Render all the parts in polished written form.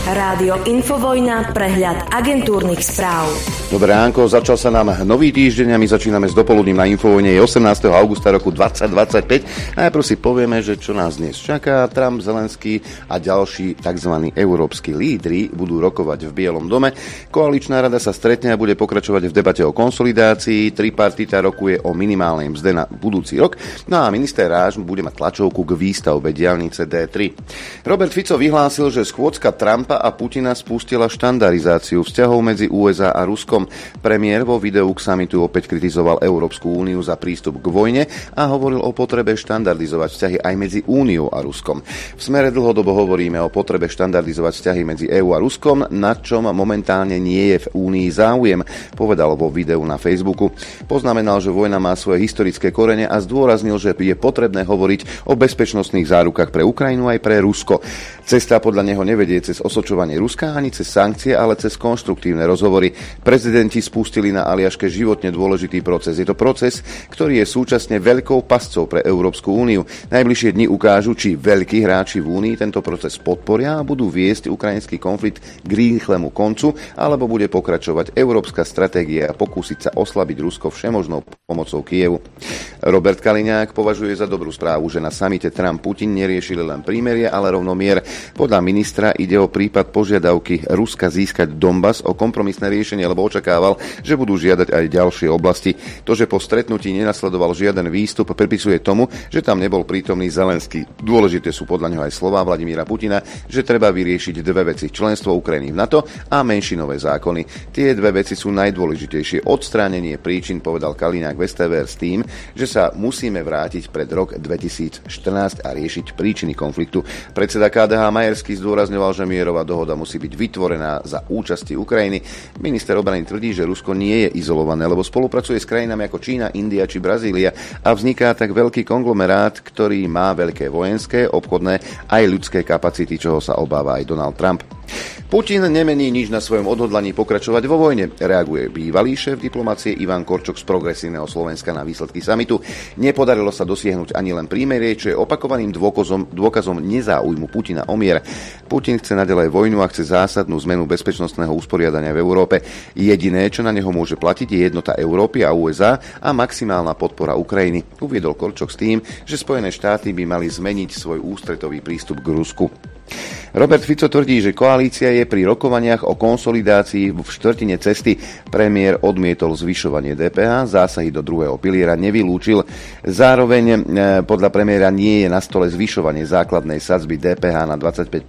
Rádio Infovojna, prehľad agentúrnych správ. Dobré ránko, začal sa nám nový týždeň a my začíname s dopoludním na Infovojne. Je 18. augusta roku 2025. Najprv si povieme, že čo nás dnes čaká. Trump, Zelenský a ďalší tzv. Európski lídri budú rokovať v Bielom dome. Koaličná rada sa stretne a bude pokračovať v debate o konsolidácii. Tripartita rokuje o minimálnej mzde na budúci rok. No a minister Ráž bude mať tlačovku k výstavbe diaľnice D3. Robert Fico vyhlásil, že schôdzka Trumpa a Putina spustila štandardizáciu vzťahov medzi USA a Ruskom. Premiér vo videu k samitu opäť kritizoval Európsku úniu za prístup k vojne a hovoril o potrebe štandardizovať vzťahy aj medzi Úniou a Ruskom. V Smere dlhodobo hovoríme o potrebe štandardizovať vzťahy medzi EÚ a Ruskom, na čom momentálne nie je v Únii záujem, povedal vo videu na Facebooku. Poznamenal, že vojna má svoje historické korene a zdôraznil, že je potrebné hovoriť o bezpečnostných zárukách pre Ukrajinu aj pre Rusko. Cesta podľa neho nevedie cez osočovanie Ruska ani cez sankcie, ale cez konštruktívne rozhovory. Prezidenti spustili na Aliaške životne dôležitý proces. Je to proces, ktorý je súčasne veľkou pascou pre Európsku úniu. Najbližšie dni ukážu, či veľkí hráči v únii tento proces podporia a budú viesť ukrajinský konflikt k rýchlemu koncu, alebo bude pokračovať európska stratégia a pokúsiť sa oslabiť Rusko všemožnou pomocou Kyjevu. Robert Kaliňák považuje za dobrú správu, že na samite Trump-Putin neriešili len prímerie, ale rovno mier. Podľa ministra ide o prípad požiadavky Ruska získať Donbas o kompromisné riešenie, lebo očakával, že budú žiadať aj ďalšie oblasti. To, že po stretnutí nenasledoval žiaden výstup, pripisuje tomu, že tam nebol prítomný Zelenský. Dôležité sú podľa neho aj slová Vladimíra Putina, že treba vyriešiť dve veci: členstvo Ukrajiny v NATO a menšinové zákony. Tie dve veci sú najdôležitejšie. Odstránenie príčin, povedal Kaliňák v STVR s tým, že sa musíme vrátiť pred rok 2014 a riešiť príčiny konfliktu. Predseda KDH Majerský zdôrazňoval, že mierová dohoda musí byť vytvorená za účasti Ukrajiny. Minister obrany tvrdí, že Rusko nie je izolované, lebo spolupracuje s krajinami ako Čína, India či Brazília a vzniká tak veľký konglomerát, ktorý má veľké vojenské, obchodné aj ľudské kapacity, čoho sa obáva aj Donald Trump. Putin nemení nič na svojom odhodlaní pokračovať vo vojne. Reaguje bývalý šéf diplomacie Ivan Korčok z Progresívneho Slovenska na výsledky samitu. Nepodarilo sa dosiahnuť ani len prímerie, čo je opakovaným dôkazom nezáujmu Putina o mier. Putin chce naďalej vojnu a chce zásadnú zmenu bezpečnostného usporiadania v Európe. Jediné, čo na neho môže platiť, je jednota Európy a USA a maximálna podpora Ukrajiny. Uviedol Korčok s tým, že Spojené štáty by mali zmeniť svoj ústretový prístup k Rusku. Robert Fico tvrdí, že koalícia je pri rokovaniach o konsolidácii v štvrtine cesty. Premiér odmietol zvyšovanie DPH, zásahy do druhého piliera nevylúčil. Zároveň podľa premiéra nie je na stole zvyšovanie základnej sadzby DPH na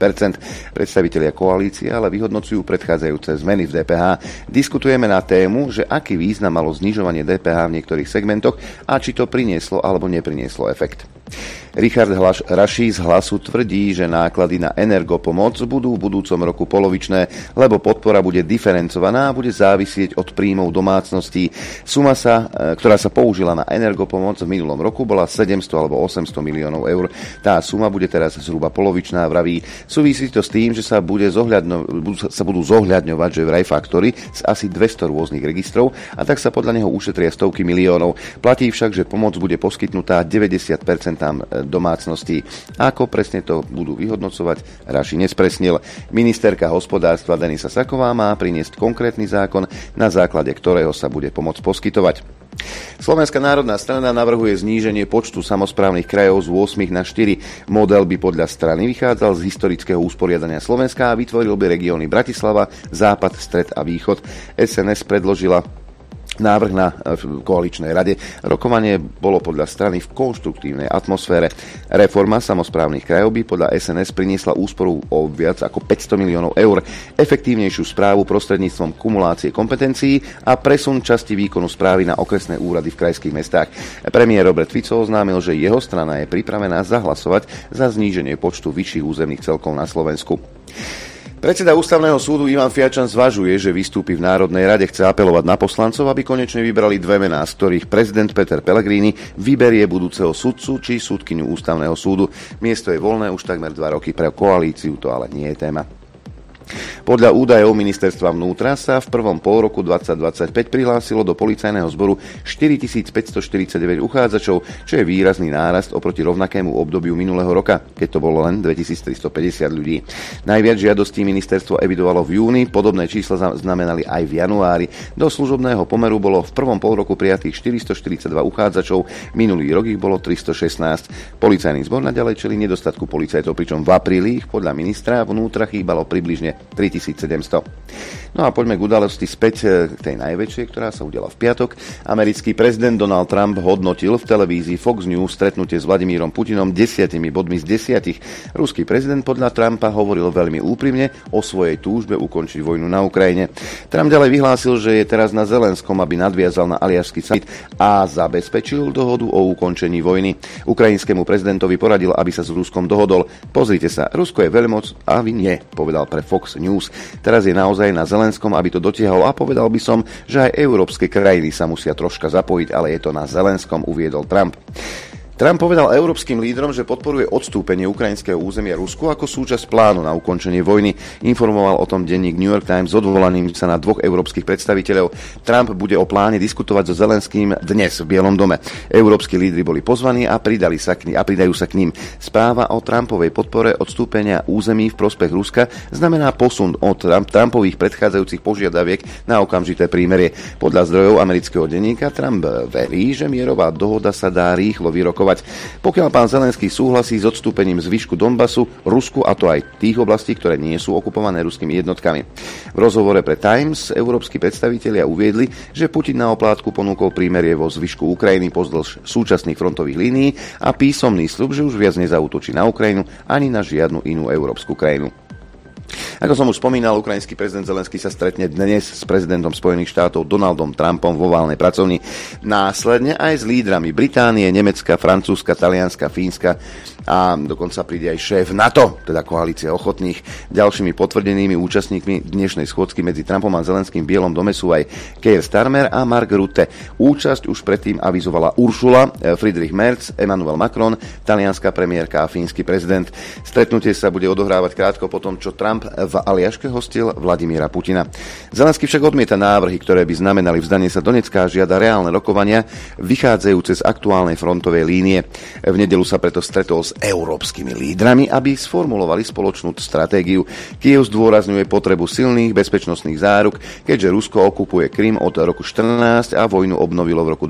25%. Predstavitelia koalície ale vyhodnocujú predchádzajúce zmeny v DPH. Diskutujeme na tému, že aký význam malo znižovanie DPH v niektorých segmentoch a či to prinieslo alebo neprinieslo efekt. Richard Raší z Hlasu tvrdí, že náklady na energopomoc budú v budúcom roku polovičné, lebo podpora bude diferencovaná a bude závisieť od príjmov domácností. Suma, ktorá sa použila na energopomoc v minulom roku, bola 700 alebo 800 miliónov eur. Tá suma bude teraz zhruba polovičná, vraví. Súvisí to s tým, že sa budú zohľadňovať, že vraj faktory z asi 200 rôznych registrov a tak sa podľa neho ušetria stovky miliónov. Platí však, že pomoc bude poskytnutá 90% domácností. Ako presne to budú vyhodnocovať, Raši nespresnil. Ministerka hospodárstva Denisa Saková má priniesť konkrétny zákon, na základe ktorého sa bude pomoc poskytovať. Slovenská národná strana navrhuje zníženie počtu samosprávnych krajov z 8 na 4. Model by podľa strany vychádzal z historického usporiadania Slovenska a vytvoril by regióny Bratislava, Západ, Stred a Východ. SNS predložila návrh na koaličnej rade. Rokovanie bolo podľa strany v konštruktívnej atmosfére. Reforma samosprávnych krajov by podľa SNS priniesla úsporu o viac ako 500 miliónov eur, efektívnejšiu správu prostredníctvom kumulácie kompetencií a presun časti výkonu správy na okresné úrady v krajských mestách. Premiér Robert Fico oznámil, že jeho strana je pripravená zahlasovať za zníženie počtu vyšších územných celkov na Slovensku. Predseda Ústavného súdu Ivan Fiačan zvažuje, že vystúpi v Národnej rade. Chce apelovať na poslancov, aby konečne vybrali dve mená, z ktorých prezident Peter Pellegrini vyberie budúceho sudcu či súdkyňu Ústavného súdu. Miesto je voľné už takmer 2 roky, pre koalíciu to ale nie je téma. Podľa údajov ministerstva vnútra sa v prvom polroku 2025 prihlásilo do policajného zboru 4549 uchádzačov, čo je výrazný nárast oproti rovnakému obdobiu minulého roka, keď to bolo len 2350 ľudí. Najviac žiadostí ministerstvo evidovalo v júni, podobné čísla znamenali aj v januári. Do služobného pomeru bolo v prvom polroku prijatých 442 uchádzačov, minulý rok ich bolo 316. Policajný zbor naďalej čelí nedostatku policajtov, pričom v apríli ich podľa ministra vnútra chýbalo približne 3700. No a poďme k udalosti späť k tej najväčšej, ktorá sa udiala v piatok. Americký prezident Donald Trump hodnotil v televízii Fox News stretnutie s Vladimírom Putinom 10 bodmi z 10. Ruský prezident podľa Trumpa hovoril veľmi úprimne o svojej túžbe ukončiť vojnu na Ukrajine. Trump ďalej vyhlásil, že je teraz na Zelenskom, aby nadviazal na aliašský summit a zabezpečil dohodu o ukončení vojny. Ukrajinskému prezidentovi poradil, aby sa s Ruskom dohodol. Pozrite sa, Rusko je veľmoc a vy nie, povedal pre Fox News. Teraz je naozaj na Zelenskom, aby to dotiahol a povedal by som, že aj európske krajiny sa musia troška zapojiť, ale je to na Zelenskom, uviedol Trump. Trump povedal európskym lídrom, že podporuje odstúpenie ukrajinského územia Rusku ako súčasť plánu na ukončenie vojny. Informoval o tom denník New York Times s odvolaním sa na dvoch európskych predstaviteľov. Trump bude o pláne diskutovať so Zelenským dnes v Bielom dome. Európski lídri boli pozvaní a pridajú sa k ním. Správa o Trumpovej podpore odstúpenia území v prospech Ruska znamená posun od Trumpových predchádzajúcich požiadaviek na okamžité prímerie. Podľa zdrojov amerického denníka Trump verí, že mierová dohoda sa dá rýchlo vyrokovať. Pokiaľ pán Zelenský súhlasí s odstúpením zvyšku Donbasu, Rusku, a to aj tých oblastí, ktoré nie sú okupované ruskými jednotkami. V rozhovore pre Times európski predstavitelia uviedli, že Putin na oplátku ponúkol prímerie vo zvyšku Ukrajiny pozdĺž súčasných frontových línií a písomný sľub, že už viac nezaútočí na Ukrajinu ani na žiadnu inú európsku krajinu. Ako som už spomínal, ukrajinský prezident Zelenský sa stretne dnes s prezidentom Spojených štátov Donaldom Trumpom vo oválnej pracovni. Následne aj s lídrami Británie, Nemecka, Francúzska, Talianska, Fínska a dokonca príde aj šéf NATO, teda koalícia ochotných. Ďalšími potvrdenými účastníkmi dnešnej schôdzky medzi Trumpom a Zelenským v Bielom dome sú aj Keir Starmer a Mark Rutte. Účasť už predtým avizovala Ursula, Friedrich Merz, Emmanuel Macron, talianska premiérka a fínsky prezident. Stretnutie sa bude odohrávať krátko potom, čo Trump v Aliaške hostil Vladimíra Putina. Zelenský však odmieta návrhy, ktoré by znamenali vzdanie sa Donecka, a žiada reálne rokovania vychádzajúce z aktuálnej frontovej línie. V nedeľu sa preto stretol s európskymi lídrami, aby sformulovali spoločnú stratégiu. Kyjev zdôrazňuje potrebu silných bezpečnostných záruk, keďže Rusko okupuje Krym od roku 14 a vojnu obnovilo v roku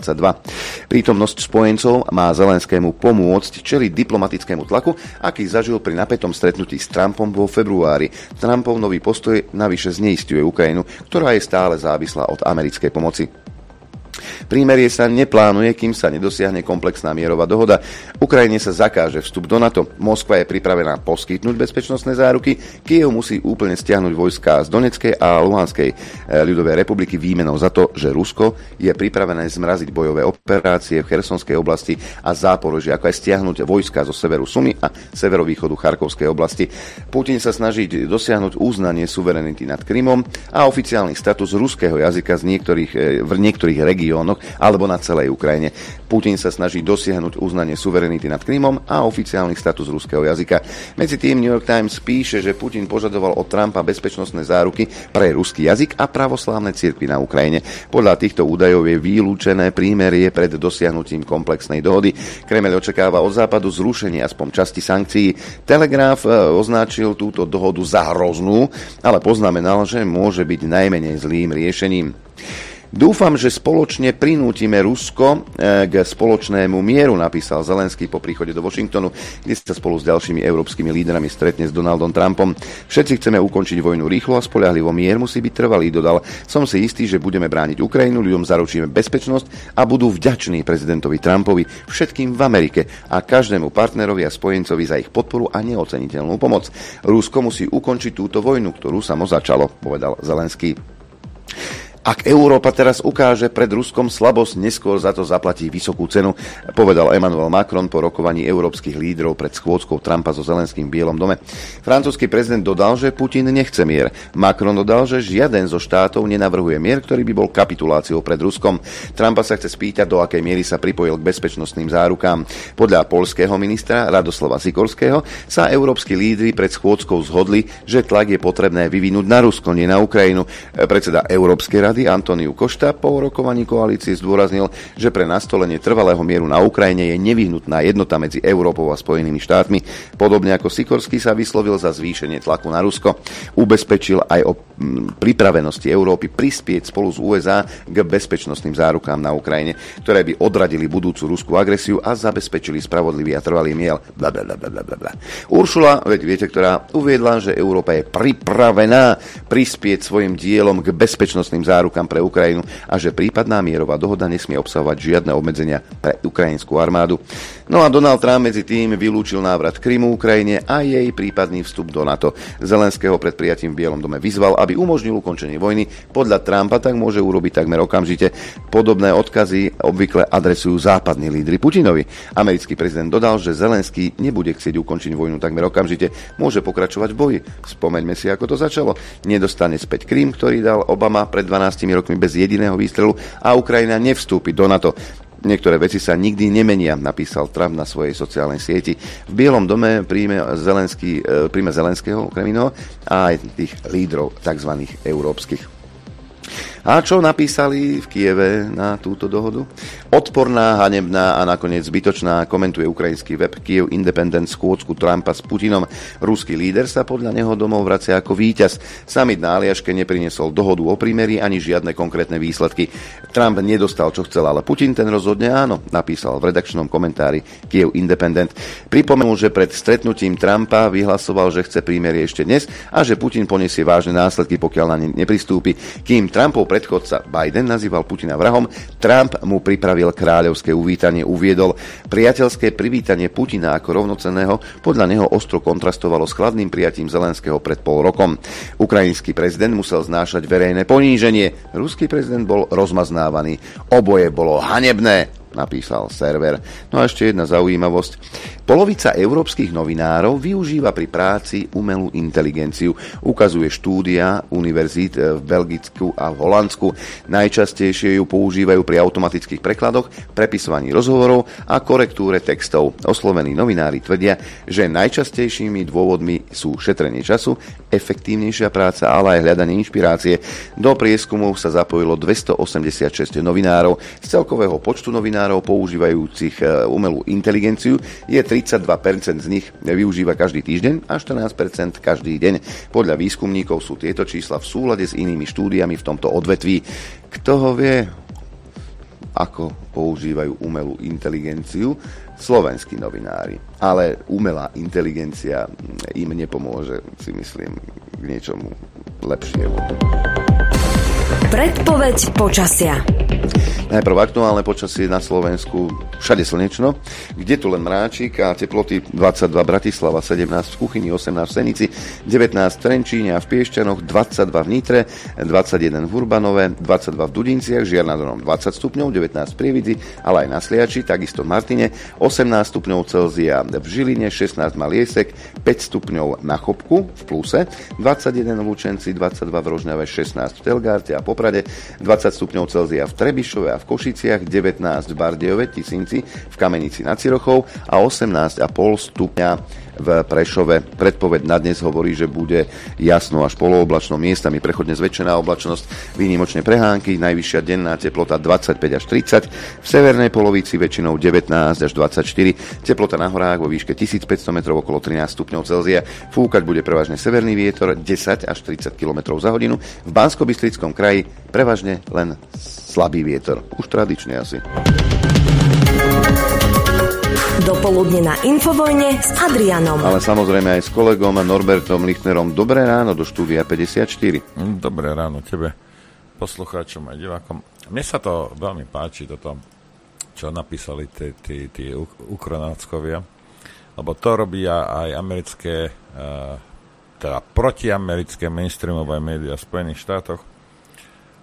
2022. Prítomnosť spojencov má Zelenskému pomôcť čeliť diplomatickému tlaku, aký zažil pri napätom stretnutí s Trumpom vo februári. Trumpov nový postoj navyše zneisťuje Ukrajinu, ktorá je stále závislá od americkej pomoci. Prímerie sa neplánuje, kým sa nedosiahne komplexná mierová dohoda. Ukrajine sa zakáže vstup do NATO. Moskva je pripravená poskytnúť bezpečnostné záruky. Kyjev musí úplne stiahnuť vojská z Donetskej a Luhanskej ľudovej republiky výmenou za to, že Rusko je pripravené zmraziť bojové operácie v Chersonskej oblasti a Záporoží, ako aj stiahnuť vojská zo severu Sumy a severovýchodu Charkovskej oblasti. Putin sa snaží dosiahnuť uznanie suverenity nad Krymom a oficiálny status ruského jazyka v niektorých regiónoch alebo na celej Ukrajine. Putin sa snaží dosiahnuť uznanie suverenity nad Krymom a oficiálny status ruského jazyka. Medzi tým New York Times píše, že Putin požadoval od Trumpa bezpečnostné záruky pre ruský jazyk a pravoslávne cirkvi na Ukrajine. Podľa týchto údajov je vylúčené prímerie pred dosiahnutím komplexnej dohody. Kremeľ očakáva od Západu zrušenie aspoň časti sankcií. Telegraf označil túto dohodu za hroznú, ale poznamenal, že môže byť najmenej zlým riešením. Dúfam, že spoločne prinútime Rusko k spoločnému mieru, napísal Zelenský po príchode do Washingtonu, kde sa spolu s ďalšími európskymi lídrami stretne s Donaldom Trumpom. Všetci chceme ukončiť vojnu rýchlo a spoľahlivo. Mier musí byť trvalý, dodal. Som si istý, že budeme brániť Ukrajinu, ľuďom zaručíme bezpečnosť a budú vďační prezidentovi Trumpovi, všetkým v Amerike a každému partnerovi a spojencovi za ich podporu a neoceniteľnú pomoc. Rusko musí ukončiť túto vojnu, ktorú samo začalo, povedal Zelenský. Ak Európa teraz ukáže pred Ruskom slabosť, neskôr za to zaplatí vysokú cenu, povedal Emmanuel Macron po rokovaní európskych lídrov pred schôdzkou Trumpa so Zelenským v Bielom dome. Francúzsky prezident dodal, že Putin nechce mier. Macron dodal, že žiaden zo štátov nenavrhuje mier, ktorý by bol kapituláciou pred Ruskom. Trumpa sa chce spýtať, do akej miery sa pripojil k bezpečnostným zárukám. Podľa poľského ministra Radoslava Sikorského sa európski lídri pred schôdzkou zhodli, že tlak je potrebné vyvinúť na Rusko, nie na Ukrajinu. Predseda Európskej rady Antoniu Košta po rokovaní koalície zdôraznil, že pre nastolenie trvalého mieru na Ukrajine je nevyhnutná jednota medzi Európou a Spojenými štátmi. Podobne ako Sikorský sa vyslovil za zvýšenie tlaku na Rusko. Ubezpečil aj o pripravenosti Európy prispieť spolu s USA k bezpečnostným zárukám na Ukrajine, ktoré by odradili budúcu ruskú agresiu a zabezpečili spravodlivý a trvalý mier. Uršula, veď viete, ktorá uviedla, že Európa je pripravená prispieť svojim dielom k bezpečnostným zárukám pre Ukrajinu a že prípadná mierová dohoda nesmie obsahovať žiadne obmedzenia pre ukrajinskú armádu. No a Donald Trump medzi tým vylúčil návrat Krymu Ukrajine a jej prípadný vstup do NATO. Zelenského pred prijatím v Bielom dome vyzval, aby umožnil ukončenie vojny. Podľa Trumpa tak môže urobiť takmer okamžite. Podobné odkazy obvykle adresujú západní lídri Putinovi. Americký prezident dodal, že Zelenský nebude chcieť ukončiť vojnu takmer okamžite. Môže pokračovať v boji. Spomeňme si, ako to začalo. Nedostane späť Krym, ktorý dal Obama pred 12 rokmi bez jediného výstrelu a Ukrajina nevstúpi do NATO. Niektoré veci sa nikdy nemenia, napísal Trump na svojej sociálnej sieti. V Bielom dome príjme Zelenského okrem iného a aj tých lídrov tzv. Európskych. A čo napísali v Kieve na túto dohodu? Odporná, hanebná a nakoniec zbytočná, komentuje ukrajinský web Kiev Independent schôdzku Trumpa s Putinom. Ruský líder sa podľa neho domov vracia ako víťaz. Summit na Aliaške nepriniesol dohodu o prímeri ani žiadne konkrétne výsledky. Trump nedostal, čo chcel, ale Putin ten rozhodne áno, napísal v redakčnom komentári Kiev Independent. Pripomenul, že pred stretnutím Trumpa vyhlasoval, že chce prímerie ešte dnes a že Putin poniesie vážne následky, pokiaľ na ne nepristúpi. Kým Trumpov predchodca Biden nazýval Putina vrahom, Trump mu pripravil kráľovské uvítanie, uviedol. Priateľské privítanie Putina ako rovnocenného podľa neho ostro kontrastovalo s chladným prijatím Zelenského pred pol rokom. Ukrajinský prezident musel znášať verejné poníženie. Ruský prezident bol rozmaznávaný. Oboje bolo hanebné, napísal server. No a ešte jedna zaujímavosť. Polovica európskych novinárov využíva pri práci umelú inteligenciu. Ukazuje štúdia univerzít v Belgicku a v Holandsku. Najčastejšie ju používajú pri automatických prekladoch, prepisovaní rozhovorov a korektúre textov. Oslovení novinári tvrdia, že najčastejšími dôvodmi sú šetrenie času, efektívnejšia práca, ale aj hľadanie inšpirácie. Do prieskumu sa zapojilo 286 novinárov. Z celkového počtu novinárov používajúcich umelú inteligenciu je 32% z nich využíva každý týždeň a 14% každý deň. Podľa výskumníkov sú tieto čísla v súlade s inými štúdiami v tomto odvetví. Kto ho vie, ako používajú umelú inteligenciu slovenskí novinári. Ale umelá inteligencia im nepomôže, si myslím, k niečomu lepšiemu. Predpoveď počasia. Najprv aktuálne počasie na Slovensku, všade slnečno, kde tu len mráčik a teploty 22 Bratislava, 17 v Kuchyni, 18 v Senici, 19 v Trenčíne a v Piešťanoch, 22 v Nitre, 21 v Urbanove, 22 v Dudinciach, Žiar nad Hronom 20 stupňov, 19 v Prievidzi, ale aj na Sliači, takisto v Martine, 18 stupňov Celzia v Žiline, 16 Maliesek, 5 stupňov na Chopku v pluse, 21 v Lučenci, 22 v Rožňave, 16 v Telgárte a Poprade, 20 stupňov Celzia v Trebišove a v Košiciach, 19 v Bardejove, Tisinci, v Kamenici nad Cirochou a 18,5 stupňa v Prešove. Predpoveď na dnes hovorí, že bude jasno až polooblačno, miestami prechodne zväčšená oblačnosť, výnimočné prehánky, najvyššia denná teplota 25 až 30, v severnej polovici väčšinou 19 až 24, teplota na horách vo výške 1500 metrov okolo 13 stupňov Celzia, fúkať bude prevažne severný vietor 10 až 30 km za hodinu, v Banskobystrickom kraji prevažne len slabý vietor, už tradične asi. Dopoludne na Infovojne s Adrianom. Ale samozrejme aj s kolegom Norbertom Lichtnerom. Dobré ráno do štúdia 54. Dobré ráno tebe, poslucháčom aj divákom. Mne sa to veľmi páči, toto, čo napísali tí ukronáckovia, lebo to robia aj americké, teda protiamerické mainstreamové médiá v Spojených štátoch.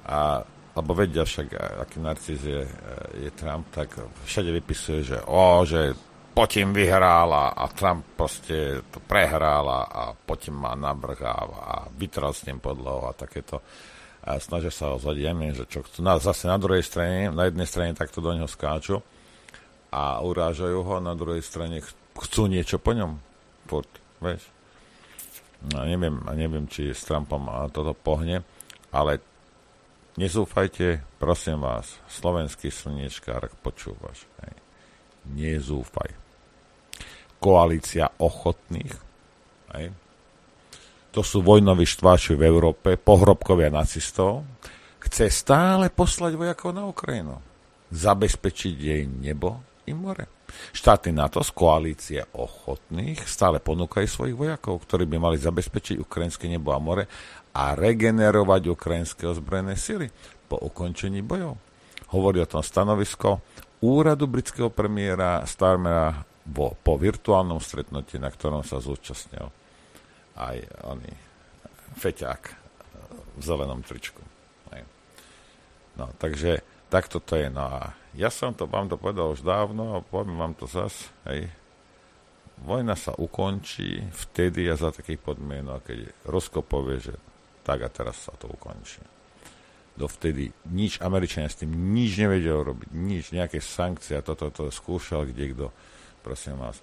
lebo vedia však, aký narcis je Trump, tak všade vypisuje, že Putin vyhral a Trump proste to prehral a Putin má navrh a vytral s ním podlahu a takéto. A snažia sa ho zhodiť, že čo chcú. Zase na druhej strane, na jednej strane takto do neho skáču a urážajú ho, na druhej strane chcú niečo po ňom. Furt, vieš. No, neviem, či s Trumpom toto pohne, ale nezúfajte, prosím vás, slovenský slniečkár, ak počúvaš. Hej. Nezúfaj. Koalícia ochotných, hej. To sú vojnoví štváči v Európe, pohrobkovia nacistov, chce stále poslať vojakov na Ukrajinu. Zabezpečiť jej nebo i more. Štáty NATO z koalície ochotných stále ponúkajú svojich vojakov, ktorí by mali zabezpečiť ukrajinské nebo a more a regenerovať ukrajinské ozbrojené sily po ukončení bojov. Hovorí o tom stanovisko úradu britského premiéra Starmera po virtuálnom stretnutí, na ktorom sa zúčastnil aj oný feťák v zelenom tričku. No, takže takto to je. No a ja som vám to povedal už dávno a poviem vám to zas. Hej. Vojna sa ukončí vtedy a za takých podmienok, keď Rusko povie, že tak a teraz sa to ukončí. Dovtedy nič, Američania s tým nič nevedia urobiť, nič, nejaké sankcie, toto skúšal kdejakto, prosím vás.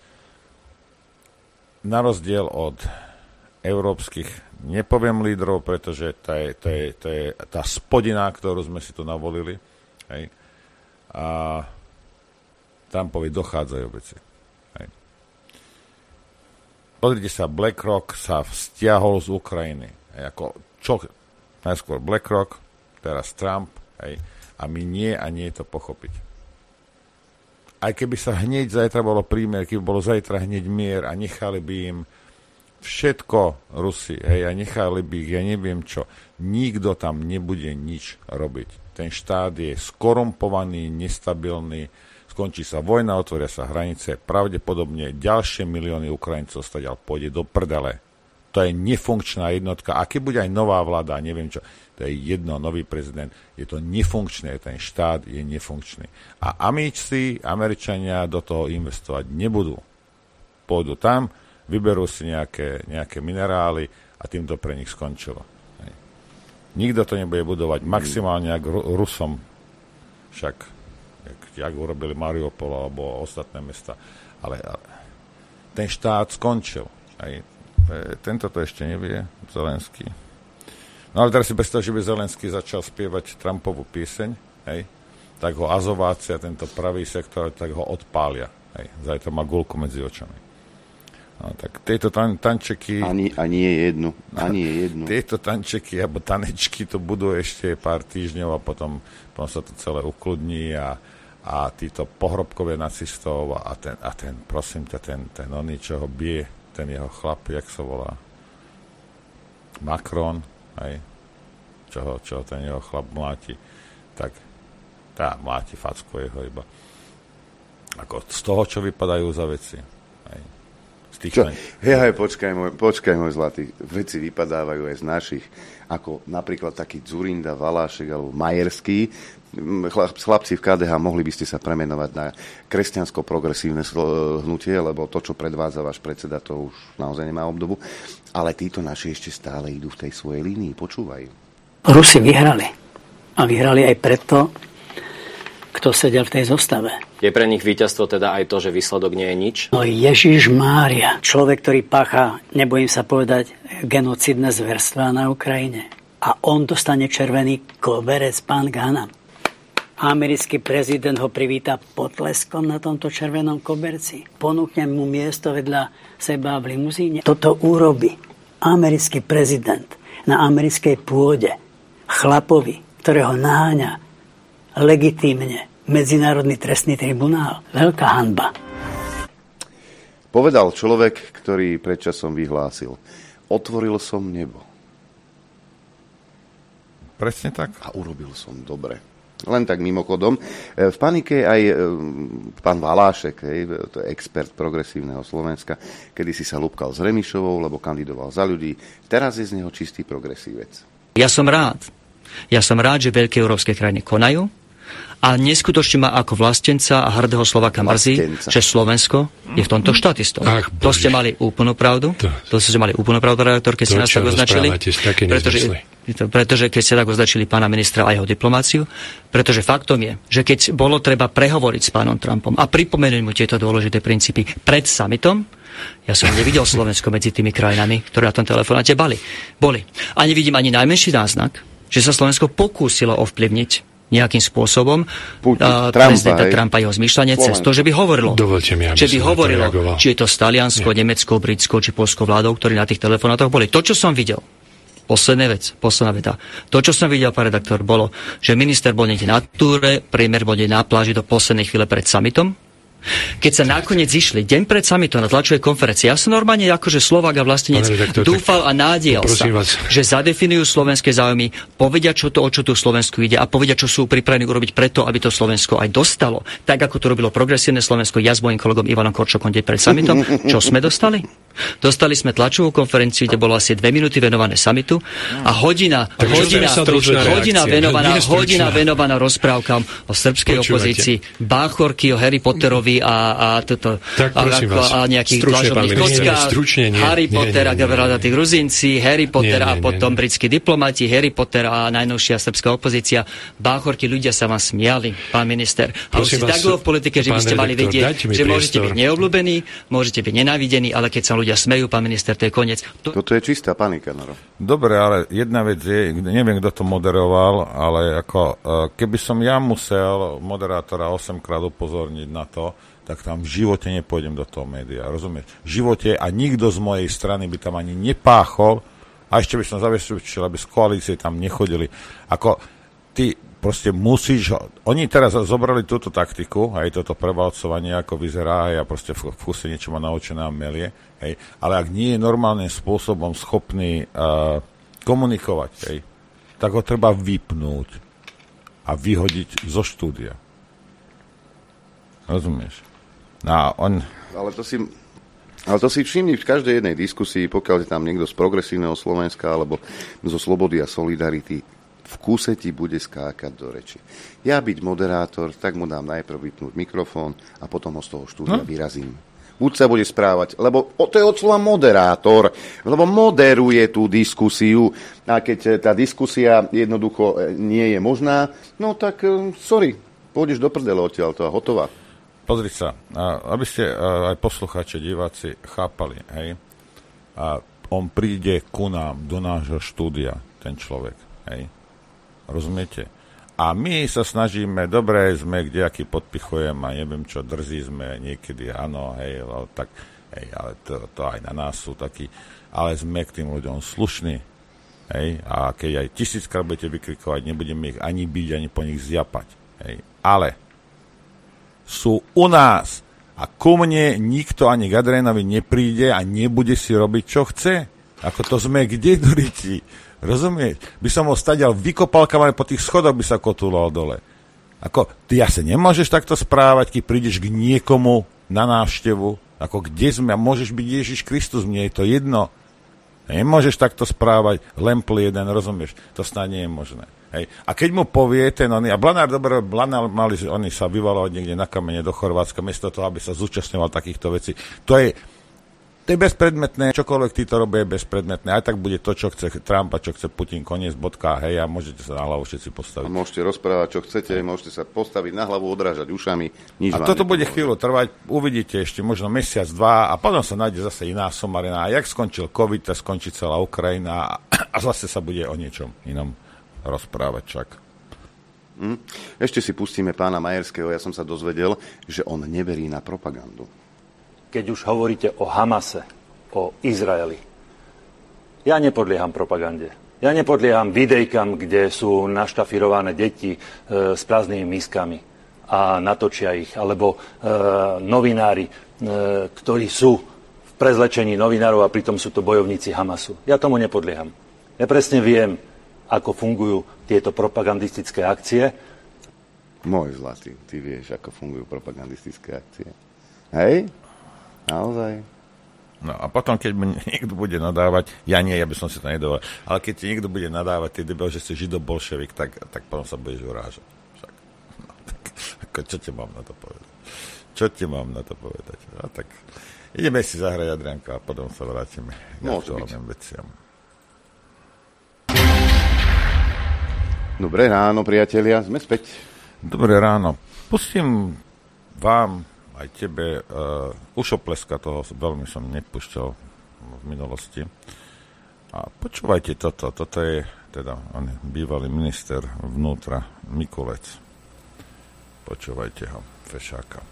Na rozdiel od európskych, nepoviem lídrov, pretože to je tá spodina, ktorú sme si tu navolili, hej. A Trumpovi dochádzajú veci. Hej. Pozrite sa, BlackRock sa stiahol z Ukrajiny. Hej, najskôr BlackRock, teraz Trump, hej, a my nie je to pochopiť. Aj keby sa hneď zajtra bolo prímier, keby bolo zajtra hneď mier a nechali by im všetko Rusi, hej, a nechali by ich, ja neviem čo, nikto tam nebude nič robiť. Ten štát je skorumpovaný, nestabilný, skončí sa vojna, otvoria sa hranice, pravdepodobne ďalšie milióny Ukrajincov stadiaľ pôjde do prdele. To je nefunkčná jednotka. A keď bude aj nová vláda, neviem čo, to je jedno, nový prezident, je to nefunkčné, ten štát je nefunkčný. A Američania do toho investovať nebudú. Pôjdu tam, vyberú si nejaké minerály a tým to pre nich skončilo. Hej. Nikto to nebude budovať, maximálne ako Rusom. Však, jak urobili Mariupol alebo ostatné mesta. Ale ten štát skončil. Hej. Tento to ešte nevie, Zelenský. No ale teraz si predstav, že by Zelenský začal spievať Trumpovú pieseň, hej, tak ho azováci a tento pravý sektor, tak ho odpália. Hej, zajtra má guľku medzi očami. No, tak tieto tančeky... Ani je jednu. Tieto tančeky alebo tanečky to budú ešte pár týždňov a potom sa to celé ukludní a títo pohrobkovia nacistov a ten prosím ťa, ten oný, čo ho bije, ten jeho chlap, jak sa volá? Macron, hej? Čo ten jeho chlap mláti, tak tá mláti facku jeho iba. Ako z toho, čo vypadajú za veci. Hej? Počkaj, môj zlatý. Veci vypadávajú aj z našich. Ako napríklad taký Dzurinda, Valášek alebo Majerský. Chlapci v KDH, mohli by ste sa premenovať na kresťansko-progresívne hnutie, lebo to, čo predvádza váš predseda, to už naozaj nemá obdobu. Ale títo naši ešte stále idú v tej svojej línii, počúvajú. Rusi vyhrali. A vyhrali aj preto, kto sedel v tej zostave. Je pre nich víťazstvo teda aj to, že výsledok nie je nič? No Ježiš Mária, človek, ktorý pácha, nebojím sa povedať, genocidné zverstvá na Ukrajine. A on dostane červený koberec, pán Ganam. Americký prezident ho privíta potleskom na tomto červenom koberci. Ponúkne mu miesto vedľa seba v limuzíne. Toto urobí americký prezident na americkej pôde chlapovi, ktorého naháňa legitímne Medzinárodný trestný tribunál. Veľká hanba. Povedal človek, ktorý predčasom vyhlásil: otvoril som nebo. Presne tak. A urobil som dobre. Len tak mimochodom. V panike aj pán Valášek, to je expert progresívneho Slovenska, kedysi sa lúbkal s Remišovou, lebo kandidoval Za ľudí. Teraz je z neho čistý progresívec. Ja som rád, Ja som rád, že veľké európske krajiny konajú a neskutočne ma ako vlastenca a hrdého Slováka mrzí, že Slovensko je v tomto štatistom. To ste mali úplnú pravdu. To ste mali úplnú pravdu, redaktor, keď ste nás tak označili. Pretože keď ste tak označili pána ministra a jeho diplomáciu, pretože faktom je, že keď bolo treba prehovoriť s pánom Trumpom a pripomenúť mu tieto dôležité princípy pred summitom, ja som nevidel Slovensko medzi tými krajinami, ktoré na tom telefonáte boli. A nevidím ani najmenší náznak, že sa Slovensko pokúsilo ovplyvniť nejakým spôsobom prezidenta Trumpa jeho zmýšľanie cez to, že by hovorilo. Či je to s Talianskou, Nemeckou, Britskou či Poľskou vládou, ktorí na tých telefonátoch boli. To, čo som videl, posledná veta. To, čo som videl, pán redaktor, bolo, že minister bol niekde na túre, premiér bol niekde na pláži do poslednej chvíle pred summitom. Keď sa nakoniec išli deň pred summitom na tlačovej konferencii, ja som normálne akože Slovák a vlastenec dúfal a nádejal sa, že zadefinujú slovenské záujmy, povedia, o čo tu Slovensku ide a povedia, čo sú pripravení urobiť preto, aby to Slovensko aj dostalo. Tak, ako to robilo progresívne Slovensko, ja s mojím kolegom Ivanom Korčokom deň pred summitom. Čo sme dostali? Dostali sme tlačovú konferenciu, kde bolo asi 2 minúty venované summitu a hodina venovaná rozprávkam o srbskej opozícii, báchorky o Harry Potterovi a nejakých tlačovných kockách, Harry Potter a tí Gruzínci, Harry Potter a potom britskí diplomati, Harry Potter a najnovšia srbská opozícia. Báchorky, ľudia sa vám smiali, pán minister. A už si tak dlho v politike, že by ste mali vedieť, že môžete byť neobľúbení, môžete byť nenávidení, ale keď sa ľudia smejú, pán minister, to je koniec. Toto je čistá panika, Noro. Dobre, ale jedna vec je, neviem, kto to moderoval, ale ako, keby som ja musel moderátora 8-krát upozorniť na to, tak tam v živote nepôjdem do toho média, rozumieš? V živote a nikto z mojej strany by tam ani nepáchol a ešte by som zabezpečil, aby z koalície tam nechodili. Ako, ty proste musíš, oni teraz zobrali túto taktiku, aj toto prevalcovanie, ako vyzerá, ja proste v kuse niečo má naučené a melie, hej, ale ak nie je normálnym spôsobom schopný komunikovať, hej, tak ho treba vypnúť a vyhodiť zo štúdia. Rozumieš? Ale to si všimni v každej jednej diskusii, pokiaľ je tam niekto z progresívneho Slovenska alebo zo Slobody a Solidarity, v kúse ti bude skákať do reči. Ja byť moderátor, tak mu dám najprv vypnúť mikrofón a potom ho z toho štúdia vyrazím. Buď sa bude správať, lebo to je od slova moderátor, lebo moderuje tú diskusiu a keď tá diskusia jednoducho nie je možná, no tak sorry, pôjdeš do prdele odtiaľto a hotová. Pozri sa, aby ste aj poslucháči, diváci chápali, hej, a on príde ku nám do nášho štúdia, ten človek, hej, rozumiete? A my sa snažíme, dobre, sme kdejaký podpichujem a neviem čo, drzí sme niekedy, áno, hej, tak, hej, ale to aj na nás sú takí, ale sme k tým ľuďom slušní, hej, a keď aj 1000-krát budete vykrikovať, nebudeme ich ani byť, ani po nich zjapať, hej, ale sú u nás a ku mne nikto ani k Adrianovi nepríde a nebude si robiť, čo chce. Ako to sme kde, duriti? Rozumieť? By som ho stadial vykopal, kam po tých schodoch by sa kotúlal dole. Ako, ty asi nemôžeš takto správať, keď prídeš k niekomu na návštevu, ako kde sme, a môžeš byť Ježiš Kristus, mne je to jedno. Nemôžeš takto správať, lempl jeden, rozumieš? To snad nie je možné. Hej. A keď mu povie ten a Blanár mali, oni sa vyvalovať niekde na kamene do Chorvátska, miesto toho, aby sa zúčastňoval takýchto vecí. To je bezpredmetné, čokoľvek títo robia je bezpredmetné. Aj tak bude to, čo chce Trump a čo chce Putin, koniec, bodka, hej, a môžete sa na hlavu všetci postaviť. A môžete rozprávať, čo chcete, môžete sa postaviť na hlavu, odrážať ušami. Nič a toto bude chvíľu trvať, uvidíte ešte možno mesiac, 2 a potom sa nájde zase iná somarina. A jak skončil COVID, tak skončí celá Ukrajina a zase sa bude o niečom inom rozprávať čak. Ešte si pustíme pána Majerského. Ja som sa dozvedel, že on neverí na propagandu. Keď už hovoríte o Hamase, o Izraeli, ja nepodlieham propagande. Ja nepodlieham videjkám, kde sú naštafirované deti s prázdnymi miskami a natočia ich, alebo novinári, ktorí sú v prezlečení novinárov a pritom sú to bojovníci Hamasu. Ja tomu nepodlieham. Ja presne viem, ako fungujú tieto propagandistické akcie. Môj zlatý, ty vieš, ako fungujú propagandistické akcie. Hej? Naozaj? No a potom, keď mu niekto bude nadávať, ja by som si to nedovolil, ale keď ti niekto bude nadávať, ty debil, že si židobolševik, tak potom sa budeš urážať. Však. No, tak, ako, čo ti mám na to povedať? No, tak ideme si zahrať, Adrianka, a potom sa vrátime k aktuálnym veciam. Dobré ráno, priatelia, sme späť. Dobré ráno. Pustím vám aj tebe ušopleska, toho veľmi som nepúšťal v minulosti. A počúvajte toto. Toto je teda on je bývalý minister vnútra Mikulec. Počúvajte ho, Fešáka.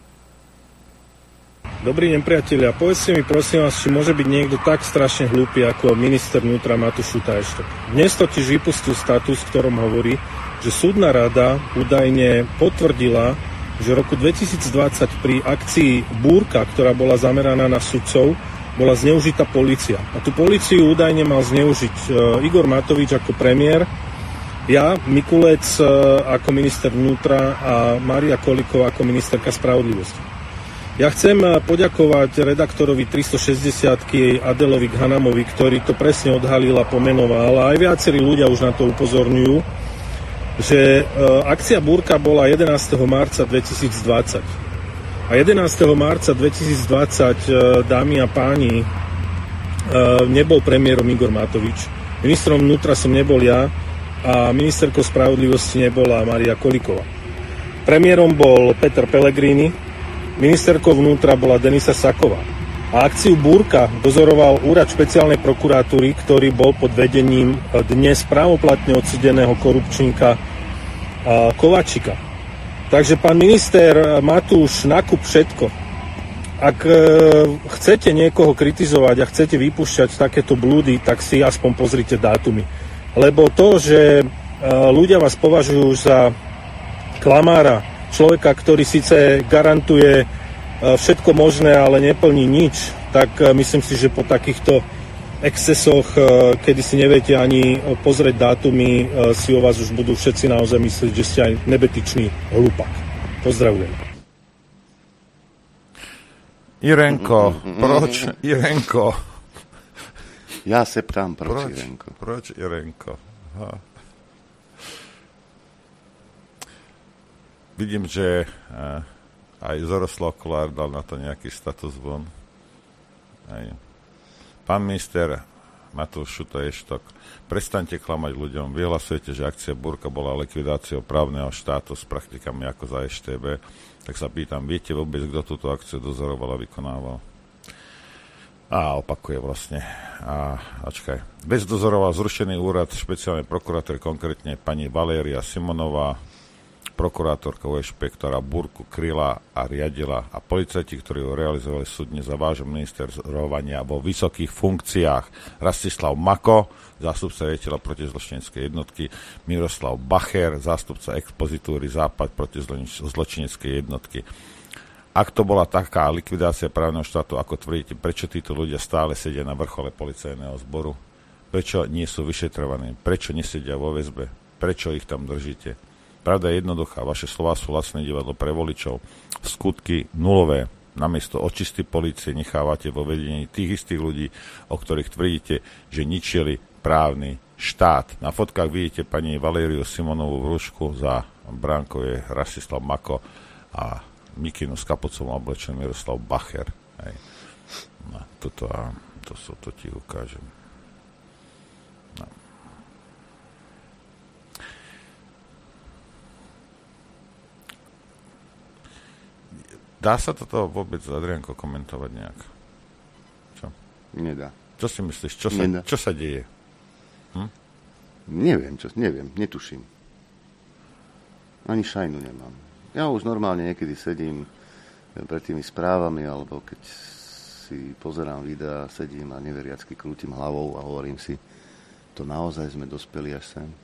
Dobrý deň, priatelia. Povedzte mi, prosím vás, či môže byť niekto tak strašne hlúpy ako minister vnútra Matúš Šutaj-Eštok. Dnes totiž vypustil status, v ktorom hovorí, že súdna rada údajne potvrdila, že v roku 2020 pri akcii Búrka, ktorá bola zameraná na sudcov, bola zneužitá polícia. A tú políciu údajne mal zneužiť Igor Matovič ako premiér, ja, Mikulec ako minister vnútra a Mária Kolíková ako ministerka spravodlivosti. Ja chcem poďakovať redaktorovi 360-ky Adelovi Ghanamovi, ktorý to presne odhalil a pomenoval. A aj viacerí ľudia už na to upozorňujú, že akcia Búrka bola 11. marca 2020. A 11. marca 2020, dámy a páni, nebol premiérom Igor Matovič. Ministrom vnútra som nebol ja a ministerkou spravodlivosti nebola Mária Kolíková. Premiérom bol Peter Pellegrini, ministerkou vnútra bola Denisa Saková. A akciu Búrka dozoroval úrad špeciálnej prokuratúry, ktorý bol pod vedením dnes právoplatne odsúdeného korupčníka Kováčika. Takže pán minister Matúš, nakup všetko. Ak chcete niekoho kritizovať a chcete vypúšťať takéto blúdy, tak si aspoň pozrite dátumy. Lebo to, že ľudia vás považujú za klamára, človeka, ktorý síce garantuje všetko možné, ale neplní nič, tak myslím si, že po takýchto excesoch, kedy si neviete ani pozrieť dátumy, si o vás už budú všetci naozaj myslieť, že ste aj nebetičný hlupak. Pozdravujem. Irenko, proč Irenko? Ja se ptám, proč Irenko? Proč Irenko? Vidím, že aj Zoroslav Kolár dal na to nejaký status von. Aj. Pán minister Matúš Šutaj-Eštok, prestaňte klamať ľuďom. Vyhlasujete, že akcia Búrka bola likvidáciou právneho štátu s praktikami ako za EŠTB. Tak sa pýtam, viete vôbec, kto túto akciu dozoroval a vykonával? A opakuje vlastne. Ačkaj. Vec dozoroval zrušený úrad špeciálnej prokuratúry, konkrétne pani Valéria Simonová, prokurátorka USP, ktorá Búrku kryla a riadila, a policajti, ktorí ho realizovali, súdne zavážu ministerovania vo vysokých funkciách. Rastislav Mako, zástupca riaditeľa protizločineckej jednotky, Miroslav Bacher, zástupca expozitúry Západ protizločineckej jednotky. Ak to bola taká likvidácia právneho štátu, ako tvrdíte, prečo títo ľudia stále sedia na vrchole policajného zboru? Prečo nie sú vyšetrovaní? Prečo nesedia vo väzbe? Prečo ich tam držíte? Pravda je jednoduchá, vaše slová sú lacné divadlo pre voličov. Skutky nulové. Namiesto očisty polície nechávate vo vedení tých istých ľudí, o ktorých tvrdíte, že ničili právny štát. Na fotkách vidíte pani Valériu Simonovú v rúšku, za bránkou je Rastislav Mako a mikinu s kapucom oblečený Miroslav Bacher. Hej. No, to ti ukážem. No. Dá sa toto vôbec, Adrianko, komentovať nejak? Čo? Nedá. Čo si myslíš? Čo sa deje? Neviem, netuším. Ani šajnu nemám. Ja už normálne niekedy sedím pred tými správami, alebo keď si pozerám videa, sedím a neveriacky krútim hlavou a hovorím si, to naozaj sme dospeli až sem.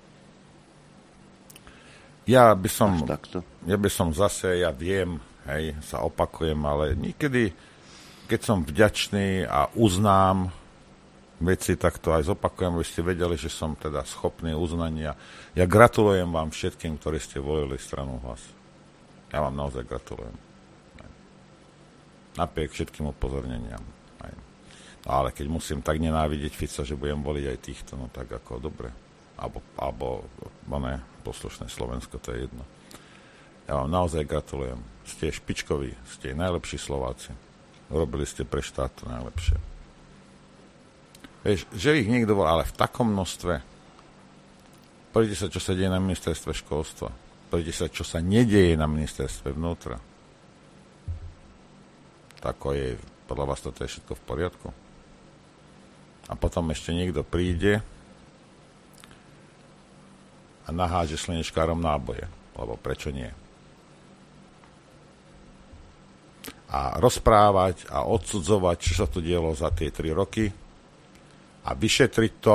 Ja by som zase, ja viem, hej, sa opakujem, ale niekedy, keď som vďačný a uznám veci, tak to aj zopakujem, aby ste vedeli, že som teda schopný uznania. Ja gratulujem vám všetkým, ktorí ste volili stranu Hlas. Ja vám naozaj gratulujem. Napriek všetkým upozorneniam. Ale keď musím tak nenávidieť Fica, že budem voliť aj týchto, no tak ako dobre. Alebo ne, poslušné Slovensko, to je jedno. Ja vám naozaj gratulujem. Ste špičkoví, ste najlepší Slováci. Urobili ste pre štát to najlepšie. Vieš, že ich niekto volá, ale v takom množstve. Pozrite sa, čo sa deje na ministerstve školstva. Pozrite sa, čo sa nedieje na ministerstve vnútra. Tako je, podľa vás toto je všetko v poriadku? A potom ešte niekto príde a naháže slnečkárom náboje. Lebo prečo nie? A rozprávať a odsudzovať, čo sa tu dielo za tie 3 roky a vyšetriť to,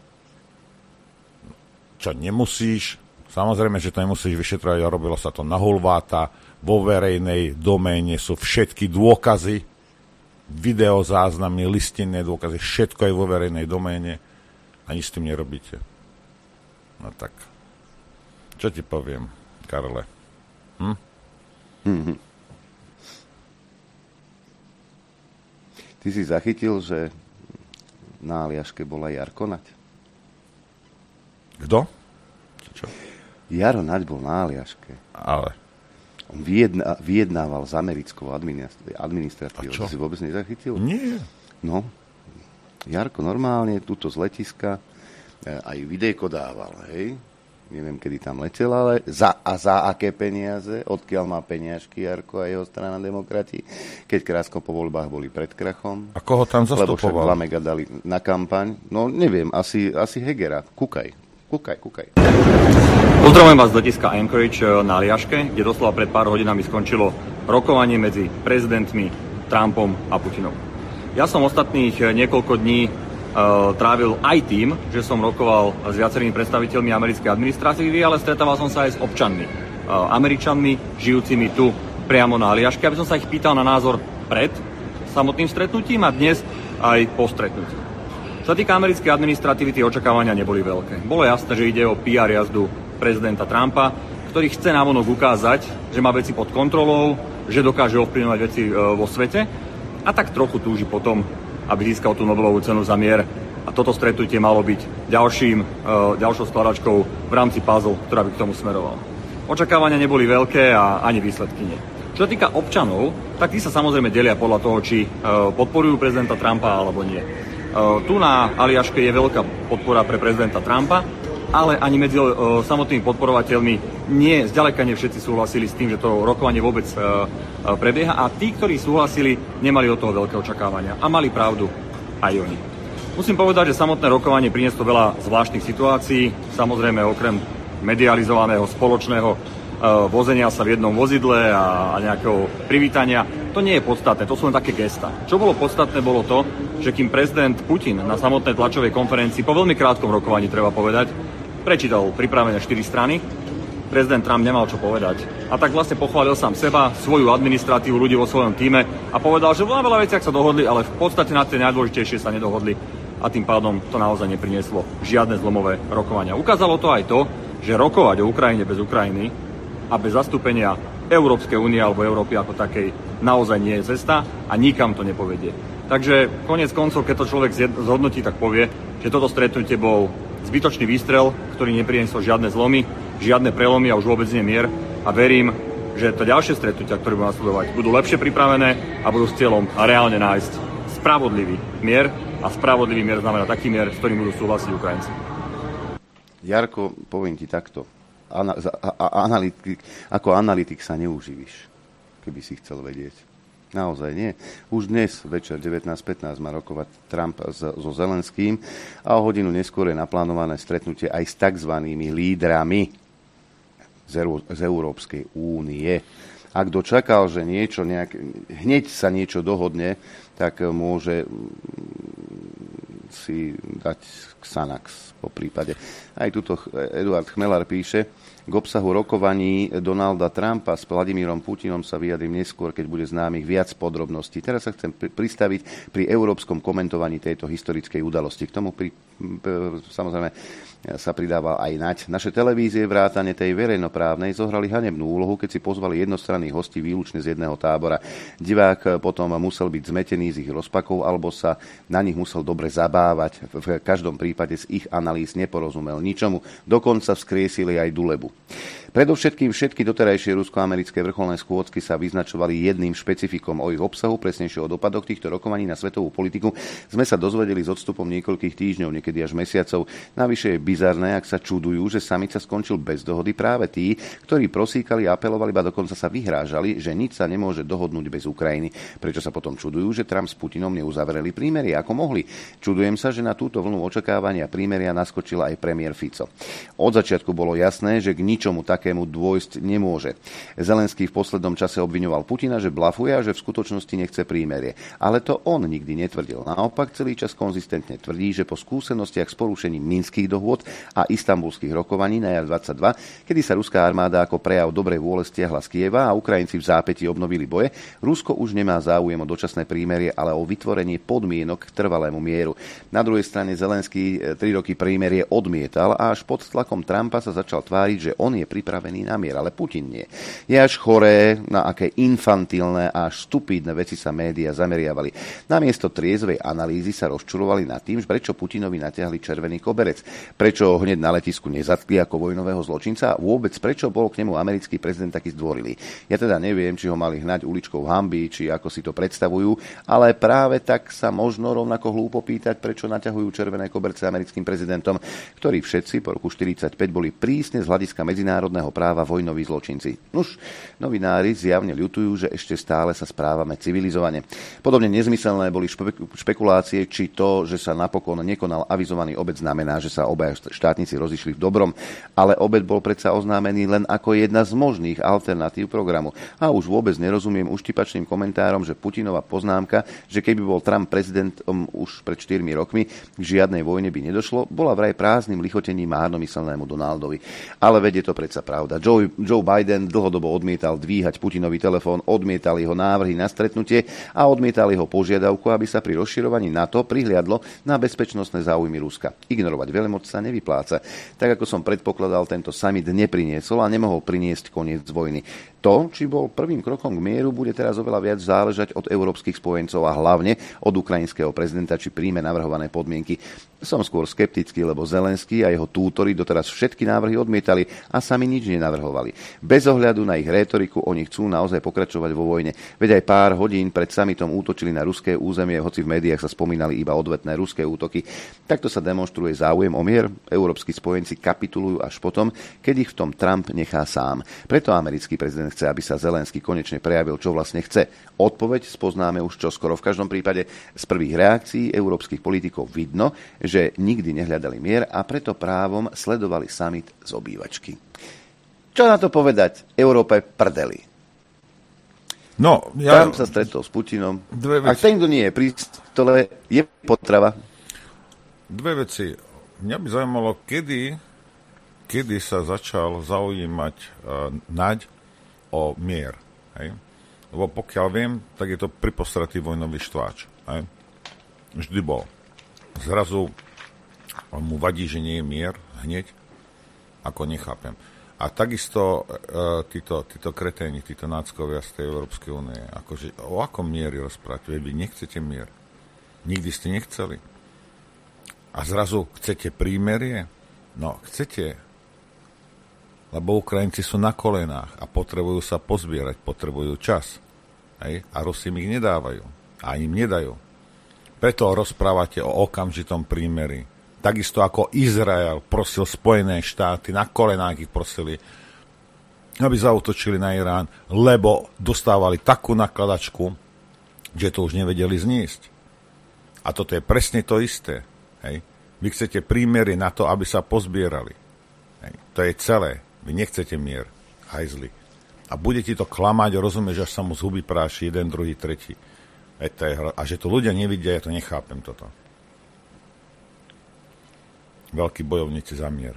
čo nemusíš. Samozrejme, že to nemusíš vyšetrovať, a robilo sa to na hulváta, vo verejnej doméne sú všetky dôkazy, videozáznamy, listinné dôkazy, všetko je vo verejnej doméne a nič s tým nerobíte. No tak, čo ti poviem, Karle? Ty si zachytil, že na Aliaške bola Jarko Naď? Kto? Čo? Jaro Naď bol na Aliaške. Ale? On vyjednával s americkou administratívou. To si vôbec nezachytil? Nie. No, Jarko normálne túto z letiska aj videjko dával, hej? Neviem, kedy tam letel, ale za aké peniaze, odkiaľ má peniažky Jarko a jeho strana Demokrati, keď krátko po voľbách boli pred krachom. A koho tam zastupoval? Lebo však Vlamega dali na kampaň. No, neviem, asi Hegera. Kúkaj. Pozdravujem vás z letiska Anchorage na Aliaške, kde doslova pred pár hodinami skončilo rokovanie medzi prezidentmi Trumpom a Putinom. Ja som ostatných niekoľko dní trávil aj tým, že som rokoval s viacerými predstaviteľmi americkej administratívy, ale stretával som sa aj s občanmi, Američanmi, žijúcimi tu priamo na Aliaške, aby som sa ich pýtal na názor pred samotným stretnutím a dnes aj po stretnutí. Čo sa týka americkej administratívy, tie očakávania neboli veľké. Bolo jasné, že ide o PR jazdu prezidenta Trumpa, ktorý chce návonok ukázať, že má veci pod kontrolou, že dokáže ovplyvňovať veci vo svete a tak trochu túži potom, aby získal tú Nobelovú cenu za mier. A toto stretnutie malo byť ďalšou skladačkou v rámci puzzle, ktorá by k tomu smerovala. Očakávania neboli veľké a ani výsledky nie. Čo sa týka občanov, tak tí sa samozrejme delia podľa toho, či podporujú prezidenta Trumpa alebo nie. Tu na Aliaške je veľká podpora pre prezidenta Trumpa, ale ani medzi samotnými podporovateľmi zďaleka nie všetci súhlasili s tým, že to rokovanie vôbec prebieha a tí, ktorí súhlasili, nemali od toho veľké očakávania a mali pravdu aj oni. Musím povedať, že samotné rokovanie prinieslo veľa zvláštnych situácií, samozrejme okrem medializovaného spoločného vozenia sa v jednom vozidle a nejakého privítania. To nie je podstatné, to sú len také gesta. Čo bolo podstatné, bolo to, že kým prezident Putin na samotnej tlačovej konferencii po veľmi krátkom rokovaní, treba povedať, prečítal pripravené 4 strany, prezident Trump nemal čo povedať. A tak vlastne pochválil sám seba, svoju administratívu, ľudí vo svojom týme a povedal, že vo veľa veciach sa dohodli, ale v podstate na tie najdôležitejšie sa nedohodli a tým pádom to naozaj neprinieslo žiadne zlomové rokovania. Ukázalo to aj to, že rokovať o Ukrajine bez Ukrajiny a bez zastúpenia Európskej únie alebo Európy ako takej naozaj nie je cesta a nikam to nepovedie. Takže koniec koncov, keď to človek zhodnotí, tak povie, že toto stretnutie bol zbytočný výstrel, ktorý nepriniesol žiadne zlomy, žiadne prelomy a už vôbec nie mier a verím, že to ďalšie stretnutia, ktoré budú nasledovať, budú lepšie pripravené a budú s cieľom reálne nájsť spravodlivý mier a spravodlivý mier znamená taký mier, s ktorým budú súhlasiť Ukrajinci. Jarko, poviem ti takto. Ako analytik sa neuživíš, keby si chcel vedieť. Naozaj nie. Už dnes večer 19:15 má rokovať Trump so Zelenským a o hodinu neskôr je naplánované stretnutie aj s tzv. Lídrami z Európskej únie. Ak kto čakal, že hneď sa niečo dohodne, tak môže si dať Xanax po prípade. Aj tuto Eduard Chmelar píše, k obsahu rokovaní Donalda Trumpa s Vladimírom Putinom sa vyjadrím neskôr, keď bude známych viac podrobností. Teraz sa chcem pristaviť pri európskom komentovaní tejto historickej udalosti. K tomu samozrejme sa pridáva aj Naď. Naše televízie vrátane tej verejnoprávnej zohrali hanebnú úlohu, keď si pozvali jednostranných hostí výlučne z jedného tábora. Divák potom musel byť zmetený z ich rozpakov, alebo sa na nich musel dobre zabávať. V každom prípade z ich analýz neporozumel ničomu. Dokonca vzkriesili aj Dulebu. Predovšetkým všetky doterajšie rusko-americké vrcholné schôdzky sa vyznačovali jedným špecifikom. O ich obsahu, presnejšie o dopadoch týchto rokovaní na svetovú politiku sme sa dozvedeli s odstupom niekoľkých týždňov, niekedy až mesiacov. Navyše je bizarné, ak sa čudujú, že summit sa skončil bez dohody práve tí, ktorí prosíkali, apelovali, ba dokonca sa vyhrážali, že nič sa nemôže dohodnúť bez Ukrajiny. Prečo sa potom čudujú, že Trump s Putinom neuzavreli prímerie, ako mohli? Čudujem sa, že na túto vlnu očakávania prímeria naskočil aj premiér Fico. Od začiatku bolo jasné, že k ničomu takému dôjsť nemôže. Zelenský v poslednom čase obviňoval Putina, že blafuje a že v skutočnosti nechce prímerie. Ale to on nikdy netvrdil. Naopak celý čas konzistentne tvrdí, že po skúsenostiach s porušením minských dohôd a istanbulských rokovaní na jar 22, kedy sa ruská armáda ako prejav dobrej vôle stiahla z Kieva a Ukrajinci v zápätí obnovili boje, Rusko už nemá záujem o dočasné prímerie, ale o vytvorenie podmienok k trvalému mieru. Na druhej strane Zelenský 3 roky prímerie odmietal a až pod tlakom Trumpa sa začal tváriť, že on je pripravený na mier, ale Putin nie. Je až choré, na aké infantilné a až stupidné veci sa médiá zameriavali. Namiesto triezvej analýzy sa rozčulovali nad tým, prečo Putinovi natiahli červený koberec, prečo ho hneď na letisku nezatkli ako vojnového zločinca a vôbec prečo bol k nemu americký prezident taký zdvorilý. Ja teda neviem, či ho mali hnať uličkou hanby, či ako si to predstavujú, ale práve tak sa možno rovnako hlúpo pýtať, prečo naťahujú červené koberce americkým prezidentom, ktorí všetci po roku 45 boli prísne z hľadiska medzinárodného práva vojnoví zločinci. Nuž, novinári zjavne ľutujú, že ešte stále sa správame civilizovane. Podobne nezmyselné boli špekulácie, či to, že sa napokon nekonal avizovaný obed, znamená, že sa obaja štátnici rozišli v dobrom, ale obed bol predsa oznámený len ako jedna z možných alternatív programu. A už vôbec nerozumiem uštipačným komentárom, že Putinova poznámka, že keby bol Trump prezidentom už pred 4 rokmi, k žiadnej vojne by nedošlo, bola vraj prázdnym lichotením márnomyselnému Donaldovi. Ale veď je to predsa pravda. Joe Biden dlhodobo odmietal dvíhať Putinovi telefón, odmietal jeho návrhy na stretnutie a odmietal jeho požiadavku, aby sa pri rozširovaní NATO prihliadlo na bezpečnostné záujmy Ruska. Ignorovať veľmoc sa nevypláca. Tak ako som predpokladal, tento summit nepriniesol a nemohol priniesť koniec vojny. To, či bol prvým krokom k mieru, bude teraz oveľa viac záležať od európskych spojencov a hlavne od ukrajinského prezidenta, či príjme navrhované podmienky. Som skôr skeptický, lebo Zelenský a jeho tútori doteraz všetky návrhy odmietali a sami nič nenavrhovali. Bez ohľadu na ich rétoriku oni chcú naozaj pokračovať vo vojne. Veď aj pár hodín pred summitom útočili na ruské územie, hoci v médiách sa spomínali iba odvetné ruské útoky. Takto sa demonstruje záujem o mier. Európski spojenci kapitulujú až potom, keď ich v tom Trump nechá sám. Preto americký prezident chce, aby sa Zelenský konečne prejavil, čo vlastne chce. Odpoveď spoznáme už čoskoro. V každom prípade z prvých reakcií európskych politikov vidno, že nikdy nehľadali mier a preto právom sledovali summit z obývačky. Čo na to povedať? Európe prdeli. No, ja... Tam sa stretol s Putinom. Ak ten, kto nie je pri stole, je potrava. Dve veci. Mňa by zaujímalo, kedy sa začal zaujímať Naď o mier. Hej? Lebo pokiaľ viem, tak je to pripostratý vojnový štváč. Hej? Vždy bol. Zrazu mu vadí, že nie je mier hneď, ako nechápem. A takisto títo kreténi, títo náckovia z tej Európskej únie, akože o akom mieri rozprávate? Vy nechcete mier. Nikdy ste nechceli. A zrazu chcete prímerie? No, chcete. Lebo Ukrajinci sú na kolenách a potrebujú sa pozbierať, potrebujú čas. Hej? A Rusi im ich nedávajú. A im nedajú. Preto rozprávate o okamžitom prímeri. Takisto ako Izrael prosil Spojené štáty, na kolenách ich prosili, aby zaútočili na Irán, lebo dostávali takú nakladačku, že to už nevedeli zniesť. A toto je presne to isté. Hej? Vy chcete prímerie na to, aby sa pozbierali. Hej? To je celé. Vy nechcete mier. Hajzli. A budete to klamať, rozumieš, až sa mu z huby práši jeden, druhý, tretí. A že to ľudia nevidia, ja to nechápem toto. veľkí bojovníci za mier.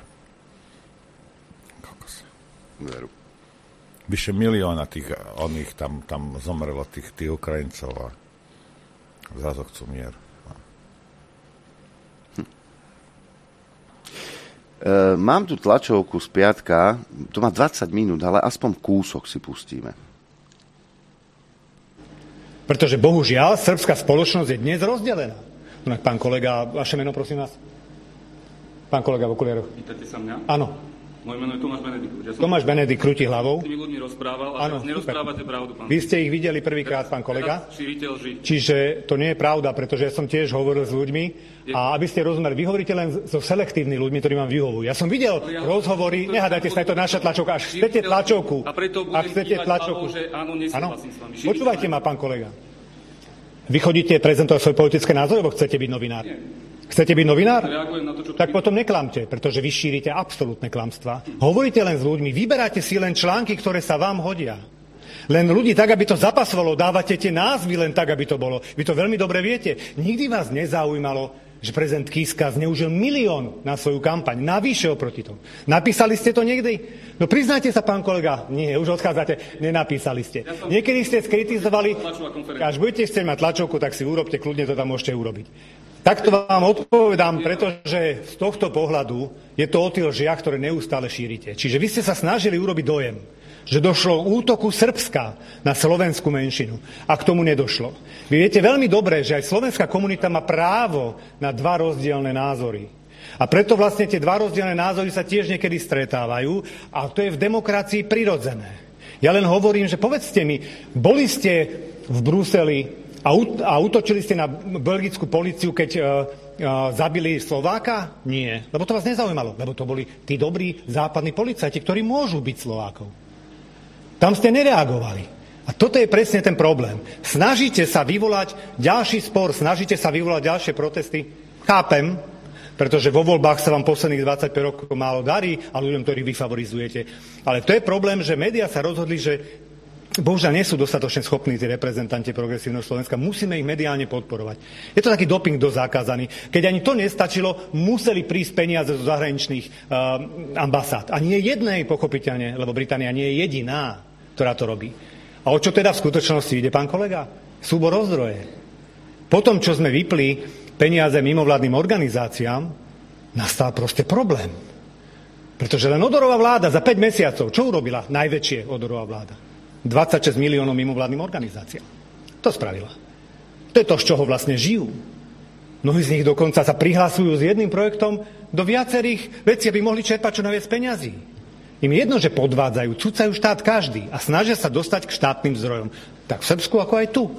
Veru. Vyše milióna oných tam zomrelo tých Ukrajincov a zrazu chcú mier. Mám tu tlačovku z piatka, to má 20 minút, ale aspoň kúsok si pustíme. Pretože bohužiaľ srbská spoločnosť je dnes rozdelená. Pán kolega, vaše meno, prosím vás? Pán kolega v okuliaroch. Pýtate sa mňa? Áno. Moje meno je Tomáš Benedikt. Tomáš Benedikt krúti hlavou. S tými ľuďmi rozprával a nerozprávate pravdu, pán. Vy ste ich videli prvýkrát, pán kolega. Šírite lži. Čiže to nie je pravda, pretože ja som tiež hovoril s ľuďmi a aby ste rozumeli, vy hovoríte len so selektívnymi ľuďmi, ktorí vám vyhovujú. Ja som videl rozhovory, nehádajte sa, je to naša tlačovka, až chcete tlačovku. A preto budem kývať hlavou, že áno, nesúhlasím s vami. Počúvajte ma, pán kolega. Vy chodíte prezentovať svoje politické názory, alebo chcete byť novinár? Chcete byť novinár? Tak potom neklamte, pretože vy šírite absolútne klamstvá. Hovoríte len s ľuďmi, vyberáte si len články, ktoré sa vám hodia. Len ľudí tak, aby to zapasovalo, dávate tie názvy len tak, aby to bolo. Vy to veľmi dobre viete. Nikdy vás nezaujímalo, že prezident Kiska zneužil 1 000 000 na svoju kampaň. Navyše oproti tomu. Napísali ste to niekdy? No priznajte sa, pán kolega. Nie, už odchádzate. Nenapísali ste. Niekedy ste skritizovali. Až budete chcieť mať tlačovku, tak si urobte, kľudne to tam môžete urobiť. Takto vám odpovedám, pretože z tohto pohľadu je to o tých lžiach, ktoré neustále šírite. Čiže vy ste sa snažili urobiť dojem, že došlo k útoku Srbska na slovenskú menšinu. A k tomu nedošlo. Vy viete veľmi dobre, že aj slovenská komunita má právo na 2 rozdielne názory. A preto vlastne tie 2 rozdielne názory sa tiež niekedy stretávajú a to je v demokracii prirodzené. Ja len hovorím, že povedzte mi, boli ste v Bruseli a útočili ste na belgickú políciu, keď zabili Slováka? Nie. Lebo to vás nezaujímalo. Lebo to boli tí dobrí západní policajti, ktorí môžu byť Slovákov. Tam ste nereagovali. A toto je presne ten problém. Snažíte sa vyvolať ďalší spor, snažíte sa vyvolať ďalšie protesty. Chápem, pretože vo voľbách sa vám posledných 25 rokov málo darí a ľuďom, ktorých vy favorizujete. Ale to je problém, že médiá sa rozhodli, že bohužiaľ nie sú dostatočne schopní tí reprezentanti progresívneho Slovenska. Musíme ich mediálne podporovať. Je to taký doping zakázaný. Keď ani to nestačilo, museli prísť peniaze zo zahraničných ambasád. A nie jednej, pochopiteľne, lebo Británia nie je jediná, ktorá to robí. A o čo teda v skutočnosti ide, pán kolega? Súbor o zdroje. Potom, čo sme vypli peniaze mimovládnym organizáciám, nastal proste problém. Pretože len Odorová vláda za 5 mesiacov, čo urobila najväčšie Odorová vláda? 26 miliónov mimovládnym organizáciám. To spravila. To je to, z čoho vlastne žijú. Mnohí z nich dokonca sa prihlasujú s jedným projektom do viacerých vecí, aby mohli čerpať čo najviac peňazí. Im je jedno, že podvádzajú, cucajú štát každý a snažia sa dostať k štátnym zdrojom. Tak v Srbsku, ako aj tu.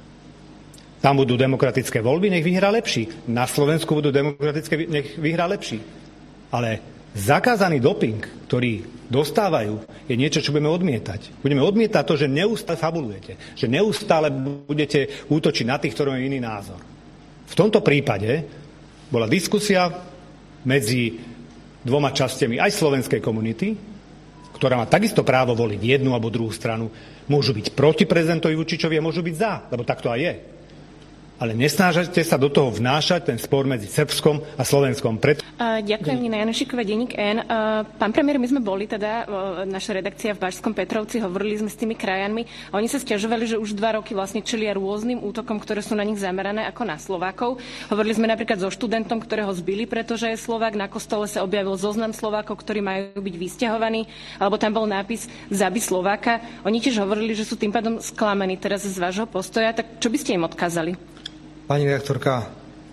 Tam budú demokratické voľby, nech vyhrá lepší. Na Slovensku budú demokratické, nech vyhrá lepší. Ale zakázaný doping, ktorý dostávajú, je niečo, čo budeme odmietať. Budeme odmietať to, že neustále fabulujete, že neustále budete útočiť na tých, ktorí majú iný názor. V tomto prípade bola diskusia medzi 2 častiami aj slovenskej komunity, ktorá má takisto právo voliť jednu alebo druhú stranu. Môžu byť proti prezidentovi Vučičovi a môžu byť za, lebo tak to aj je. Ale nesnážate sa do toho vnášať ten spor medzi Srbskom a Slovenskom. Ďakujem, Nina Janošíková, denník N. Pán premiér, my sme boli teda, naša redakcia v Bašskom Petrovci, hovorili sme s tými krajanmi a oni sa sťažovali, že už 2 roky vlastne čelia rôznym útokom, ktoré sú na nich zamerané ako na Slovákov. Hovorili sme napríklad so študentom, ktorého zbili, pretože je Slovák. Na kostole sa objavil zoznam Slovákov, ktorí majú byť vysťahovaní, alebo tam bol nápis Zabi Slováka. Oni tiež hovorili, že sú tým pádom sklamení teraz z vášho postoja. Tak čo by ste im odkázali? Pani redaktorka,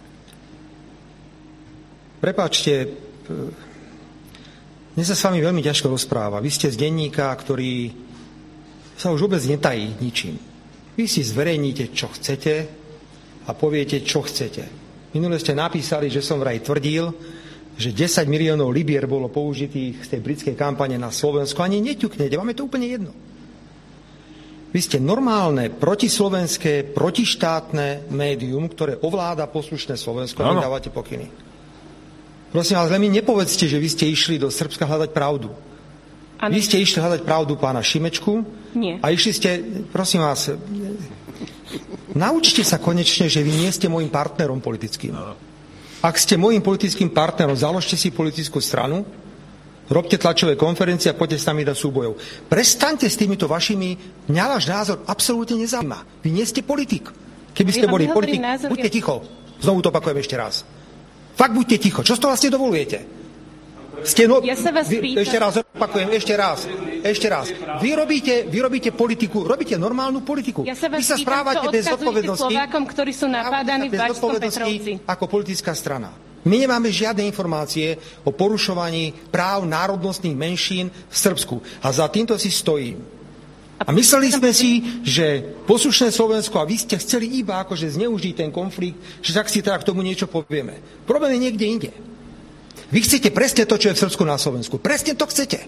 prepáčte, mne sa s vami veľmi ťažko rozpráva. Vy ste z denníka, ktorý sa už vôbec netají ničím. Vy si zverejníte, čo chcete a poviete, čo chcete. Minule ste napísali, že som vraj tvrdil, že 10 miliónov libier bolo použitých z tej britskej kampane na Slovensku. Ani neťuknete, máme to úplne jedno. Vy ste normálne, protislovenské, protištátne médium, ktoré ovláda poslušné Slovensko a vy dávate pokyny. Prosím vás, len mi nepovedzte, že vy ste išli do Srbska hľadať pravdu. Ano. Vy ste išli hľadať pravdu pána Šimečku. Nie. A išli ste, prosím vás, naučte sa konečne, že vy nie ste môjim partnerom politickým. Ak ste môjim politickým partnerom, založte si politickú stranu, robte tlačové konferencie a poďte s nami do súbojov. Prestaňte s týmito vašimi, mňa váš názor absolútne nezaujíma. Vy nie ste politik. Keby ste boli politik, buďte ticho. Znovu to opakujem ešte raz. Fakt buďte ticho. Čo z toho vlastne dovolujete? Ja sa vás pýtam. Ešte raz opakujem, ešte raz. Vy robíte politiku, robíte normálnu politiku. Ja sa vás Vy sa správate bez zodpovednosti. Slovákom, ktorí sú napádaní v Bačskom Petrovci. Ako politická strana. My nemáme žiadne informácie o porušovaní práv národnostných menšín v Srbsku. A za týmto si stojím. A mysleli sme si, že poslušné Slovensko, a vy ste chceli iba akože zneužiť ten konflikt, že tak si teda k tomu niečo povieme. Problém je niekde inde. Vy chcete presne to, čo je v Srbsku na Slovensku. Presne to chcete.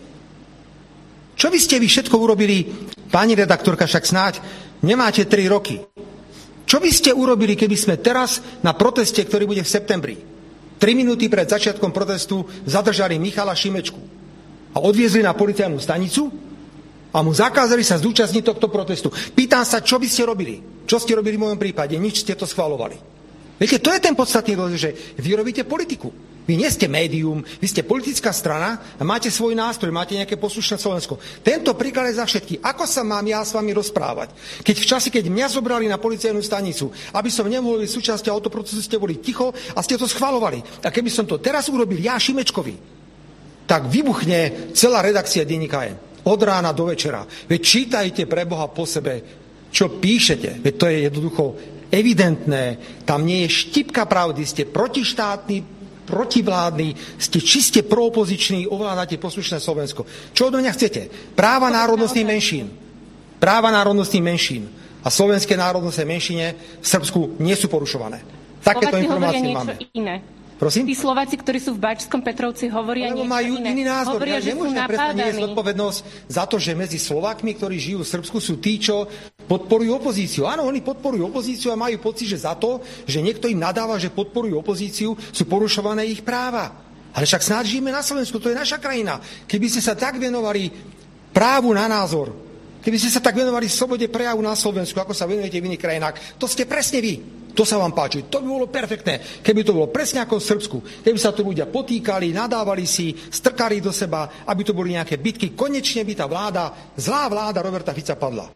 Čo by ste vy všetko urobili, pani redaktorka, však snáď nemáte 3 roky. Čo by ste urobili, keby sme teraz na proteste, ktorý bude v septembri, 3 minúty pred začiatkom protestu zadržali Michala Šimečku a odviezli na policajnú stanicu a mu zakázali sa zúčastniť tohto protestu. Pýtam sa, čo by ste robili? Čo ste robili v mojom prípade? Nič, ste to schvaľovali. Viete, to je ten podstatný rozdiel, že vy robíte politiku. Vy nie ste médium, vy ste politická strana a máte svoj nástroj, máte nejaké poslušné Slovensko. Tento príklad je za všetky. Ako sa mám ja s vami rozprávať? Keď v čase, keď mňa zobrali na policajnú stanicu, aby som nemohol byť súčasťou autoprocesu, ste boli ticho a ste to schvaľovali. A keby som to teraz urobil ja Šimečkovi, tak vybuchne celá redakcia denníka N. Od rána do večera. Veď čítajte pre Boha po sebe, čo píšete. Veď to je jednoducho evidentné. Tam nie je štipka pravdy. Ste protištátni, protivládni, ste čiste proopoziční, ovládate poslušné Slovensko. Čo odo mňa chcete? Práva národnostných menšín. Práva národnostných menšín a slovenské národnostné menšine v Srbsku nie sú porušované. Takéto informácie máme. Iné. Prosím? Tí Slováci, ktorí sú v Bačskom Petrovci, hovoria niečo majú iné. Iný názor. Hovoria, že sú napádaní. Zodpovednosť za to, že medzi Slovákmi, ktorí žijú v Srbsku, sú tí, čo podporujú opozíciu. Áno, oni podporujú opozíciu a majú pocit, že za to, že niekto im nadáva, že podporujú opozíciu, sú porušované ich práva. Ale však snáď žijeme na Slovensku, to je naša krajina. Keby ste sa tak venovali právu na názor, keby ste sa tak venovali slobode prejavu na Slovensku, ako sa venujete v iných krajinách, to ste presne vy. To sa vám páči. To by bolo perfektné. Keby to bolo presne ako v Srbsku. Keby sa tu ľudia potýkali, nadávali si, strkali do seba, aby to boli nejaké bitky. Konečne by tá zlá vláda Roberta Fica padla.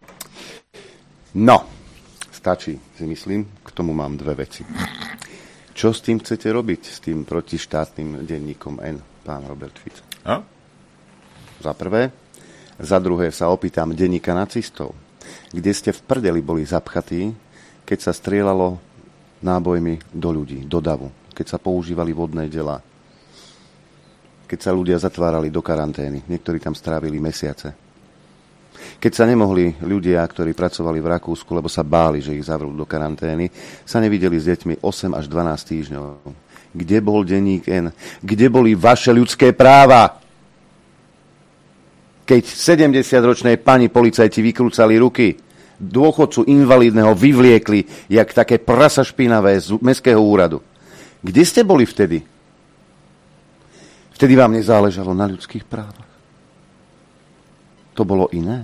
No, stačí, si myslím. K tomu mám 2 veci. Čo s tým chcete robiť, s tým protištátnym denníkom N, pán Robert Fico? A? Za prvé. Za druhé sa opýtam denníka nacistov, kde ste v prdeli boli zapchatí, keď sa strieľalo nábojmi do ľudí, do davu, keď sa používali vodné delá, keď sa ľudia zatvárali do karantény, niektorí tam strávili mesiace. Keď sa nemohli ľudia, ktorí pracovali v Rakúsku, lebo sa báli, že ich zavrú do karantény, sa nevideli s deťmi 8 až 12 týždňov. Kde bol denník N? Kde boli vaše ľudské práva? Keď 70-ročnej pani policajti vykrúcali ruky, dôchodcu invalidného vyvliekli, jak také prasa špinavé z mestského úradu. Kde ste boli vtedy? Vtedy vám nezáležalo na ľudských právach. To bolo iné?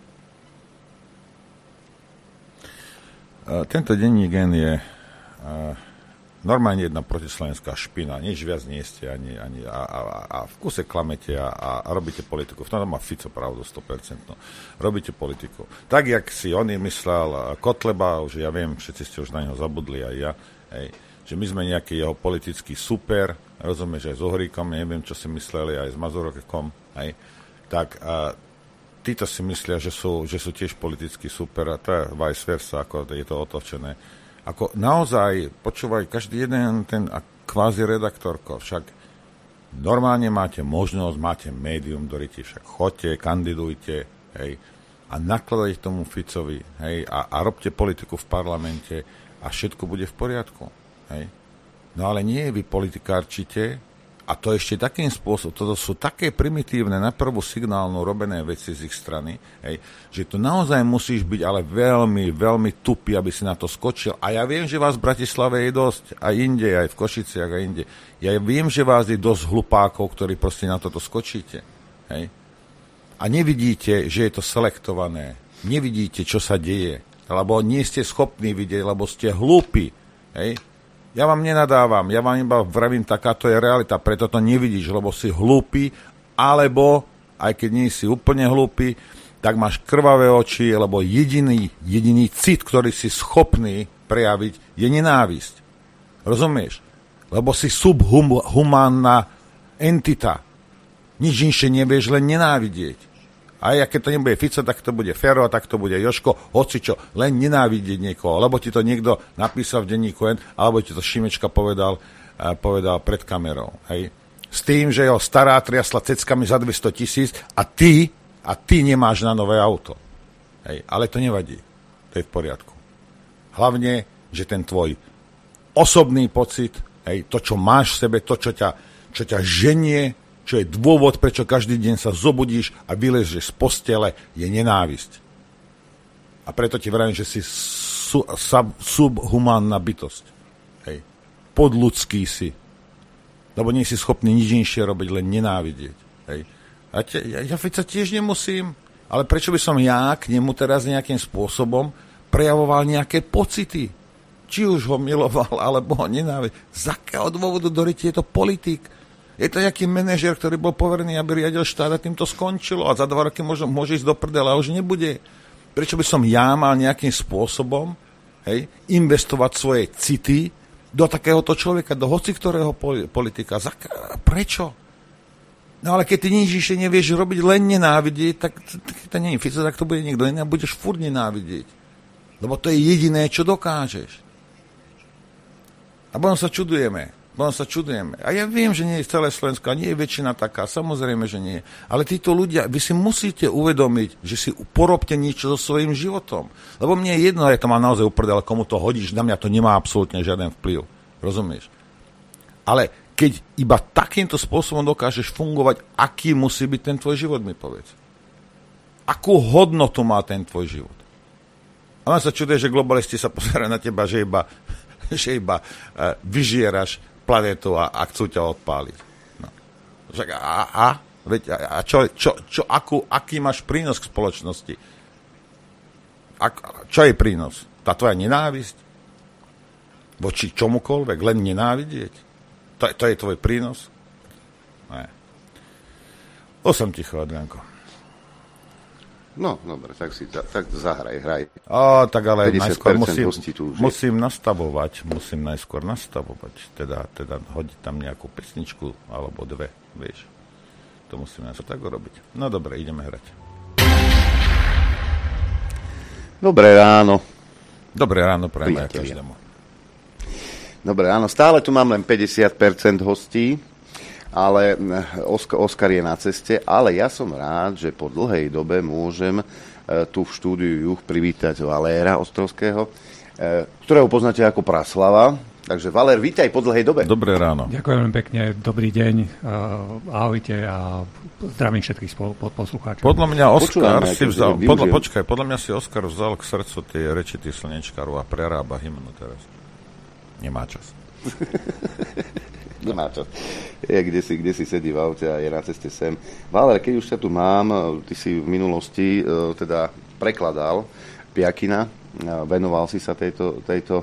Tento denník N je normálne jedna protislovenská špina. Nič viac nie ste a v kuse klamete a robíte politiku. V tom má Fico pravdu 100%. Robíte politiku. Tak, jak si on myslel Kotleba, už ja viem, všetci ste už na neho zabudli, aj ja, hej, že my sme nejaký jeho politický super, rozumieš, aj s Uhríkom, neviem, čo si mysleli, aj s Mazurokom, hej, tak títo si myslia, že sú tiež politický super a to je vice versa, ako je to otočené. Ako naozaj, počúvaj, každý jeden ten kvázi redaktorko, však normálne máte možnosť, máte médium, dorite, však choďte, kandidujte, hej, a nakladajte tomu Ficovi, hej, a robte politiku v parlamente a všetko bude v poriadku, hej. No ale nie, vy politikárčite a to ešte takým spôsobom, toto sú také primitívne, na prvú signálnu robené veci z ich strany, hej, že to naozaj musíš byť ale veľmi, veľmi tupý, aby si na to skočil. A ja viem, že vás v Bratislave je dosť, aj inde, aj v Košiciach, aj inde. Ja viem, že vás je dosť hlupákov, ktorí proste na toto skočíte. Hej. A nevidíte, že je to selektované. Nevidíte, čo sa deje. Lebo nie ste schopní vidieť, lebo ste hlúpi. Hej. Ja vám nenadávam, ja vám iba vravím, takáto je realita, preto to nevidíš, lebo si hlúpy, alebo, aj keď nie si úplne hlúpy, tak máš krvavé oči, lebo jediný cit, ktorý si schopný prejaviť, je nenávisť. Rozumieš? Lebo si subhumánna entita. Nič inšie nevieš, len nenávidieť. A keď to nebude Fico, tak to bude Fero, tak to bude Jožko, hocičo, len nenávidieť niekoho. Lebo ti to niekto napísal v denníku N, alebo ti to Šimečka povedal pred kamerou. Hej? S tým, že jeho stará triasla ceckami za 200 000 a ty nemáš na nové auto. Hej? Ale to nevadí. To je v poriadku. Hlavne, že ten tvoj osobný pocit, hej, to, čo máš v sebe, to, čo ťa ženie, čo je dôvod, prečo každý deň sa zobudíš a vyležeš z postele, je nenávisť. A preto ti vravím, že si subhumánna bytosť. Hej. Podľudský si. Lebo nie si schopný nič inšie robiť, len nenávidieť. Hej. Ja Fica tiež nemusím, ale prečo by som ja k nemu teraz nejakým spôsobom prejavoval nejaké pocity? Či už ho miloval, alebo ho nenávidel. Z akého dôvodu, Doriti, je to politik? Je to nejaký manažer, ktorý bol poverený, aby riadil štát a tým to skončilo a za 2 roky môže ísť do prdela a už nebude. Prečo by som ja mal nejakým spôsobom investovať svoje city do takéhoto človeka, do hoci ktorého politika? Prečo? No ale keď ty nič ešte nevieš robiť, len nenávidieť, tak to nie je Fico, tak to bude niekto iný a budeš furt nenávidieť. Lebo to je jediné, čo dokážeš. A potom sa čudujeme. A ja viem, že nie je celé Slovensko, a nie je väčšina taká, samozrejme, že nie. Ale títo ľudia, vy si musíte uvedomiť, že si porobte niečo so svojím životom. Lebo mne je jedno, ja to mám naozaj uprdel, komu to hodíš, na mňa to nemá absolútne žiaden vplyv. Rozumieš? Ale keď iba takýmto spôsobom dokážeš fungovať, aký musí byť ten tvoj život, mi povedz. Akú hodnotu má ten tvoj život? A on sa čuduje, že globalisti sa pozerajú na teba, že iba vyžieraš planetu a chcú ťa odpáliť. No. Aký máš prínos k spoločnosti? Čo je prínos? Tá tvoja nenávisť? Voči čomukoľvek? Len nenávidieť? To je tvoj prínos? Ne. Som ticho, Adrianko. No, dobre, tak zahraj, hraj. Tak ale najskôr musím nastavovať, teda hodiť tam nejakú pesničku, alebo dve, vieš. To musíme tak urobiť. No dobre, ideme hrať. Dobré ráno. Dobré ráno prejme každému. Dobré ráno, stále tu mám len 50% hostí, ale Oskar je na ceste, ale ja som rád, že po dlhej dobe môžem tu v štúdiu Juh privítať Valéra Ostrovského, ktorého poznáte ako Praslava. Takže Valér, vítaj po dlhej dobe. Dobré ráno. Ďakujem veľmi pekne, dobrý deň, ahojte a zdravím všetkých poslucháčov. Podľa mňa Oskar si vzal, podľa mňa si Oskar vzal k srdcu tie reči tých slnečkárov a prerába hymnu teraz. Nemá čas. Nemá čas. Kde si sedí v aute a je na ceste sem. Valer, keď už ťa tu mám, ty si v minulosti teda prekladal Piakina, venoval si sa tejto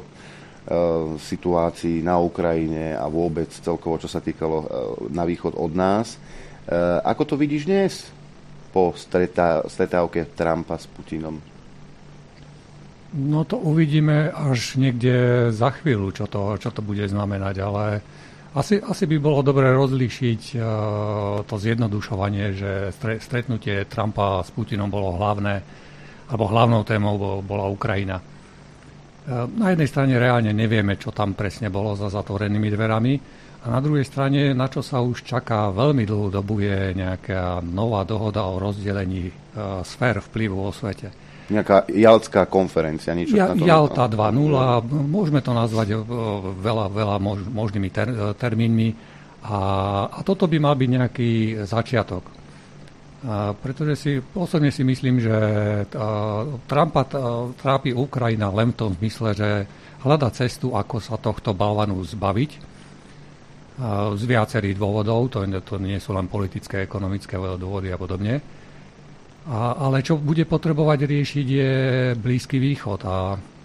situácii na Ukrajine a vôbec celkovo, čo sa týkalo na východ od nás. Ako to vidíš dnes po stretávke Trumpa s Putinom? No to uvidíme až niekde za chvíľu, čo to bude znamenať, ale asi by bolo dobre rozlíšiť to zjednodušovanie, že stretnutie Trumpa s Putinom bolo hlavnou témou bola Ukrajina. Na jednej strane reálne nevieme, čo tam presne bolo za zatvorenými dverami, a na druhej strane, na čo sa už čaká veľmi dlhú dobu, je nejaká nová dohoda o rozdelení sfér vplyvu vo svete. Nejaká jaltská konferencia, niečo na to? Jalta 2.0, môžeme to nazvať veľa možnými termínmi, a toto by mal byť nejaký začiatok. Pretože osobne si myslím, že Trumpa trápi Ukrajina len v tom zmysle, že hľada cestu, ako sa tohto balvanu zbaviť, z viacerých dôvodov, to nie sú len politické, ekonomické dôvody a podobne. Ale čo bude potrebovať riešiť, je Blízky východ, a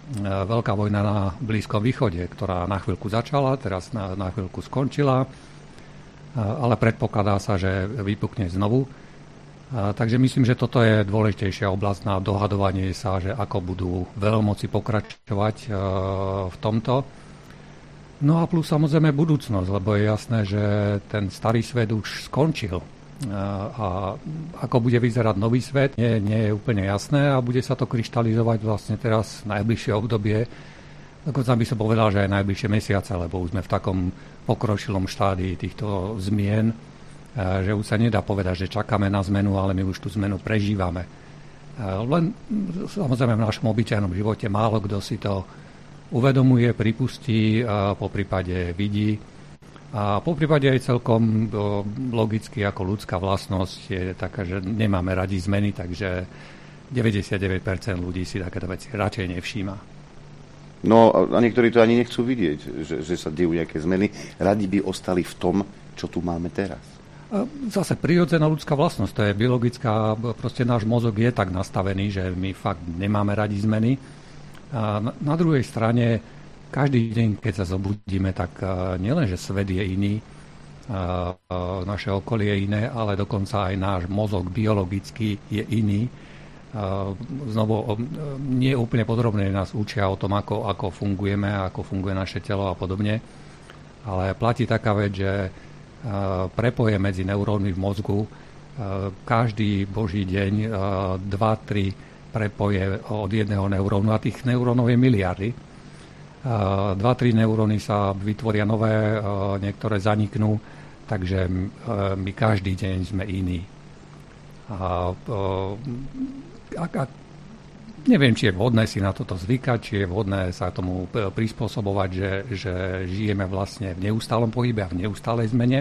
veľká vojna na Blízkom východe, ktorá na chvíľku začala, teraz na chvíľku skončila, ale predpokladá sa, že vypukne znovu. Takže myslím, že toto je dôležitejšia oblasť na dohadovanie sa, že ako budú veľmoci pokračovať v tomto. No a plus samozrejme budúcnosť, lebo je jasné, že ten starý svet už skončil. A ako bude vyzerať nový svet, nie je úplne jasné a bude sa to kryštalizovať vlastne teraz v najbližšie obdobie. Dokonca by som povedal, že aj najbližšie mesiace, lebo už sme v takom pokročilom štádii týchto zmien, že už sa nedá povedať, že čakáme na zmenu, ale my už tú zmenu prežívame. Len samozrejme v našom obyčajnom živote málo kto si to uvedomuje, pripustí, poprípade vidí. A poprípade aj celkom logicky ako ľudská vlastnosť je taká, že nemáme radi zmeny, takže 99% ľudí si takéto veci radšej nevšíma. No a niektorí to ani nechcú vidieť, že sa dejú nejaké zmeny. Radi by ostali v tom, čo tu máme teraz. Zase prirodzená ľudská vlastnosť, to je biologická, proste náš mozog je tak nastavený, že my fakt nemáme radi zmeny. A na druhej strane každý deň, keď sa zobudíme, tak nielen, že svet je iný, naše okolie je iné, ale dokonca aj náš mozog biologicky je iný. Znovu, nie úplne podrobne nás učia o tom, ako fungujeme, ako funguje naše telo a podobne, ale platí taká vec, že prepoje medzi neurónmi v mozgu, každý boží deň 2-3 prepoje od jedného neurónu, a tých neurónov je miliardy. 2-3 neuróny sa vytvoria nové, niektoré zaniknú, takže my každý deň sme iní. Neviem, či je vhodné si na toto zvykať, či je vhodné sa tomu prispôsobovať, že žijeme vlastne v neustálom pohybe a v neustálej zmene.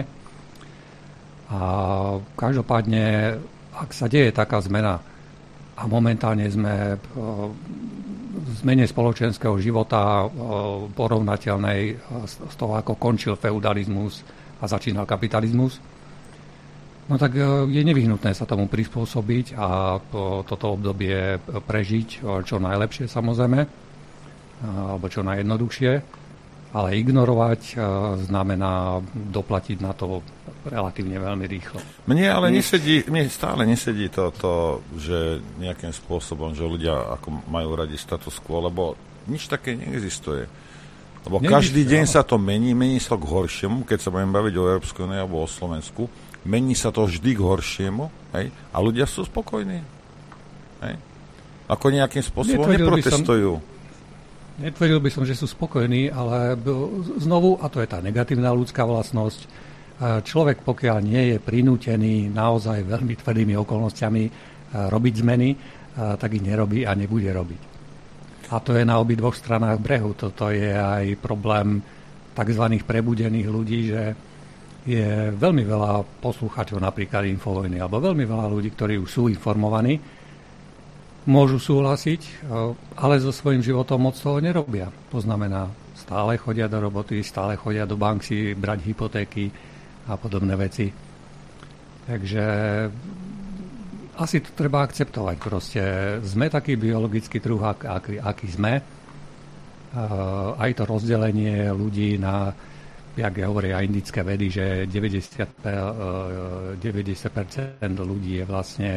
A každopádne, ak sa deje taká zmena a momentálne sme v zmene spoločenského života porovnateľnej z toho, ako končil feudalizmus a začínal kapitalizmus, no tak je nevyhnutné sa tomu prispôsobiť a toto obdobie prežiť čo najlepšie samozrejme, alebo čo najjednoduchšie, ale ignorovať znamená doplatiť na to relatívne veľmi rýchlo. Mne stále nesedí to, že nejakým spôsobom, že ľudia ako majú radi status quo, lebo nič také neexistuje. Lebo každý deň sa to mení sa k horšiemu, keď sa budeme baviť o Európskej únii alebo o Slovensku. Mení sa to vždy k horšiemu, hej? A ľudia sú spokojní. Hej? Ako nejakým spôsobom neprotestujú. Netvrdil by som, že sú spokojní, ale znovu, a to je tá negatívna ľudská vlastnosť, človek, pokiaľ nie je prinútený naozaj veľmi tvrdými okolnostiami robiť zmeny, tak ich nerobí a nebude robiť. A to je na obidvoch stranách brehu. Toto je aj problém tzv. Prebudených ľudí, že je veľmi veľa poslucháčov napríklad Infovojny, alebo veľmi veľa ľudí, ktorí už sú informovaní, môžu súhlasiť, ale so svojím životom moc toho nerobia. To znamená, stále chodia do roboty, stále chodia do bank si brať hypotéky a podobné veci. Takže asi to treba akceptovať. Proste sme taký biologický druh, aký sme. Aj to rozdelenie ľudí na, jak hovoria indické vedy, že 90% ľudí je vlastne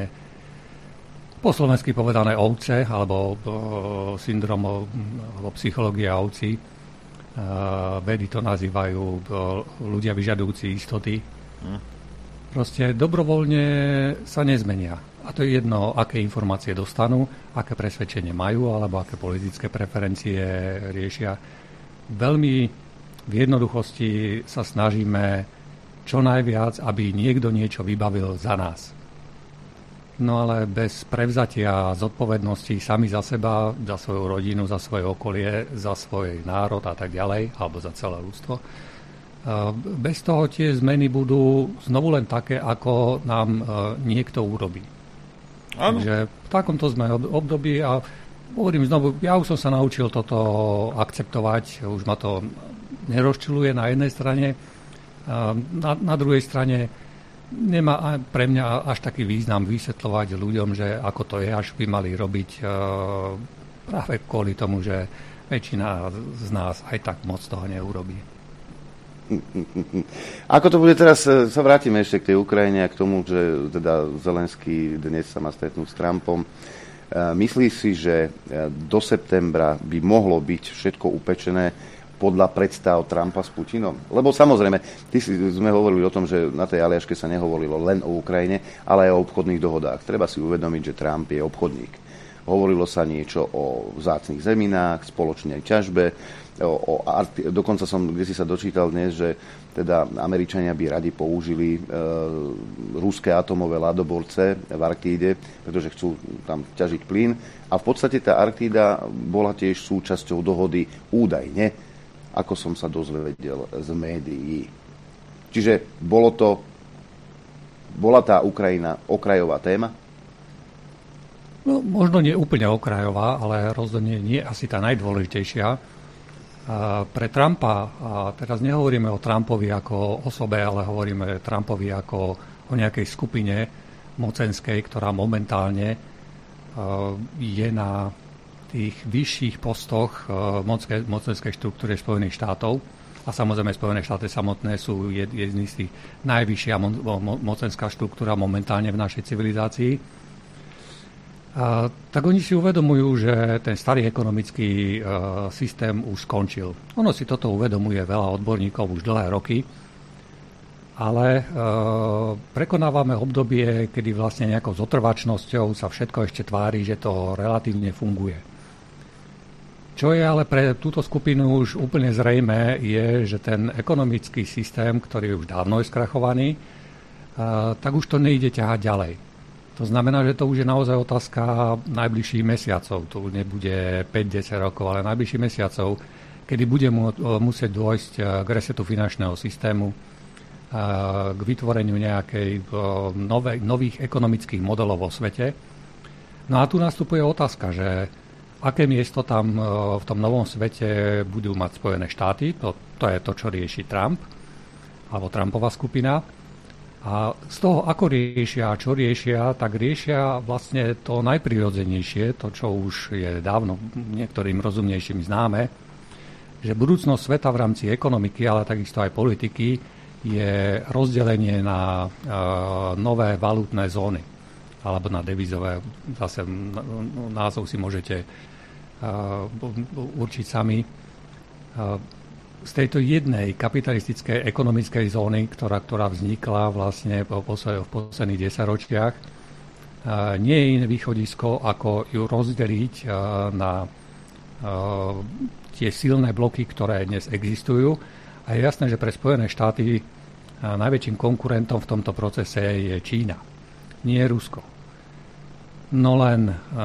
po slovensky povedané ovce, alebo syndrom, alebo psychológia ovci. Vedy to nazývajú ľudia vyžadujúci istoty. Proste dobrovoľne sa nezmenia. A to je jedno, aké informácie dostanú, aké presvedčenie majú, alebo aké politické preferencie riešia. Veľmi v jednoduchosti sa snažíme čo najviac, aby niekto niečo vybavil za nás. No ale bez prevzatia zodpovednosti sami za seba, za svoju rodinu, za svoje okolie, za svoj národ a tak ďalej, alebo za celé ľudstvo. Bez toho tie zmeny budú znovu len také, ako nám niekto urobí. Ano. Takže v takomto sme období a hovorím znovu, ja už som sa naučil toto akceptovať, už ma to nerozčiluje na jednej strane, na druhej strane nemá pre mňa až taký význam vysvetľovať ľuďom, že ako to je, až by mali robiť práve kvôli tomu, že väčšina z nás aj tak moc toho neurobí. Ako to bude teraz, sa vrátime ešte k tej Ukrajine a k tomu, že teda Zelenský dnes sa má stretnúť s Trumpom. Myslíš si, že do septembra by mohlo byť všetko upečené podľa predstav Trumpa s Putinom? Lebo samozrejme, sme hovorili o tom, že na tej Aliaške sa nehovorilo len o Ukrajine, ale aj o obchodných dohodách. Treba si uvedomiť, že Trump je obchodník. Hovorilo sa niečo o vzácnych zeminách, spoločnej ťažbe, dokonca som kdesi sa dočítal dnes, že teda Američania by radi použili ruské atomové ľadoborce v Arktíde, pretože chcú tam ťažiť plyn. A v podstate tá Arktída bola tiež súčasťou dohody údajne, ako som sa dozvedel z médií. Čiže bola tá Ukrajina okrajová téma? No, možno nie úplne okrajová, ale rozhodne nie asi tá najdôležitejšia. Pre Trumpa, a teraz nehovoríme o Trumpovi ako osobe, ale hovoríme Trumpovi ako o nejakej skupine mocenskej, ktorá momentálne je na tých vyšších postoch mocenskej štruktúry Spojených štátov. A samozrejme Spojené štáty samotné sú jedný z tých najvyššia mocenská štruktúra momentálne v našej civilizácii. Tak oni si uvedomujú, že ten starý ekonomický systém už skončil. Ono si toto uvedomuje veľa odborníkov už dlhé roky, ale prekonávame obdobie, kedy vlastne nejakou zotrvačnosťou sa všetko ešte tvári, že to relatívne funguje. Čo je ale pre túto skupinu už úplne zrejmé, je, že ten ekonomický systém, ktorý je už dávno skrachovaný, tak už to nejde ťahať ďalej. To znamená, že to už je naozaj otázka najbližších mesiacov. To už nebude 5-10 rokov, ale najbližších mesiacov, kedy bude musieť dôjsť k resetu finančného systému, k vytvoreniu nejakej nových ekonomických modelov vo svete. No a tu nastupuje otázka, že aké miesto tam v tom novom svete budú mať Spojené štáty. To je to, čo rieši Trump, alebo Trumpova skupina. A z toho, ako riešia a čo riešia, tak riešia vlastne to najprirodzenejšie, to, čo už je dávno niektorým rozumnejším známe, že budúcnosť sveta v rámci ekonomiky, ale takisto aj politiky, je rozdelenie na nové valutné zóny, alebo na devizové, zase názov si môžete určiť sami. Z tejto jednej kapitalistickej ekonomickej zóny, ktorá vznikla vlastne v posledných 10 ročiach, nie je iné východisko, ako ju rozdeliť na tie silné bloky, ktoré dnes existujú. A je jasné, že pre Spojené štáty najväčším konkurentom v tomto procese je Čína, nie Rusko. No len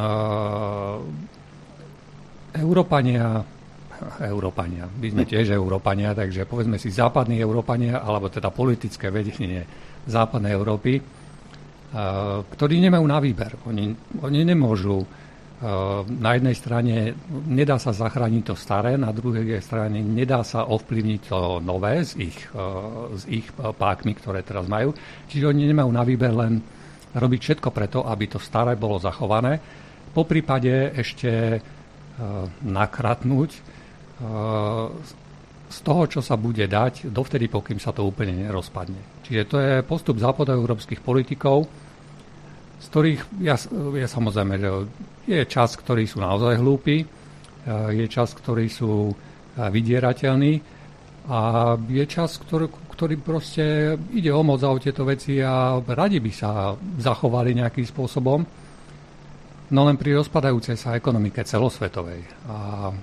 Európania, my sme tiež Európania, takže povedzme si západní Európania, alebo teda politické vedenie západnej Európy, ktorí nemajú na výber. Oni nemôžu, na jednej strane nedá sa zachrániť to staré, na druhej strane nedá sa ovplyvniť to nové s ich pákmi, ktoré teraz majú. Čiže oni nemajú na výber len robiť všetko preto, aby to staré bolo zachované. Poprípade ešte nakratnúť z toho, čo sa bude dať, dovtedy, pokým sa to úplne nerozpadne. Čiže to je postup západoeurópskych politikov, z ktorých je samozrejme, že je čas, ktorí sú naozaj hlúpi, je čas, ktorí sú vydierateľní a je čas, ktorý proste ide o moc o tieto veci a radi by sa zachovali nejakým spôsobom, no len pri rozpadajúcej sa ekonomike celosvetovej a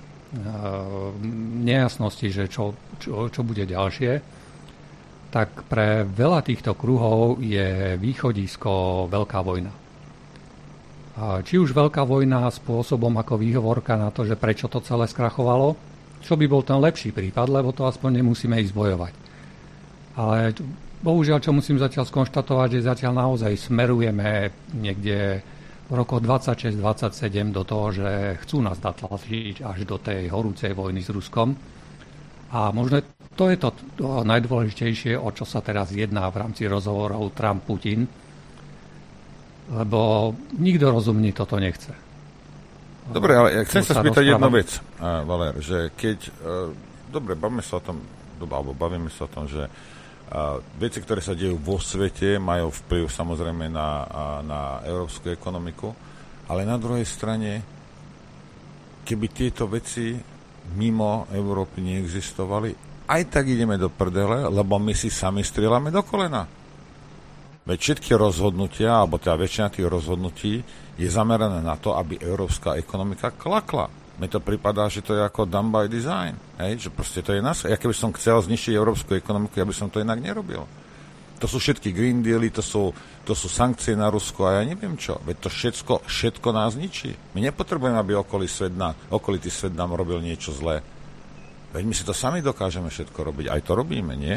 nejasnosti, že čo bude ďalšie, tak pre veľa týchto kruhov je východisko veľká vojna. Či už veľká vojna spôsobom ako výhovorka na to, že prečo to celé skrachovalo, čo by bol ten lepší prípad, lebo to aspoň nemusíme ísť bojovať. Ale bohužiaľ, čo musím zatiaľ skonštatovať, že zatiaľ naozaj smerujeme niekde v roku 26-27 do toho, že chcú nás natlačiť až do tej horúcej vojny s Ruskom. A možno to je to najdôležitejšie, o čo sa teraz jedná v rámci rozhovorov Trump-Putin, lebo nikto rozumný toto nechce. Dobre, ale ja chcem sa spýtať jednu vec, Valer, že keď... Dobre, bavíme sa o tom, že veci, ktoré sa dejú vo svete, majú vplyv samozrejme na európsku ekonomiku, ale na druhej strane, keby tieto veci mimo Európy neexistovali, aj tak ideme do prdele, lebo my si sami strieľame do kolena. Veď všetky rozhodnutia, alebo teda väčšina tých rozhodnutí je zamerané na to, aby európska ekonomika klakla. Mne to pripadá, že to je ako done by design. Že proste to je nás. Ja keby som chcel zničiť európsku ekonomiku, ja by som to inak nerobil. To sú všetky Green Dealy, to sú sankcie na Rusko a ja neviem čo. Veď to všetko nás ničí. My nepotrebujeme, aby okolitý svet nám robil niečo zlé. Veď my si to sami dokážeme všetko robiť. Aj to robíme, nie?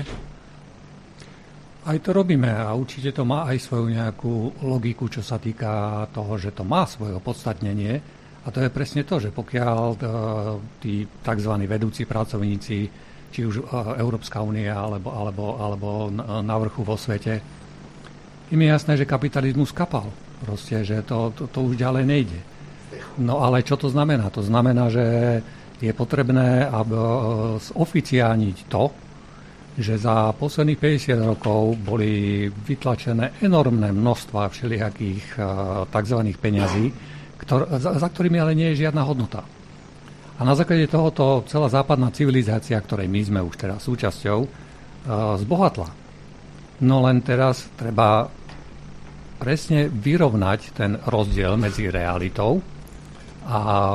Aj to robíme a určite to má aj svoju nejakú logiku, čo sa týka toho, že to má svoje opodstatnenie. A to je presne to, že pokiaľ tí tzv. Vedúci pracovníci, či už Európska únia alebo na vrchu vo svete, im je jasné, že kapitalizmus kapal. Proste, že to už ďalej nejde. No ale čo to znamená? To znamená, že je potrebné oficiálniť to, že za posledných 50 rokov boli vytlačené enormné množstva všelijakých tzv. Peňazí, za ktorými ale nie je žiadna hodnota. A na základe tohoto celá západná civilizácia, ktorej my sme už teraz súčasťou, zbohatla. No len teraz treba presne vyrovnať ten rozdiel medzi realitou a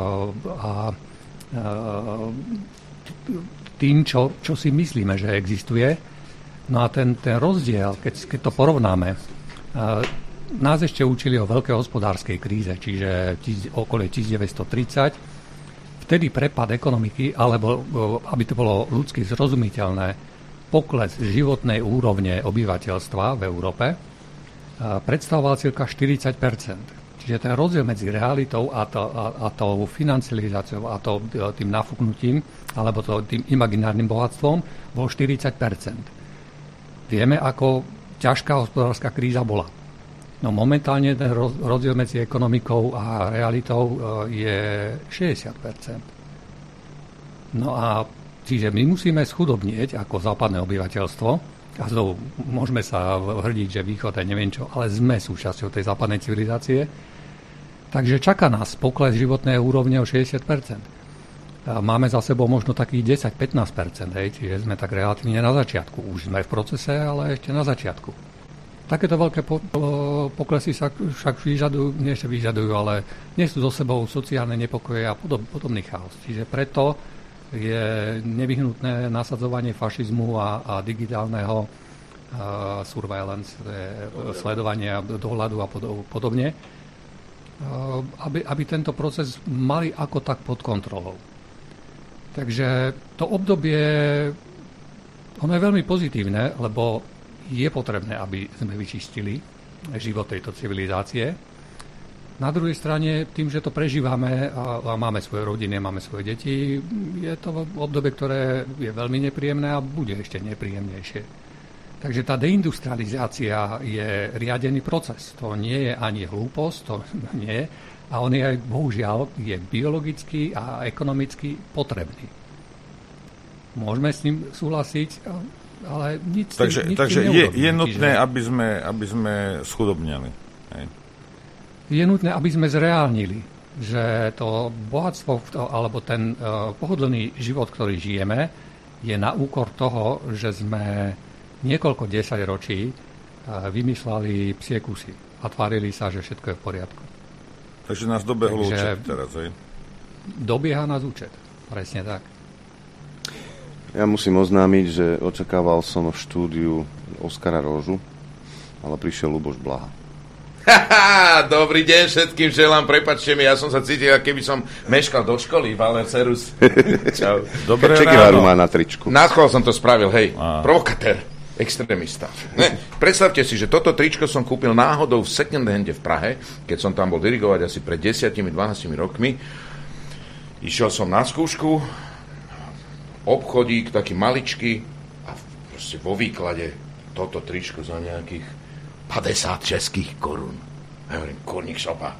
tým, čo si myslíme, že existuje. No a ten rozdiel, keď to porovnáme, nás ešte učili o veľkej hospodárskej kríze, čiže okolo 1930. Vtedy prepad ekonomiky, alebo aby to bolo ľudsky zrozumiteľné, pokles životnej úrovne obyvateľstva v Európe predstavoval cirka 40%. Čiže ten rozdiel medzi realitou a tou financializáciou a tým nafúknutím alebo tým imaginárnym bohatstvom bol 40%. Vieme, ako ťažká hospodárska kríza bola. No momentálne ten rozdiel medzi ekonomikou a realitou je 60%. No a čiže my musíme schudobnieť ako západné obyvateľstvo, a to môžeme sa hrdiť, že východ je neviem čo, ale sme súčasťou tej západnej civilizácie. Takže čaká nás pokles životnej úrovne o 60%. A máme za sebou možno takých 10-15%, čiže sme tak relatívne na začiatku. Už sme v procese, ale ešte na začiatku. Takéto veľké poklesy sa však vyžadujú, ale nesú so sebou sociálne nepokoje a podobný chaos. Čiže preto je nevyhnutné nasadzovanie fašizmu a digitálneho surveillance, sledovania dohľadu a podobne, aby tento proces mali ako tak pod kontrolou. Takže to obdobie, ono je veľmi pozitívne, lebo je potrebné, aby sme vyčistili život tejto civilizácie. Na druhej strane, tým, že to prežívame a máme svoje rodiny, máme svoje deti, je to obdobie, ktoré je veľmi nepríjemné a bude ešte nepríjemnejšie. Takže tá deindustrializácia je riadený proces. To nie je ani hlúposť, to nie. A on je aj, bohužiaľ, je biologicky a ekonomicky potrebný. Môžeme s ním súhlasiť, ale nič takže je nutné, aby sme schudobnili. Hej. Je nutné, aby sme zreálnili, že to bohatstvo alebo ten pohodlný život, ktorý žijeme, je na úkor toho, že sme niekoľko desaťročí vymýšľali psie kusy a tvárili sa, že všetko je v poriadku. Takže nás dobehol účet teraz, hej? Dobieha nás účet, presne tak. Ja musím oznámiť, že očakával som v štúdiu Oskara Róžu, ale prišiel Ľuboš Blaha. Dobrý deň všetkým, želám, prepáčte mi, ja som sa cítil, ako keby som meškal do školy, Valer Serus. Čau. Dobré ráno. Má na tričku. Náschval som to spravil, hej, provokatér, extrémista. Predstavte si, že toto tričko som kúpil náhodou v second hande v Prahe, keď som tam bol dirigovať asi pred 10-12 rokmi. Išiel som na skúšku, obchodík, taký maličký a proste vo výklade toto tričko za nejakých 50 českých korún. Ja hovorím, kurník šopa.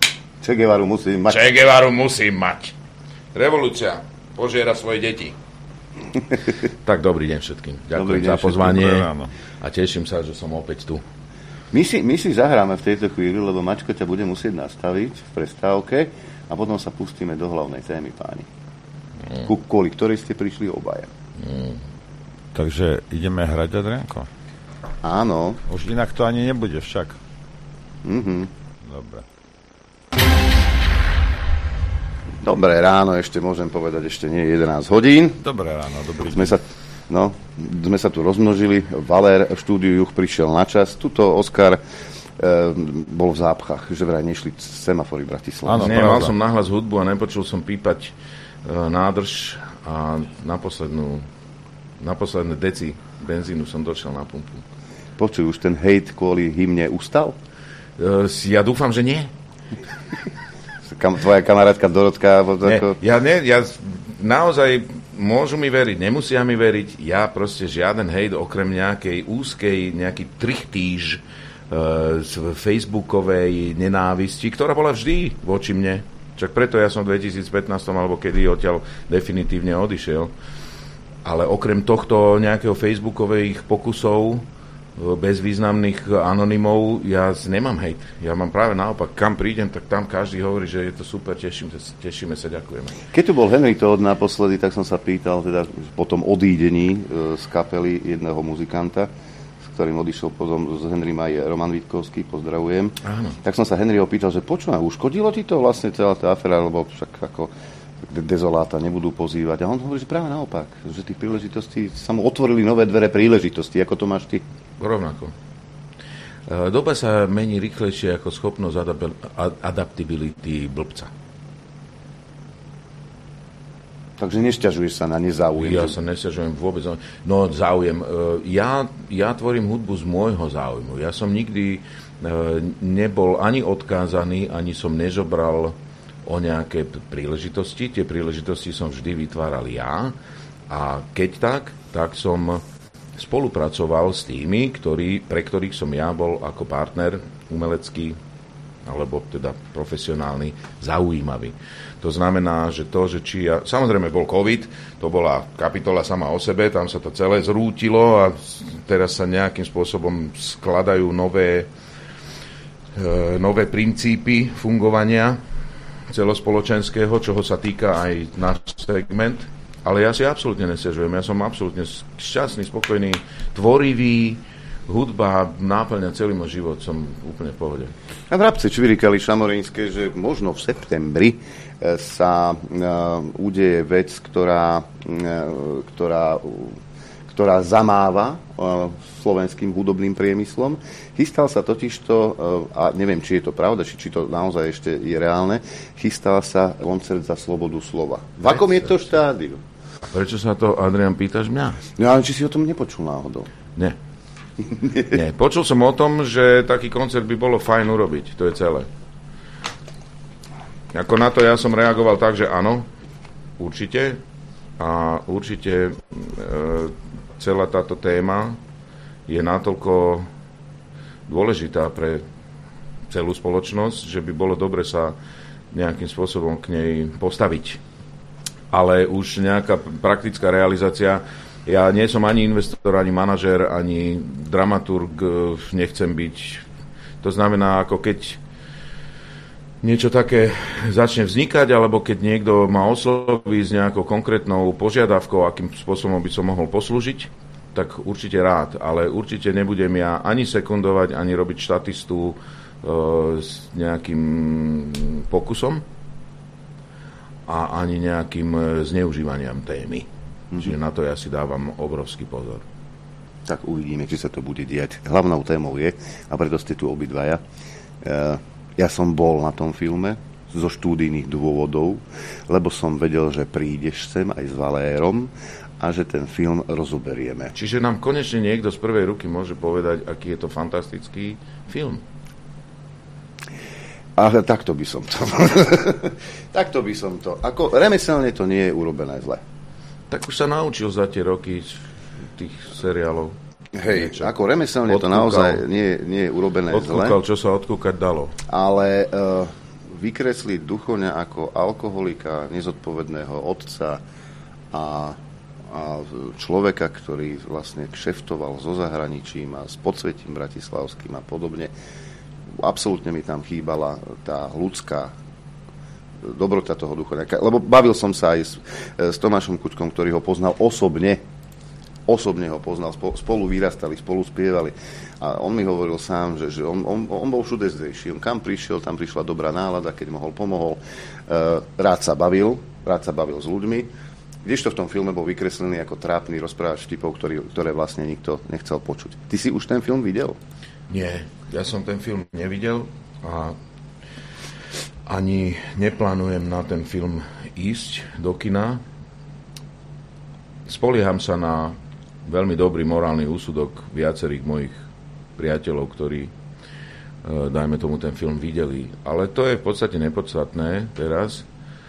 Che Guevaru musím mať. Che Guevaru musím mať. Revolúcia požiera svoje deti. Tak dobrý deň všetkým. Ďakujem za pozvanie a teším sa, že som opäť tu. My si zahráme v tejto chvíli, lebo Mačko ťa bude musieť nastaviť v prestávke a potom sa pustíme do hlavnej témy, páni. Kvôli ktorej ste prišli obaja. Takže ideme hrať, Adrianko? Áno. Už inak to ani nebude však. Dobre. Dobré ráno, ešte môžem povedať, ešte nie 11 hodín. Dobré ráno, dobrý deň. Sme sa tu rozmnožili. Valér v štúdiu Juh prišiel na čas. Tuto Oskar bol v zápchách, že vraj nešli semafory v Bratislave. Nie, mal som nahlas hudbu a nepočul som pípať nádrž a na posledné deci benzínu som došiel na pumpu. Počuj, už ten hejt kvôli hymne ustal? Ja dúfam, že nie. Tvoja kamarátka Dorotka? Ja naozaj môžu mi veriť, nemusia mi veriť. Ja proste žiaden hejt okrem nejakej úzkej, nejaký trichtíž z facebookovej nenávisti, ktorá bola vždy voči mne. Čak preto ja som v 2015 alebo kedy odtiaľ definitívne odišiel. Ale okrem tohto nejakého facebookových pokusov bezvýznamných anonymov, ja nemám hejt. Ja mám práve naopak, kam prídem, tak tam každý hovorí, že je to super, tešíme sa, ďakujeme. Keď tu bol Henry Todd naposledy, tak som sa pýtal, teda po tom odídení z kapely jedného muzikanta, s ktorým odišiel potom z Henrym aj Roman Vítkovský, pozdravujem. Áno. Tak som sa Henryho pýtal, že počúva, uškodilo ti to vlastne celá tá aféra, lebo však ako dezoláta nebudú pozývať. A on hovorí, že práve naopak, že tých príležitostí sa mu otvorili nové dvere príležitosti. Ako to máš ty? Rovnako. Doba sa mení rýchlejšie ako schopnosť adaptability blbca. Takže nesťažuješ sa na nezáujem? Ja sa nesťažujem vôbec. No záujem. Ja tvorím hudbu z môjho záujmu. Ja som nikdy nebol ani odkázaný, ani som nežobral o nejaké príležitosti. Tie príležitosti som vždy vytváral ja. A keď tak som spolupracoval s tými, pre ktorých som ja bol ako partner umelecký alebo teda profesionálny zaujímavý. To znamená, že samozrejme bol COVID, to bola kapitola sama o sebe, tam sa to celé zrútilo a teraz sa nejakým spôsobom skladajú nové princípy fungovania celospoločenského, čoho sa týka aj náš segment. Ale ja si absolútne nesťažujem. Ja som absolútne šťastný, spokojný, tvorivý. Hudba náplňa celý môj život. Som úplne v pohode. A vrabce čvirikali šamorínske, že možno v septembri sa udeje vec, ktorá zamáva slovenským hudobným priemyslom. Chystal sa totižto, a neviem, či je to pravda, či to naozaj ešte je reálne, chystal sa koncert za slobodu slova. V akom je to štádiu? Prečo sa to, Adrian, pýtaš mňa? No ale či si o tom nepočul náhodou? Nie. Nie. Počul som o tom, že taký koncert by bolo fajn urobiť. To je celé. Ako na to ja som reagoval tak, že áno, určite. A určite celá táto téma je natoľko dôležitá pre celú spoločnosť, že by bolo dobre sa nejakým spôsobom k nej postaviť. Ale už nejaká praktická realizácia, ja nie som ani investor, ani manažer, ani dramaturg, nechcem byť. To znamená, ako keď niečo také začne vznikať, alebo keď niekto ma osloví s nejakou konkrétnou požiadavkou, akým spôsobom by som mohol poslúžiť, tak určite rád, ale určite nebudem ja ani sekundovať, ani robiť štatistu s nejakým pokusom a ani nejakým zneužívaniam témy. Čiže na to ja si dávam obrovský pozor. Tak uvidíme, či sa to bude diať. Hlavnou témou je, a preto ste tu obidvaja, ja som bol na tom filme zo štúdijných dôvodov, lebo som vedel, že prídeš sem aj s Valérom a že ten film rozoberieme. Čiže nám konečne niekto z prvej ruky môže povedať, aký je to fantastický film. A takto by som to. Takto by som to. Ako remeselne to nie je urobené zle. Tak už sa naučil za tie roky tých seriálov. Hej, ako remeselne to naozaj nie je urobené zle. Odkúkal, čo sa odkúkať dalo. Ale vykresliť Duchoňa ako alkoholika, nezodpovedného otca a človeka, ktorý vlastne kšeftoval so zahraničím a s podsvetím bratislavským a podobne. Absolútne mi tam chýbala tá ľudská dobrota toho Duchoňa. Lebo bavil som sa aj s Tomášom Kučkom, ktorý ho poznal osobne ho poznal, spolu vyrastali, spolu spievali. A on mi hovoril sám, že on bol všude zdejší. On kam prišiel, tam prišla dobrá nálada, keď pomohol. Rád sa bavil s ľuďmi. Kdežto v tom filme bol vykreslený ako trápny rozprávač vtipov, ktoré vlastne nikto nechcel počuť. Ty si už ten film videl? Nie, ja som ten film nevidel a ani neplánujem na ten film ísť do kina. Spolieham sa na veľmi dobrý morálny úsudok viacerých mojich priateľov, ktorí, dajme tomu, ten film videli. Ale to je v podstate nepodstatné teraz.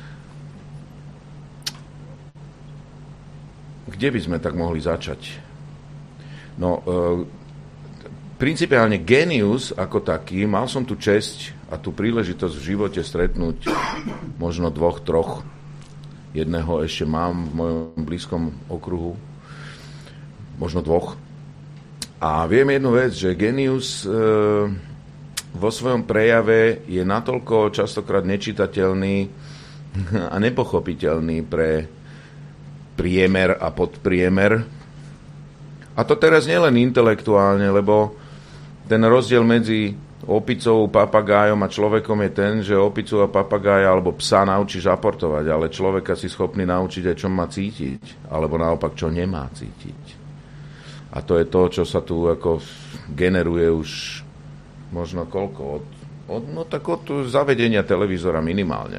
Kde by sme tak mohli začať? No, principiálne génius ako taký, mal som tu česť a tú príležitosť v živote stretnúť možno 2, 3. Jedného ešte mám v mojom blízkom okruhu, možno 2. A viem jednu vec, že génius vo svojom prejave je natoľko častokrát nečitateľný a nepochopiteľný pre priemer a podpriemer. A to teraz nielen intelektuálne, lebo ten rozdiel medzi opicou, papagájom a človekom je ten, že opicu a papagája alebo psa naučíš aportovať, ale človeka si schopný naučiť aj, čo má cítiť, alebo naopak, čo nemá cítiť. A to je to, čo sa tu ako generuje už možno koľko? Od zavedenia televízora minimálne.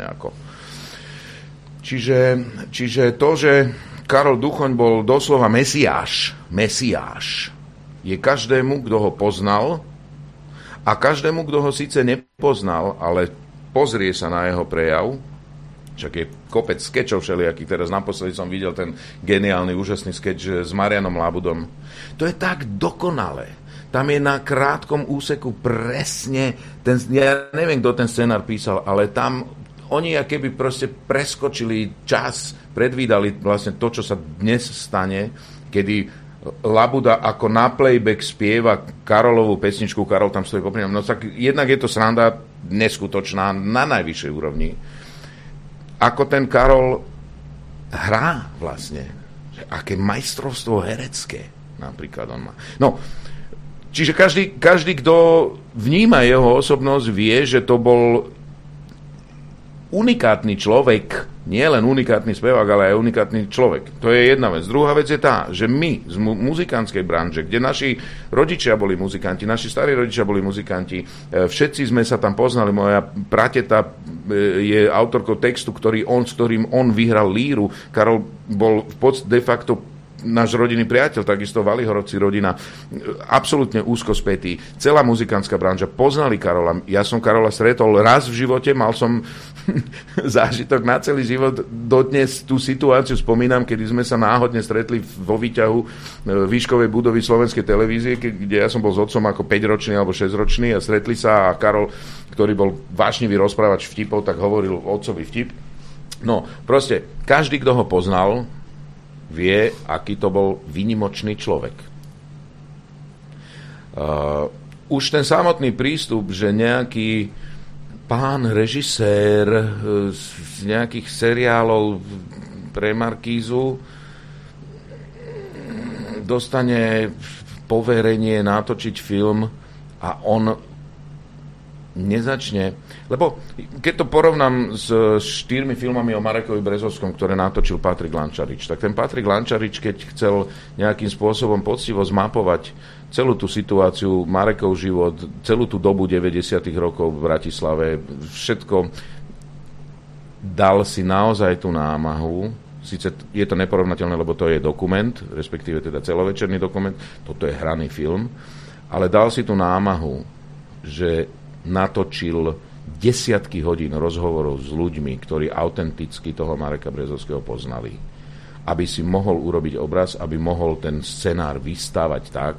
Čiže to, že Karol Duchoň bol doslova mesiáš, je každému, kto ho poznal, a každému, kto ho síce nepoznal, ale pozrie sa na jeho prejav, však je kopec skečov všelijakých, teraz naposledy som videl ten geniálny, úžasný skeč s Marianom Labudom. To je tak dokonalé. Tam je na krátkom úseku presne, ja neviem, kto ten scenár písal, ale tam oni akéby proste preskočili čas, predvídali vlastne to, čo sa dnes stane, kedy Labuda ako na playback spieva Karolovú pesničku, Karol tam stojí popri ňom. No tak jednak je to sranda neskutočná na najvyššej úrovni. Ako ten Karol hrá vlastne. Aké majstrovstvo herecké napríklad on má. No, čiže každý, kto vníma jeho osobnosť, vie, že to bol unikátny človek, nie len unikátny spevák, ale aj unikátny človek. To je jedna vec. Druhá vec je tá, že my z muzikantskej branže, kde naši rodičia boli muzikanti, naši starí rodičia boli muzikanti, všetci sme sa tam poznali. Moja prateta je autorkou textu, s ktorým on vyhral líru. Karol bol de facto náš rodinný priateľ, takisto Valihorovci rodina, absolútne úzko spätý. Celá muzikantská branža poznali Karola. Ja som Karola stretol raz v živote, mal som zážitok na celý život. Dodnes tú situáciu spomínam, kedy sme sa náhodne stretli vo výťahu výškovej budovy Slovenskej televízie, kde ja som bol s otcom ako 5-ročný alebo 6-ročný a stretli sa a Karol, ktorý bol vášnivý rozprávač vtipov, tak hovoril otcovi vtip. No, proste, každý, kto ho poznal, vie, aký to bol výnimočný človek. Už ten samotný prístup, že nejaký pán režisér z nejakých seriálov pre Markízu dostane poverenie natočiť film a on nezačne. Lebo keď to porovnám s 4 filmami o Marekovi Brezovskom, ktoré natočil Patrik Lančarič, tak ten Patrik Lančarič, keď chcel nejakým spôsobom poctivo zmapovať celú tú situáciu, Marekov život, celú tú dobu 90. rokov v Bratislave, všetko, dal si naozaj tú námahu. Sice je to neporovnateľné, lebo to je dokument, respektíve teda celovečerný dokument, toto je hraný film, ale dal si tú námahu, že natočil desiatky hodín rozhovorov s ľuďmi, ktorí autenticky toho Mareka Brezovského poznali. Aby si mohol urobiť obraz, aby mohol ten scenár vystavať tak,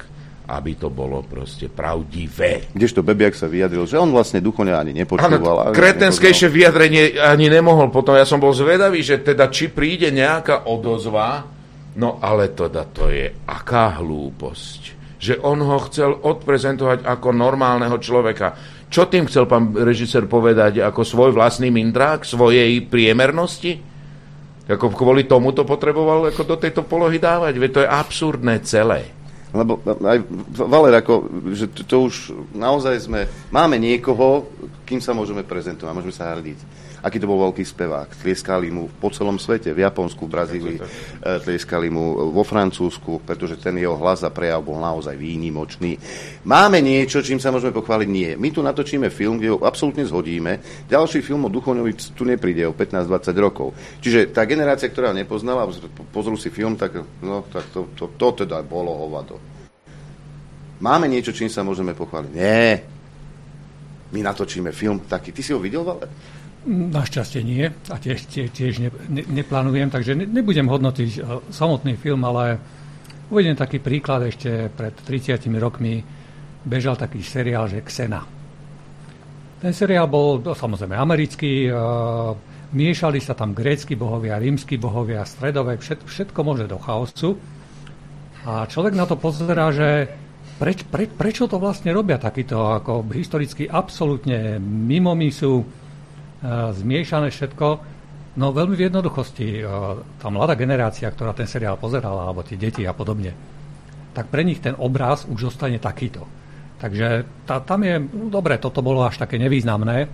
aby to bolo proste pravdivé. Kdežto Bebiak sa vyjadril, že on vlastne Duchoňa ani nepočúval. Kretenskejšie vyjadrenie ani nemohol. Potom ja som bol zvedavý, že teda či príde nejaká odozva, no ale teda to je aká hlúposť. Že on ho chcel odprezentovať ako normálneho človeka. Čo tým chcel pán režisér povedať? Ako svoj vlastný mindrák, svojej priemernosti? Ako kvôli tomu to potreboval ako do tejto polohy dávať? Veď to je absurdné celé. Lebo aj Valer, že to už naozaj máme niekoho, kým sa môžeme prezentovať, môžeme sa hrdiť. Aký to bol veľký spevák. Tlieskali mu po celom svete, v Japonsku, v Brazílii, tlieskali mu vo Francúzsku, pretože ten jeho hlas a prejav bol naozaj výnimočný. Máme niečo, čím sa môžeme pochváliť? Nie. My tu natočíme film, kde ho absolútne zhodíme. Ďalší film o Duchoňovi tu nepríde o 15-20 rokov. Čiže tá generácia, ktorá ho nepoznala, pozrú si film, tak to teda bolo hovado. Máme niečo, čím sa môžeme pochváliť? Nie. My natočíme film taký. Ty si ho videl, Valer? Našťastie nie a tiež neplánujem, takže nebudem hodnotiť samotný film, ale uvediem taký príklad. Ešte pred 30 rokmi bežal taký seriál, že Xena. Ten seriál bol samozrejme americký, miešali sa tam grécky bohovia, rímski bohovia, stredovek, všetko možné do chaosu. A človek na to pozerá, že prečo to vlastne robia takýto ako historicky absolútne mimo misu, zmiešané všetko. No veľmi v jednoduchosti. Tá mladá generácia, ktorá ten seriál pozerala, alebo tie deti a podobne, tak pre nich ten obraz už zostane takýto. Takže tam je, dobre, toto bolo až také nevýznamné.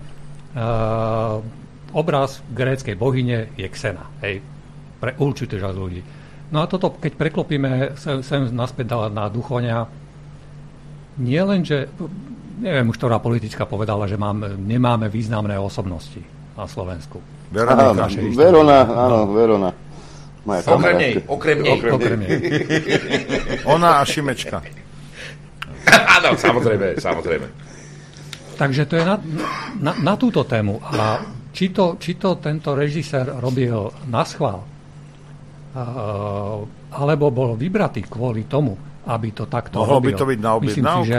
Obraz gréckej bohyne je Xena. Hej, pre určitý žas ľudí. No a toto, keď preklopíme sem naspäť na Duchoňa, nie len, že neviem už, ktorá politická povedala, že nemáme významné osobnosti na Slovensku. Verona. Okrem nej. Ona a Šimečka. Áno, samozrejme. Takže to je na túto tému. A či to tento režisér robil naschvál, alebo bol vybratý kvôli tomu, aby to takto mohlo robil. By to byť na objednávku?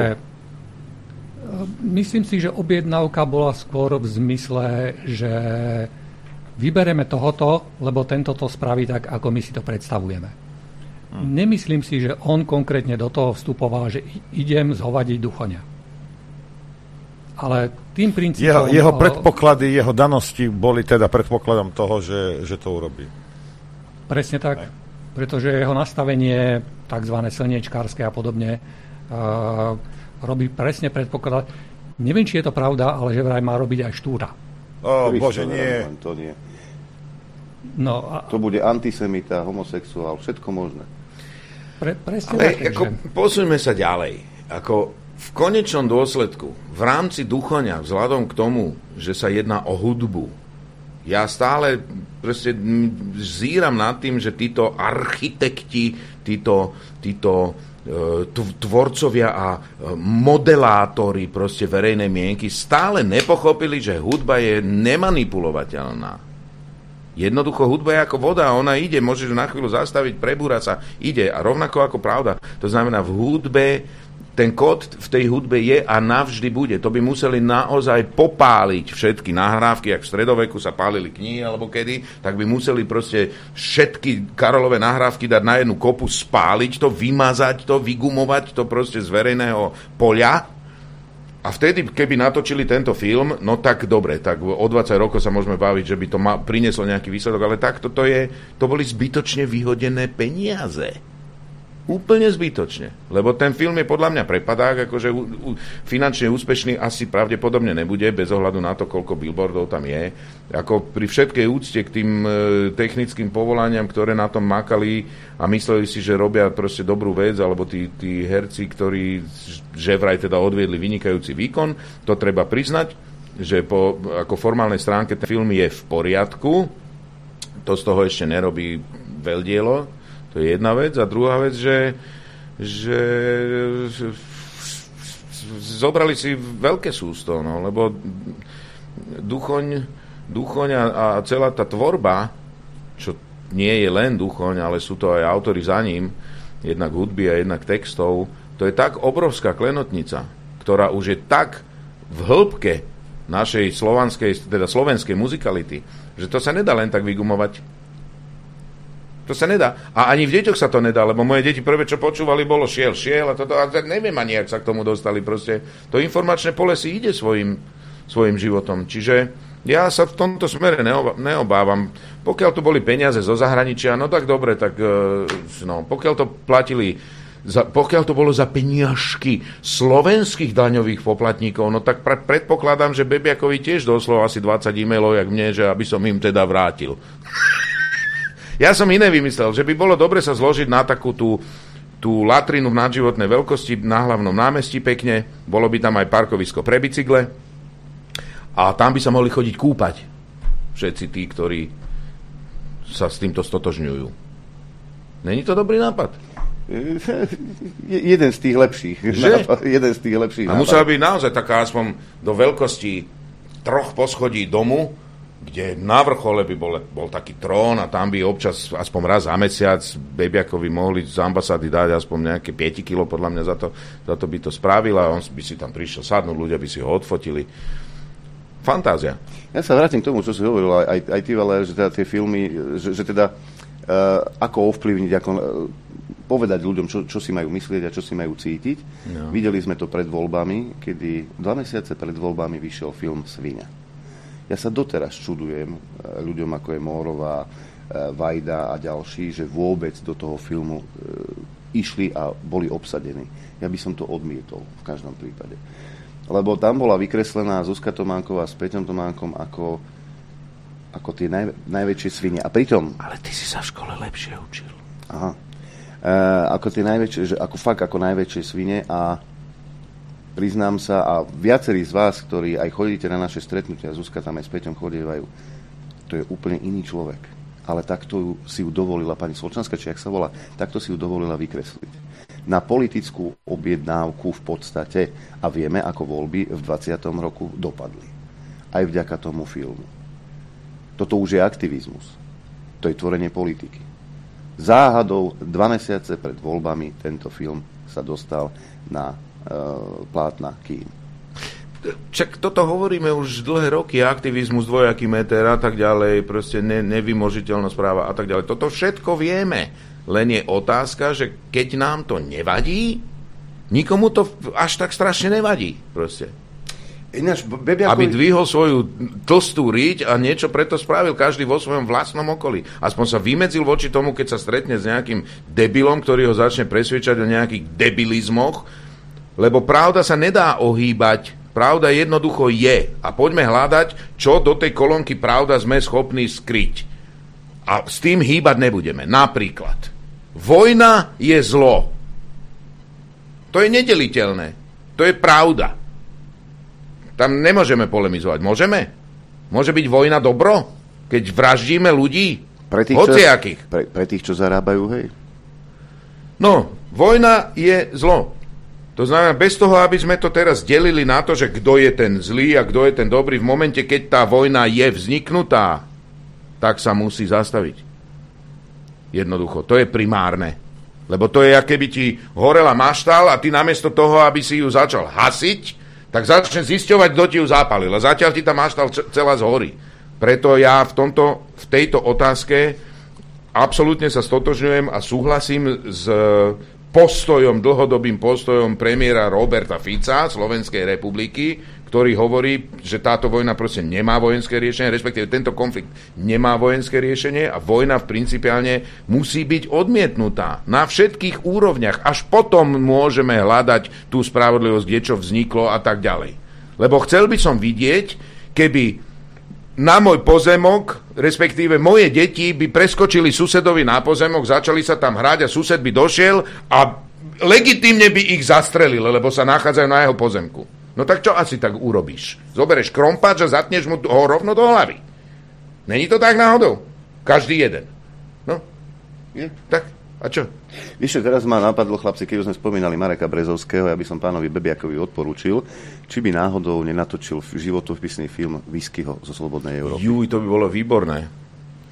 Myslím si, že objednávka bola skôr v zmysle, že vybereme tohoto, lebo tento to spraví tak, ako my si to predstavujeme. Nemyslím si, že on konkrétne do toho vstupoval, že idem zhovadiť Duchoňa. Ale tým princípom... Jeho predpoklady, jeho danosti boli teda predpokladom toho, že to urobí. Presne tak. Pretože jeho nastavenie tzv. Slniečkárske a podobne robí presne predpoklad. Neviem, či je to pravda, ale že vraj má robiť aj Štúra. Bože, nie. To nie. No, to bude antisemita, homosexuál, všetko možné. Presne ale tak. Posuňme sa ďalej. V konečnom dôsledku, v rámci Duchoňa, vzhľadom k tomu, že sa jedná o hudbu, ja stále proste zíram nad tým, že títo architekti, títo tvorcovia a modelátori proste verejnej mienky stále nepochopili, že hudba je nemanipulovateľná. Jednoducho hudba je ako voda, ona ide, môžeš na chvíľu zastaviť, prebúrať sa, ide. A rovnako ako pravda. To znamená, v hudbe ten kód v tej hudbe je a navždy bude. To by museli naozaj popáliť všetky nahrávky, ak v stredoveku sa pálili knihy alebo kedy, tak by museli proste všetky Karolové nahrávky dať na jednu kopu, spáliť to, vymazať to, vygumovať to proste z verejného poľa. A vtedy, keby natočili tento film, no tak dobre, tak o 20 rokov sa môžeme baviť, že by to prinieslo nejaký výsledok, ale takto to boli zbytočne vyhodené peniaze. Úplne zbytočne. Lebo ten film je podľa mňa prepadák, akože finančne úspešný asi pravdepodobne nebude, bez ohľadu na to, koľko billboardov tam je. Ako pri všetkej úcte k tým technickým povolaniam, ktoré na tom makali a mysleli si, že robia proste dobrú vec, alebo tí herci, ktorí že vraj teda odviedli vynikajúci výkon, to treba priznať, že ako formálnej stránke ten film je v poriadku. To z toho ešte nerobí veľdielo. To je jedna vec. A druhá vec, že zobrali si veľké sústo, no, lebo Duchoň a celá tá tvorba, čo nie je len Duchoň, ale sú to aj autori za ním, jednak hudby a jednak textov, To je tak obrovská klenotnica, ktorá už je tak v hĺbke našej slovenskej muzikality, že to sa nedá len tak vygumovať. To sa nedá. A ani v deťoch sa to nedá, lebo moje deti prvé, čo počúvali, bolo šiel a toto. A neviem ani, jak sa k tomu dostali. Proste to informačné pole si ide svojim životom. Čiže ja sa v tomto smere neobávam. Pokiaľ tu boli peniaze zo zahraničia, no tak dobre, tak pokiaľ to platili pokiaľ to bolo za peniažky slovenských daňových poplatníkov, no tak predpokladám, že Bebiakovi tiež doslova asi 20 e-mailov, jak mne, že aby som im teda vrátil. Ja som iné vymyslel, že by bolo dobre sa zložiť na takú tú latrinu v nadživotnej veľkosti na hlavnom námestí pekne, bolo by tam aj parkovisko pre bicykle a tam by sa mohli chodiť kúpať všetci tí, ktorí sa s týmto stotožňujú. Není to dobrý nápad? Jeden z tých lepších. Jeden z tých lepších. A musela byť naozaj taká aspoň do veľkosti 3 poschodí domu, kde na vrchole by bol taký trón a tam by občas aspoň raz za mesiac Bebiakovi mohli z ambasády dať aspoň nejaké 5 kilo, podľa mňa za to by to spravil a on by si tam prišiel sadnúť, ľudia by si ho odfotili. Fantázia. Ja sa vrátim k tomu, čo si hovoril, aj ty, ale že teda tie filmy, že teda ako ovplyvniť, ako povedať ľuďom, čo si majú myslieť a čo si majú cítiť. No. Videli sme to pred voľbami, kedy 2 mesiace pred voľbami vyšiel film Sviňa. Ja sa doteraz čudujem ľuďom, ako je Mórová, Vajda a ďalší, že vôbec do toho filmu išli a boli obsadení. Ja by som to odmietol v každom prípade. Lebo tam bola vykreslená Zuzka Tománková s Peťom Tománkom ako tie najväčšie svine. A pritom... Ale ty si sa v škole lepšie učil. Aha. Ako tie najväčšie, ako najväčšie svine a priznám sa, a viacerí z vás, ktorí aj chodíte na naše stretnutia, Zuzka tam aj s Peťom chodievajú, to je úplne iný človek. Ale takto si ju dovolila pani Solčanská, či jak sa volá, takto si ju dovolila vykresliť. Na politickú objednávku v podstate a vieme, ako voľby v 20. roku dopadli. Aj vďaka tomu filmu. Toto už je aktivizmus. To je tvorenie politiky. Záhadou 2 mesiace pred voľbami tento film sa dostal na plátna kín. Čak toto hovoríme už dlhé roky, aktivizmus, dvojaký meter a tak ďalej, proste nevymožiteľnosť práva a tak ďalej. Toto všetko vieme, len je otázka, že keď nám to nevadí, nikomu to až tak strašne nevadí, proste. Ináč, aby dvihol svoju tlstú riť a niečo preto spravil každý vo svojom vlastnom okolí. Aspoň sa vymedzil voči tomu, keď sa stretne s nejakým debilom, ktorý ho začne presviečať o nejakých debilizmoch, lebo pravda sa nedá ohýbať, pravda jednoducho je. A poďme hľadať, čo do tej kolónky pravda sme schopní skryť. A s tým hýbať nebudeme. Napríklad, vojna je zlo. To je nedeliteľné. To je pravda. Tam nemôžeme polemizovať. Môžeme? Môže byť vojna dobro? Keď vraždíme ľudí? Hociakých. Pre tých, čo zarábajú, hej? No, vojna je zlo. To znamená, bez toho, aby sme to teraz delili na to, že kto je ten zlý a kto je ten dobrý, v momente, keď tá vojna je vzniknutá, tak sa musí zastaviť. Jednoducho. To je primárne. Lebo to je, aké by ti horela maštal a ty namiesto toho, aby si ju začal hasiť, tak začne zisťovať, kto ti ju zapálil. A zatiaľ ti tá maštal celá zhorí. Preto ja v tejto otázke absolútne sa stotožňujem a súhlasím s dlhodobým postojom premiéra Roberta Fica Slovenskej republiky, ktorý hovorí, že táto vojna proste nemá vojenské riešenie, respektíve tento konflikt nemá vojenské riešenie a vojna principiálne musí byť odmietnutá na všetkých úrovniach. Až potom môžeme hľadať tú spravodlivosť, kde čo vzniklo a tak ďalej. Lebo chcel by som vidieť, keby na môj pozemok, respektíve moje deti by preskočili susedovi na pozemok, začali sa tam hrať a sused by došiel a legitímne by ich zastrelil, lebo sa nachádzajú na jeho pozemku. No tak čo asi tak urobíš? Zobereš krompáč a zatneš mu ho rovno do hlavy. Není to tak náhodou? Každý jeden. No? Je? Tak, a čo? Vieš, teraz ma napadlo, chlapci, keď sme spomínali Mareka Brezovského, ja by som pánovi Bebiakovi odporúčil, či by náhodou nenatočil životopisný film Whiskyho zo Slobodnej Európy. Juj, to by bolo výborné.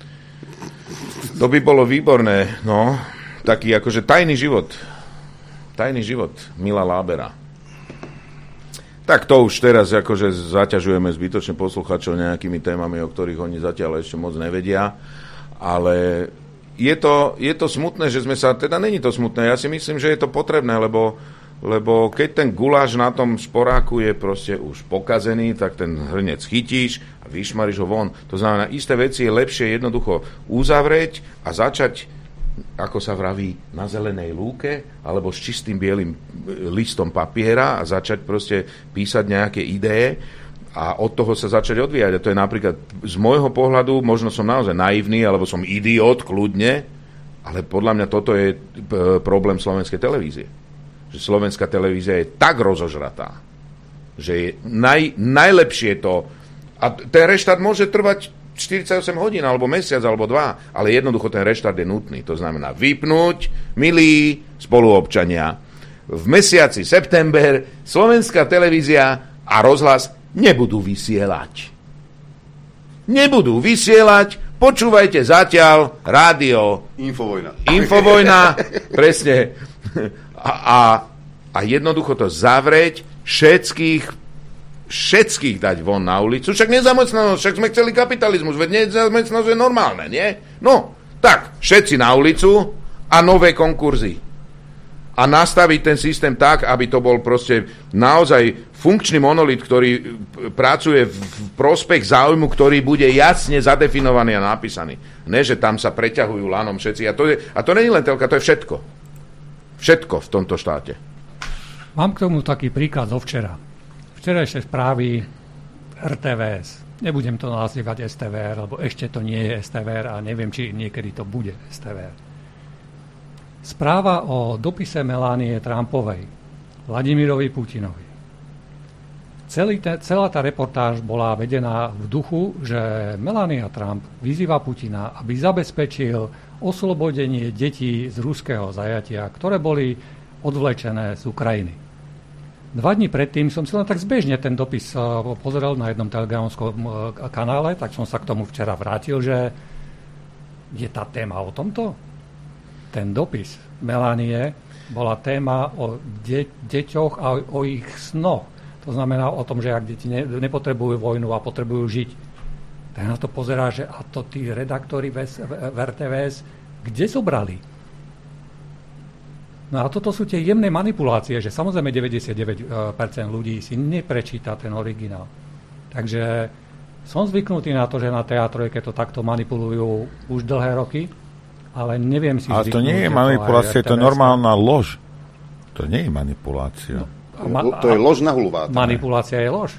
To by bolo výborné, no. Taký akože tajný život. Tajný život Mila Lábera. Tak to už teraz akože zaťažujeme zbytočne posluchačov nejakými témami, o ktorých oni zatiaľ ešte moc nevedia, ale je to smutné, že sme sa, teda není to smutné, ja si myslím, že je to potrebné, lebo keď ten guláš na tom sporáku je proste už pokazený, tak ten hrnec chytíš a vyšmaríš ho von. To znamená, isté veci je lepšie jednoducho uzavrieť a začať, ako sa vraví, na zelenej lúke alebo s čistým bielým listom papiera a začať proste písať nejaké ideje a od toho sa začať odvíjať. A to je napríklad z môjho pohľadu, možno som naozaj naivný alebo som idiot, kľudne, ale podľa mňa toto je problém slovenskej televízie. Že slovenská televízia je tak rozožratá, že je najlepšie to, a ten reštart môže trvať 48 hodín, alebo mesiac, alebo 2, ale jednoducho ten reštart je nutný. To znamená vypnúť, milí spoluobčania, v mesiaci september slovenská televízia a rozhlas nebudú vysielať. Nebudú vysielať, počúvajte zatiaľ rádio Infovojna, presne. A jednoducho to zavrieť, všetkých dať von na ulicu. Však nezamestnanosť, však sme chceli kapitalizmus, veď nezamestnanosť je normálne, nie? No, tak, všetci na ulicu a nové konkurzy. A nastaviť ten systém tak, aby to bol proste naozaj funkčný monolit, ktorý pracuje v prospech záujmu, ktorý bude jasne zadefinovaný a napísaný. Ne, že tam sa preťahujú lanom všetci. A to nie je len telka, to je všetko. Všetko v tomto štáte. Mám k tomu taký príklad zo včera. Včerajšie správy RTVS. Nebudem to nazývať STVR, lebo ešte to nie je STVR a neviem, či niekedy to bude STVR. Správa o dopise Melanie Trumpovej Vladimirovi Putinovi. Celá tá reportáž bola vedená v duchu, že Melania Trump vyzýva Putina, aby zabezpečil oslobodenie detí z ruského zajatia, ktoré boli odvlečené z Ukrajiny. 2 dní predtým som si len tak zbežne ten dopis pozeral na jednom telegramovskom kanále, tak som sa k tomu včera vrátil, že je tá téma o tomto. Ten dopis Melanie bola téma o deťoch a o ich snoch. To znamená o tom, že ak deti nepotrebujú vojnu a potrebujú žiť. Tak na to pozerá, že a to tí redaktori v RTVS kde zobrali? No a toto sú tie jemné manipulácie, že samozrejme 99% ľudí si neprečíta ten originál. Takže som zvyknutý na to, že na teatrojke to takto manipulujú už dlhé roky, ale neviem si ale to nie je manipulácia, to je normálna lož. To nie je manipulácia. No, to je lož na hulváta. Manipulácia je lož.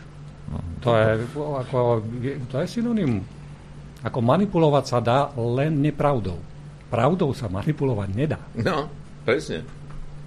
To je synonym. Ako manipulovať sa dá len nepravdou. Pravdou sa manipulovať nedá. No, presne.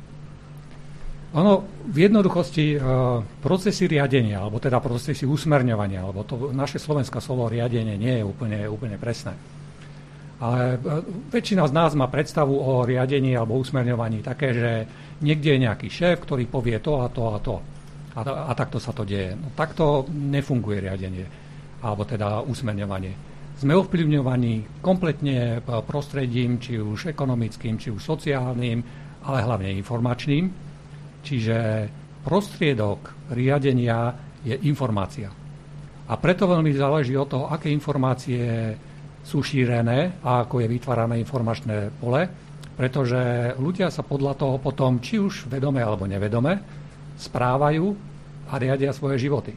Ono v jednoduchosti procesy riadenia, alebo teda procesy usmerňovania, alebo to naše slovenské slovo riadenie nie je úplne presné. Ale väčšina z nás má predstavu o riadení alebo usmerňovaní také, že niekde je nejaký šéf, ktorý povie to a to a to. A takto sa to deje. No, takto nefunguje riadenie, alebo teda usmerňovanie. Sme ovplyvňovaní kompletne prostredím, či už ekonomickým, či už sociálnym, ale hlavne informačným. Čiže prostriedok riadenia je informácia. A preto veľmi záleží od toho, aké informácie sú šírené a ako je vytvárané informačné pole, pretože ľudia sa podľa toho potom, či už vedome alebo nevedome, správajú a riadia svoje životy.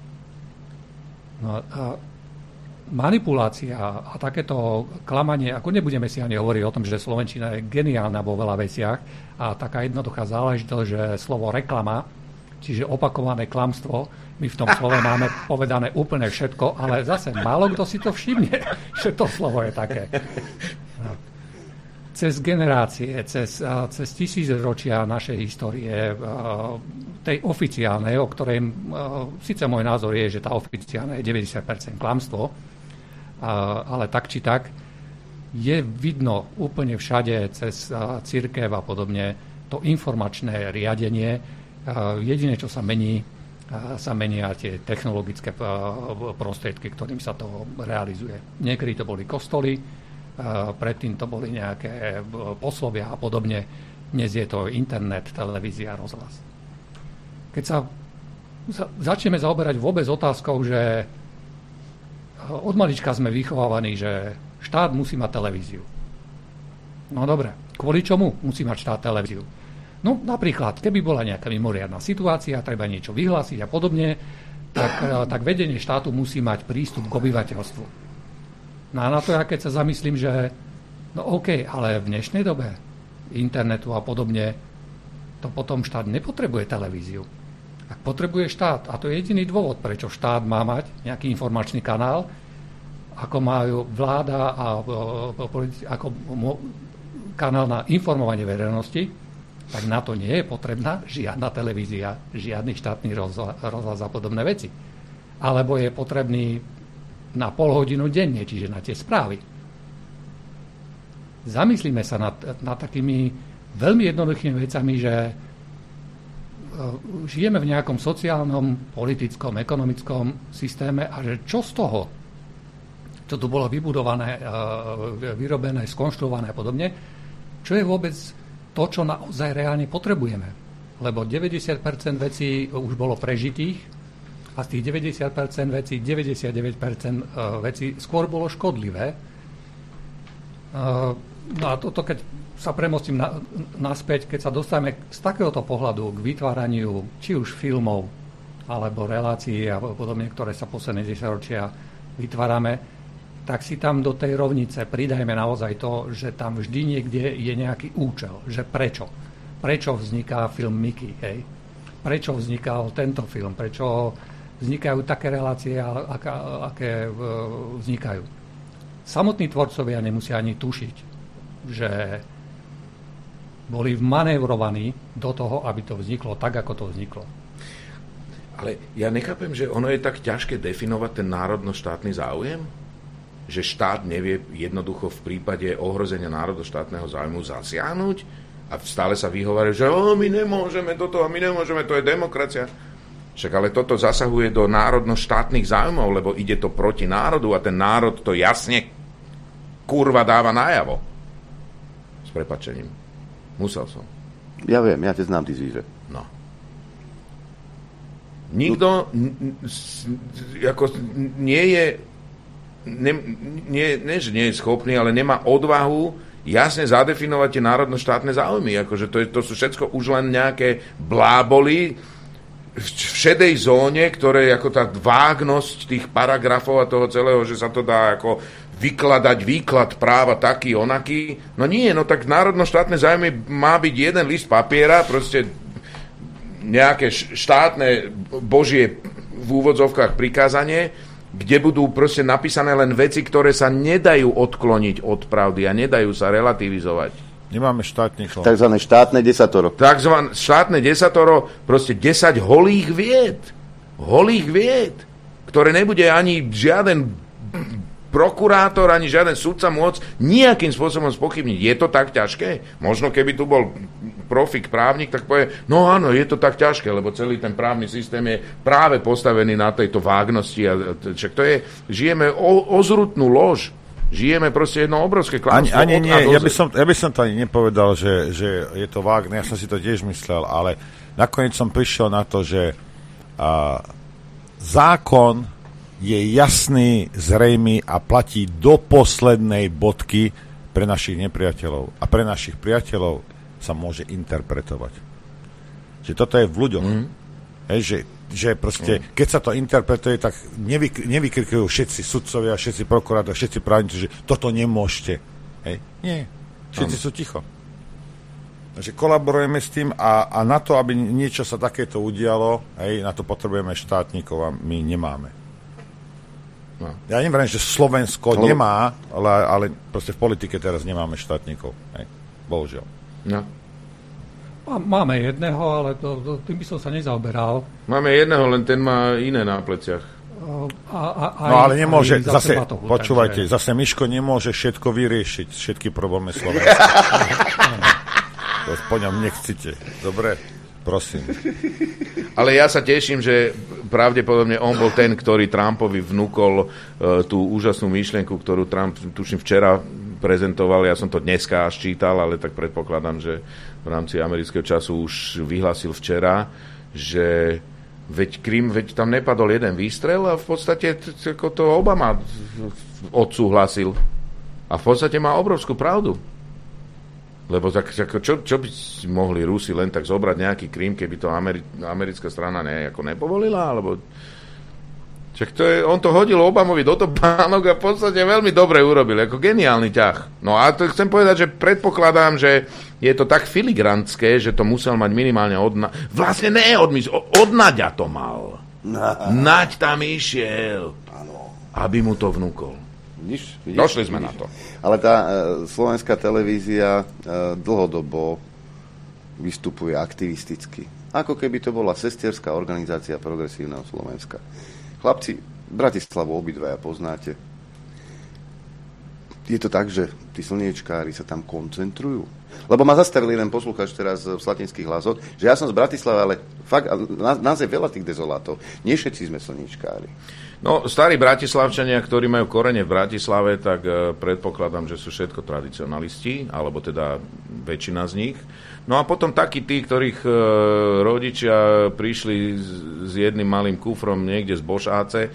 No a manipulácia a takéto klamanie, ako nebudeme si ani hovoriť o tom, že slovenčina je geniálna vo veľa veciach a taká jednoduchá záležitosť, že slovo reklama, čiže opakované klamstvo, my v tom slove máme povedané úplne všetko, ale zase málo kto si to všimne, že to slovo je také. No. Cez generácie, cez tisícročia našej histórie, tej oficiálnej, o ktorej síce môj názor je, že tá oficiálna je 90% klamstvo, ale tak či tak, je vidno úplne všade cez cirkev a podobne to informačné riadenie. Jediné, čo sa menia tie technologické prostriedky, ktorým sa to realizuje. Niekedy to boli kostoly, predtým to boli nejaké poslovia a podobne. Dnes je to internet, televízia, rozhlas. Keď sa začneme zaoberať vôbec otázkou, že od malička sme vychovávaní, že štát musí mať televíziu. No dobre, kvôli čomu musí mať štát televíziu? No napríklad, keby bola nejaká mimoriadna situácia, treba niečo vyhlásiť a podobne, tak vedenie štátu musí mať prístup k obyvateľstvu. No a na to ja keď sa zamyslím, že no OK, ale v dnešnej dobe internetu a podobne, to potom štát nepotrebuje televíziu. Ak potrebuje štát, a to je jediný dôvod, prečo štát má mať nejaký informačný kanál, ako majú vláda a ako kanál na informovanie verejnosti, tak na to nie je potrebná žiadna televízia, žiadny štátny rozhlas a podobné veci. Alebo je potrebný na pol hodinu denne, čiže na tie správy. Zamyslíme sa nad takými veľmi jednoduchými vecami, že žijeme v nejakom sociálnom, politickom, ekonomickom systéme a že čo z toho, čo tu bolo vybudované, vyrobené, skonštruované a podobne, čo je vôbec to, čo naozaj reálne potrebujeme. Lebo 90% vecí už bolo prežitých a z tých 90% vecí, 99% vecí skôr bolo škodlivé. No a toto, keď sa premostím naspäť, keď sa dostaneme z takéhoto pohľadu k vytváraniu či už filmov, alebo relácií a podobne, ktoré sa posledné 10 ročia vytvárame, tak si tam do tej rovnice pridajme naozaj to, že tam vždy niekde je nejaký účel, že prečo. Prečo vzniká film Mickey, hej? Prečo vznikal tento film, prečo vznikajú také relácie, aké vznikajú. Samotní tvorcovia nemusia ani tušiť, že boli vmanévrovaní do toho, aby to vzniklo tak, ako to vzniklo. Ale ja nechápem, že ono je tak ťažké definovať ten národno-štátny záujem? Že štát nevie jednoducho v prípade ohrozenia národno-štátneho záujmu zasiahnuť a stále sa vyhovárajú, že my nemôžeme toto a my nemôžeme, to je demokracia. Však ale toto zasahuje do národno-štátnych záujmov, lebo ide to proti národu a ten národ to jasne kurva dáva najavo. S prepáčením. Musel som. Ja viem, ja te znám, ty zvíře. No. Nikto ako nie je že nie je schopný, ale nemá odvahu jasne zadefinovať tie národno-štátne záujmy. Akože to sú všetko už len nejaké bláboli v šedej zóne, ktoré ako tá vágnosť tých paragrafov a toho celého, že sa to dá ako vykladať výklad práva taký, onaký. No nie, no tak národno-štátne záujmy má byť jeden list papiera, proste nejaké štátne božie v úvodzovkách prikázanie, kde budú proste napísané len veci, ktoré sa nedajú odkloniť od pravdy a nedajú sa relativizovať. Nemáme štátnikov. Takzvané štátne desatoro. Takzvané štátne desatoro, proste 10 holých vied, ktoré nebude ani žiaden prokurátor, ani žiaden sudca môcť nejakým spôsobom spochybniť. Je to tak ťažké? Možno keby tu bol profik právnik, tak povie, no áno, je to tak ťažké, lebo celý ten právny systém je práve postavený na tejto vágnosti. Však to je, žijeme ozrutnú lož. Žijeme proste jedno obrovské klamstvo. Ani nie, ja by som to ani nepovedal, že je to vágne, ja som si to tiež myslel, ale nakoniec som prišiel na to, že zákon je jasný, zrejmý a platí do poslednej bodky pre našich nepriateľov. A pre našich priateľov sa môže interpretovať. Že toto je v ľuďoch. Že proste, keď sa to interpretuje, tak nevykrikujú všetci sudcovia, všetci prokurátori, všetci právnici, že toto nemôžete. Nie. Všetci sú ticho. Takže kolaborujeme s tým a na to, aby niečo sa takéto udialo, na to potrebujeme štátnikov a my nemáme. No. Ja neviem, že Slovensko nemá, ale proste v politike teraz nemáme štátnikov. Bohužiaľ. No. Máme jedného, ale tým by som sa nezaoberal. Máme jedného, len ten má iné na pleciach. Ale nemôže, zase, počúvajte, zase Miško nemôže všetko vyriešiť, všetky problémy Slovenska. Po ňom nechcite. Dobre, prosím. Ale ja sa teším, že pravdepodobne on bol ten, ktorý Trumpovi vnúkol tú úžasnú myšlienku, ktorú Trump, tuším, včera prezentoval. Ja som to dneska až čítal, ale tak predpokladám, že v rámci amerického času už vyhlásil včera, že veď tam nepadol jeden výstrel a v podstate to Obama odsúhlasil. A v podstate má obrovskú pravdu. Lebo čo by mohli Rusi len tak zobrať nejaký Krym, keby to americká strana nepovolila? Alebo... on to hodil Obamovi do topánok a v podstate veľmi dobre urobil, ako geniálny ťah. No a to chcem povedať, že predpokladám, že je to tak filigrantské, že to musel mať minimálne vlastne od Naďa to mal. Naď tam išiel, aby mu to vnúkol. Došli sme na to. Ale tá slovenská televízia dlhodobo vystupuje aktivisticky. Ako keby to bola sestierská organizácia Progresívneho Slovenska. Chlapci, Bratislavu obidvaja poznáte. Je to tak, že tí slniečkári sa tam koncentrujú? Lebo ma zastavil jeden poslucháč teraz v Slatinských hlasoch, že ja som z Bratislavy, ale fakt, nás je veľa tých dezolátov. Nie všetci sme slniečkári. No, starí bratislavčania, ktorí majú korene v Bratislave, tak predpokladám, že sú všetko tradicionalisti, alebo teda väčšina z nich. No a potom takí tí, ktorých rodičia prišli s jedným malým kufrom niekde z Bošáce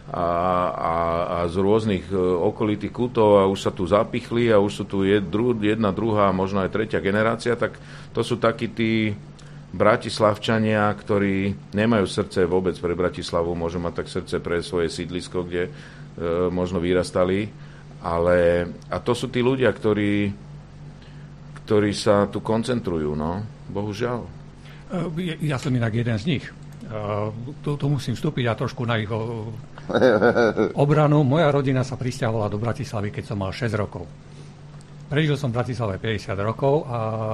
a z rôznych okolitých kútov a už sa tu zapichli a už sú tu jedna, druhá, možno aj tretia generácia, tak to sú takí tí Bratislavčania, ktorí nemajú srdce vôbec pre Bratislavu, môžu mať tak srdce pre svoje sídlisko, kde možno vyrastali, ale a to sú tí ľudia, ktorí sa tu koncentrujú, no, bohužiaľ. Ja som inak jeden z nich. Tu musím vstúpiť a trošku na ich obranu. Moja rodina sa prisťahovala do Bratislavy, keď som mal 6 rokov. Prežil som v Bratislave 50 rokov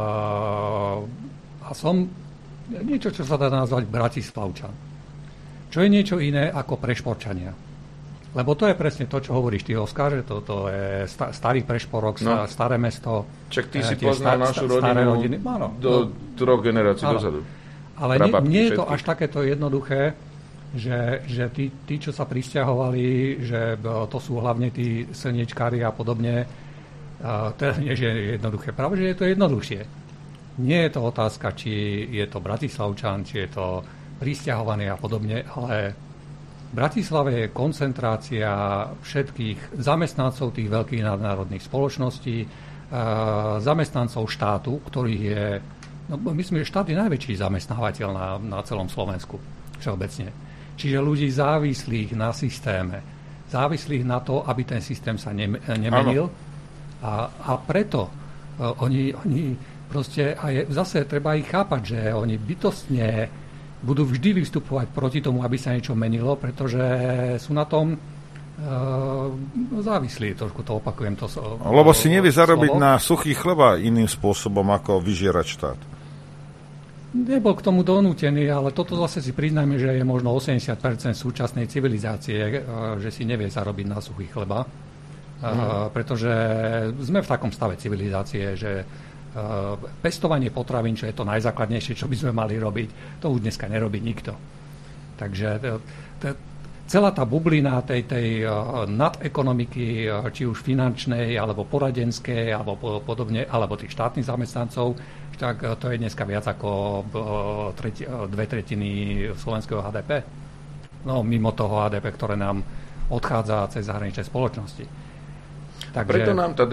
a som niečo, čo sa dá nazvať Bratislavčan. Čo je niečo iné ako Prešporčania. Lebo to je presne to, čo hovoríš ty, Oskar, že to je starý Prešporok, staré mesto. Čak ty si poznal našu rodinu do 3 generácií dozadu. Ale nie je to až takéto jednoduché, že tí, čo sa prisťahovali, že to sú hlavne tí slniečkári a podobne, teda nie, že je jednoduché. Práve, že je to jednoduchšie. Nie je to otázka, či je to Bratislavčan, či je to prisťahovaný a podobne, ale v Bratislave je koncentrácia všetkých zamestnancov tých veľkých nadnárodných spoločností, zamestnancov štátu, ktorých je, myslím, že štát je najväčší zamestnávateľ na celom Slovensku všeobecne. Čiže ľudí závislých na systéme, závislých na to, aby ten systém sa nemenil. A preto oni proste, a zase treba ich chápať, že oni bytostne budú vždy vystupovať proti tomu, aby sa niečo menilo, pretože sú na tom závislí, trošku to opakujem. Lebo si nevie zarobiť na suchý chleba iným spôsobom, ako vyžierať štát. Nebol k tomu donútený, ale toto zase si priznajme, že je možno 80% súčasnej civilizácie, že si nevie zarobiť na suchý chleba. Pretože sme v takom stave civilizácie, že pestovanie potravín, čo je to najzákladnejšie, čo by sme mali robiť, to už dneska nerobí nikto. Takže celá tá bublina tej nadekonomiky, či už finančnej, alebo poradenskej, alebo podobne, alebo tých štátnych zamestnancov, tak to je dneska viac ako 2/3 slovenského HDP. No, mimo toho HDP, ktoré nám odchádza cez zahraničné spoločnosti. Takže... Preto nám tá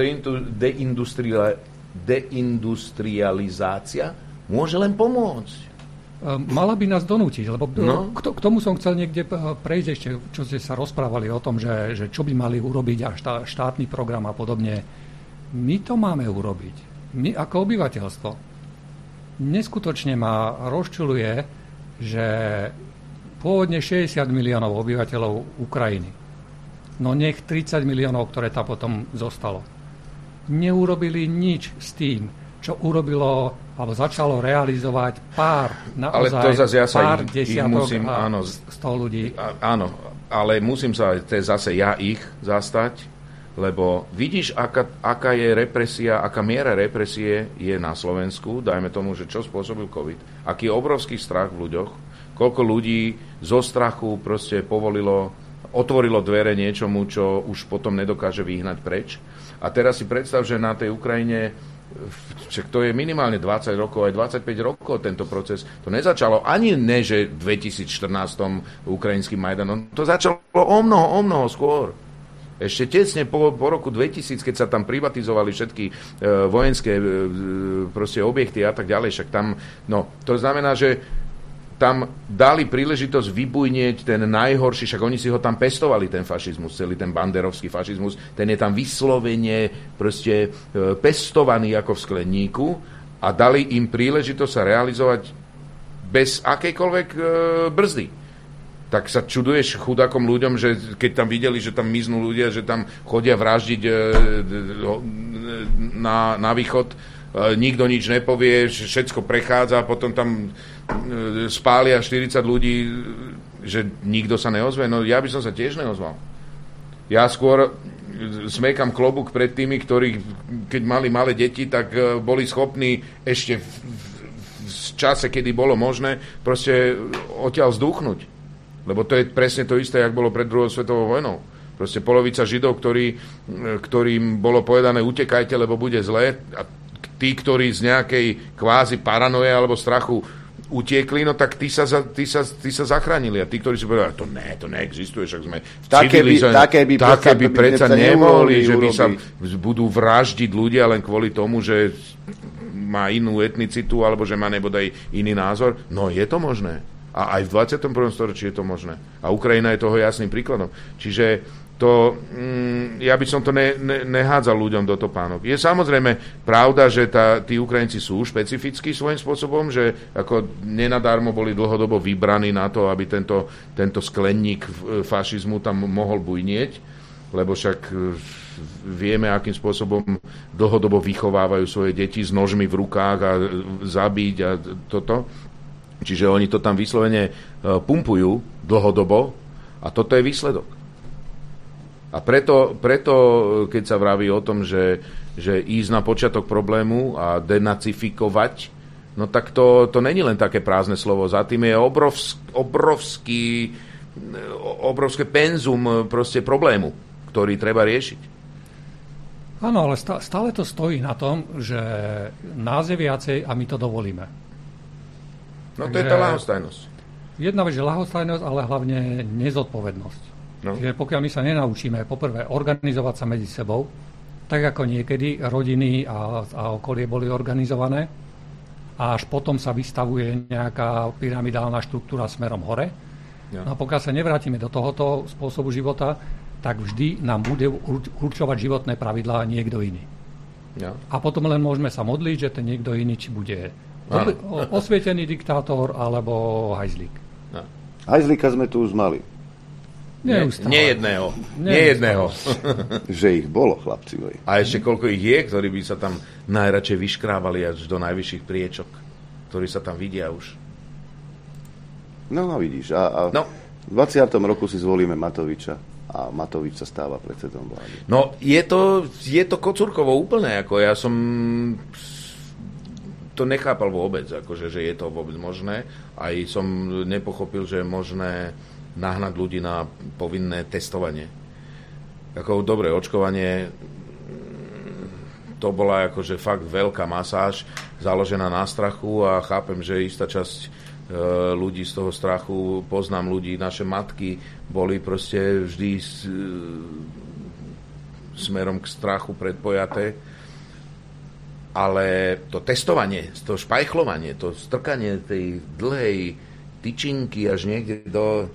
deindustrializácia môže len pomôcť. Mala by nás donútiť, lebo k tomu som chcel niekde prejsť ešte, čo ste sa rozprávali o tom, že čo by mali urobiť a štátny program a podobne. My to máme urobiť. My ako obyvateľstvo. Neskutočne ma rozčuľuje, že pôvodne 60 miliónov obyvateľov Ukrajiny, no nech 30 miliónov, ktoré tam potom zostalo, neurobili nič s tým, čo urobilo alebo začalo realizovať naozaj pár desiatok a 100 ľudí. Áno, ale musím sa zase ja ich zastať, lebo vidíš, aká je represia, aká miera represie je na Slovensku, dajme tomu, že čo spôsobil COVID, aký obrovský strach v ľuďoch, koľko ľudí zo strachu proste otvorilo dvere niečomu, čo už potom nedokáže vyhnať preč. A teraz si predstav, že na tej Ukrajine však to je minimálne 20 rokov, aj 25 rokov tento proces. To nezačalo ani že v 2014 ukrajinským Majdanom, to začalo o mnoho skôr. Ešte tesne po roku 2000, keď sa tam privatizovali všetky vojenské proste objekty a tak ďalej, však tam, to znamená, že tam dali príležitosť vybujnieť ten najhorší, však oni si ho tam pestovali, ten fašizmus, celý ten banderovský fašizmus, ten je tam vyslovene proste pestovaný ako v skleníku a dali im príležitosť sa realizovať bez akejkoľvek brzdy. Tak sa čuduješ chudákom ľuďom, že keď tam videli, že tam miznú ľudia, že tam chodia vraždiť na východ, nikto nič nepovie, všetko prechádza, potom tam spália 40 ľudí, že nikto sa neozve. No ja by som sa tiež neozval. Ja skôr smekam klobúk pred tými, ktorí, keď mali malé deti, tak boli schopní ešte v čase, kedy bolo možné, proste odtiaľ vzduchnúť. Lebo to je presne to isté, jak bolo pred druhou svetovou vojnou. Proste polovica Židov, ktorým bolo povedané utekajte, lebo bude zlé, a tí, ktorí z nejakej kvázi paranoje alebo strachu utiekli, no tak tí sa zachránili. A tí, ktorí si povedali, to neexistuje, však sme v civilizovaní. Také by predsa nemohli, že by sa budú vraždiť ľudia len kvôli tomu, že má inú etnicitu alebo že má nebodaj iný názor. No je to možné. A aj v 21. storočí je to možné. A Ukrajina je toho jasným príkladom. Čiže ja by som to nehádzal ľuďom do topánok. Je samozrejme pravda, že tí Ukrajinci sú špecifickí svojím spôsobom, že ako nenadarmo boli dlhodobo vybraní na to, aby tento skleník fašizmu tam mohol bujnieť, lebo však vieme, akým spôsobom dlhodobo vychovávajú svoje deti s nožmi v rukách a zabiť a toto. Čiže oni to tam vyslovene pumpujú dlhodobo a toto je výsledok. A preto keď sa vraví o tom, že ísť na počiatok problému a denacifikovať, no tak to není len také prázdne slovo. Za tým je obrovské penzum proste problému, ktorý treba riešiť. Áno, ale stále to stojí na tom, že nás je viacej a my to dovolíme. No to je tá ľahostajnosť. Jedna vec je ľahostajnosť, ale hlavne nezodpovednosť. No. Čiže pokiaľ my sa nenaučíme poprvé organizovať sa medzi sebou, tak ako niekedy rodiny a okolie boli organizované, a až potom sa vystavuje nejaká pyramidálna štruktúra smerom hore. No a pokiaľ sa nevrátime do tohoto spôsobu života, tak vždy nám bude určovať životné pravidlá niekto iný. Ja. A potom len môžeme sa modliť, že ten niekto iný či bude osvietený diktátor alebo hajzlík. Ja. Hajzlíka sme tu už mali. Nie jedného. Že ich bolo, chlapci moji. A ešte koľko ich je, ktorí by sa tam najradšej vyškrávali až do najvyšších priečok, ktorí sa tam vidia už. No vidíš. V 20. roku si zvolíme Matoviča a Matovič sa stáva predsedom vlády. No, je to Kocúrkovo úplne, ako ja som to nechápal vôbec, akože, že je to vôbec možné. Aj som nepochopil, že je možné nahnať ľudí na povinné testovanie. Ako dobre, očkovanie to bola akože fakt veľká masáž založená na strachu a chápem, že istá časť ľudí z toho strachu, poznám ľudí, naše matky boli proste vždy smerom k strachu predpojaté, ale to testovanie, to špajchlovanie, to strkanie tej dlhej tyčinky až niekde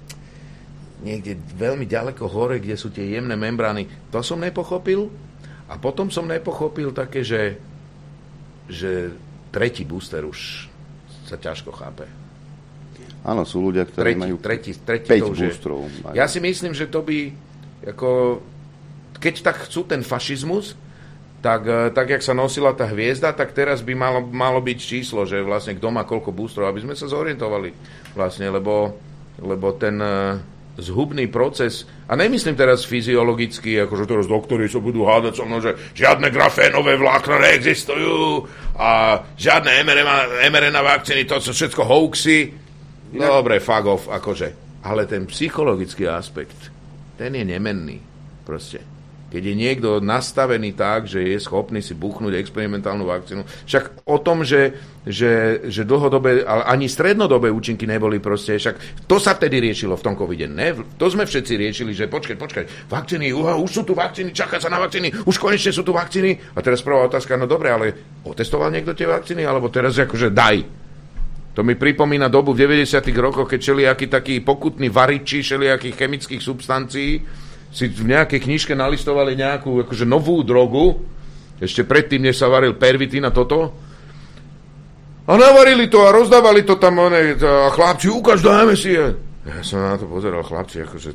veľmi ďaleko hore, kde sú tie jemné membrány, to som nepochopil. A potom som nepochopil také, že tretí booster už sa ťažko chápe. Áno, sú ľudia, ktorí majú tretí 5 boostrov. Ja si myslím, že to by ako, keď tak chcú ten fašizmus, tak jak sa nosila tá hviezda, tak teraz by malo byť číslo, že vlastne kto má koľko boostrov, aby sme sa zorientovali vlastne, lebo ten zhubný proces, a nemyslím teraz fyziologicky, akože teraz doktori sa budú hádať so mnou, že žiadne grafénové vlákna neexistujú a žiadne mRNA vakcíny, to sú všetko hoaxy. Dobre, fuck off, akože. Ale ten psychologický aspekt, ten je nemenný, proste. Keď je niekto nastavený tak, že je schopný si buchnúť experimentálnu vakcínu. Však o tom, že dlhodobé, ale ani strednodobé účinky neboli proste, však to sa vtedy riešilo v tom covide. Ne? To sme všetci riešili, že počkaj, vakcíny, už sú tu vakcíny, čaká sa na vakcíny, už konečne sú tu vakcíny. A teraz prvá otázka, no dobre, ale otestoval niekto tie vakcíny, alebo teraz akože daj. To mi pripomína dobu v 90. rokoch, keď všelijakí takí pokutní variči všelijakých chemických substancií si v nejakej knižke nalistovali nejakú akože novú drogu, ešte predtým, než sa varil pervitín a toto. A navarili to a rozdávali to tam, a chlapci, ukáž, dajme si. Ja som na to pozeral, chlapci, akože,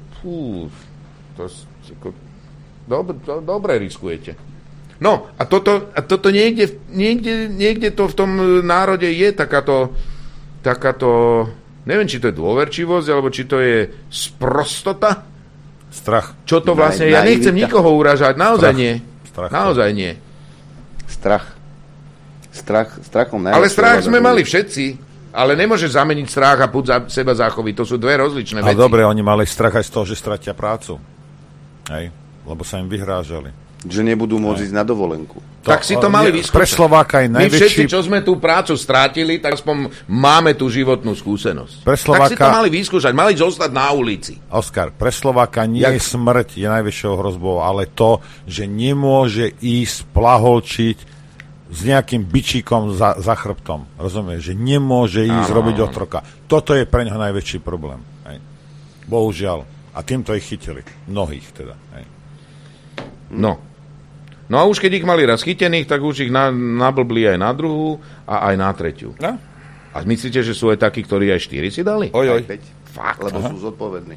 dobre riskujete. No, a toto niekde to v tom národe je takáto, neviem, či to je dôverčivosť, alebo či to je sprostota. Strach. Čo to vlastne? Ja nechcem nikoho uražať. Naozaj nie. Naozaj nie. Strachom najlepšie. Ale strach sme mali všetci. Ale nemôžeš zameniť strach a púť seba záchovy. To sú dve rozličné veci. Ale dobre, oni mali strach aj z toho, že stratia prácu. Hej? Lebo sa im vyhrážali. Že nebudú môcť ísť na dovolenku. Tak si to mali vyskúšať. Pre Slováka je najväčší... My všetci, čo sme tú prácu strátili, tak aspoň máme tú životnú skúsenosť. Pre Slováka... Tak si to mali vyskúšať, mali zostať na ulici. Oskar, pre Slováka nie je smrť, je najväčšou hrozbou, ale to, že nemôže ísť plaholčiť s nejakým bičíkom za chrbtom. Rozumieš? Že nemôže ísť robiť otroka. Toto je pre neho najväčší problém. Hej. Bohužiaľ. A týmto ich chytili. Mnohých teda. Hej. No a už keď ich mali raz chytených, tak už ich nablbli aj na druhú a aj na tretiu. No? A myslíte, že sú aj takí, ktorí aj 4 si dali? Oj. Fakt. Lebo sú zodpovední.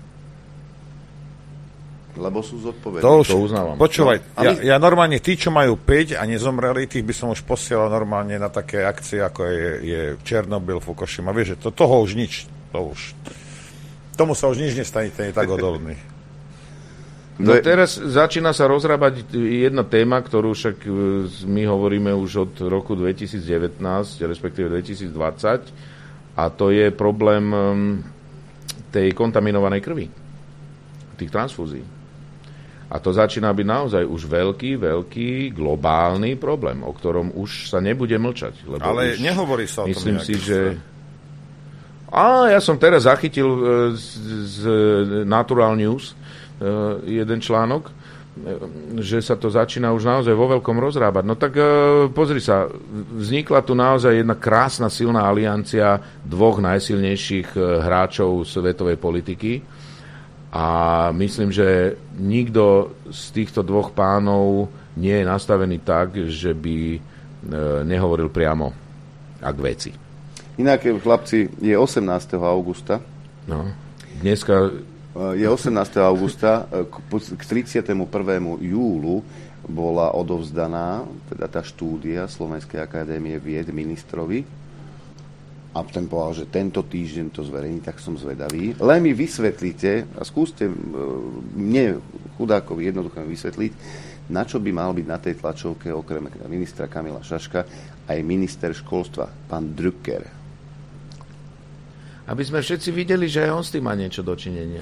To uznávam. Počúvaj, ja normálne tí, čo majú 5 a nezomreli, tých by som už posielal normálne na také akcie, ako je Černobyl, Fukushima. Vieš, že toho už nič. Tomu sa už nič nestane, ten je tak odolný. No teraz začína sa rozrábať jedna téma, ktorú však my hovoríme už od roku 2019, respektíve 2020, a to je problém tej kontaminovanej krvi, tých transfúzií. A to začína byť naozaj už veľký globálny problém, o ktorom už sa nebude mlčať. Lebo ale nehovorí sa o tom. Myslím si, že... ja som teraz zachytil z Natural News jeden článok, že sa to začína už naozaj vo veľkom rozrábať. No tak pozri sa, vznikla tu naozaj jedna krásna, silná aliancia dvoch najsilnejších hráčov svetovej politiky a myslím, že nikto z týchto dvoch pánov nie je nastavený tak, že by nehovoril priamo a k veci. Inak, chlapci, je 18. augusta. No, dneska... Je 18. augusta, k 31. júlu bola odovzdaná teda tá štúdia Slovenskej akadémie vied ministrovi a ten povedal, že tento týždeň to zverejní, tak som zvedavý. Len mi vysvetlite a skúste mne, chudákovi, jednoducho vysvetliť, na čo by mal byť na tej tlačovke okrem ministra Kamila Šaška aj minister školstva, pán Drucker. Aby sme všetci videli, že aj on s tým má niečo dočinenia.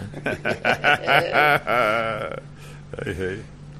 Hej.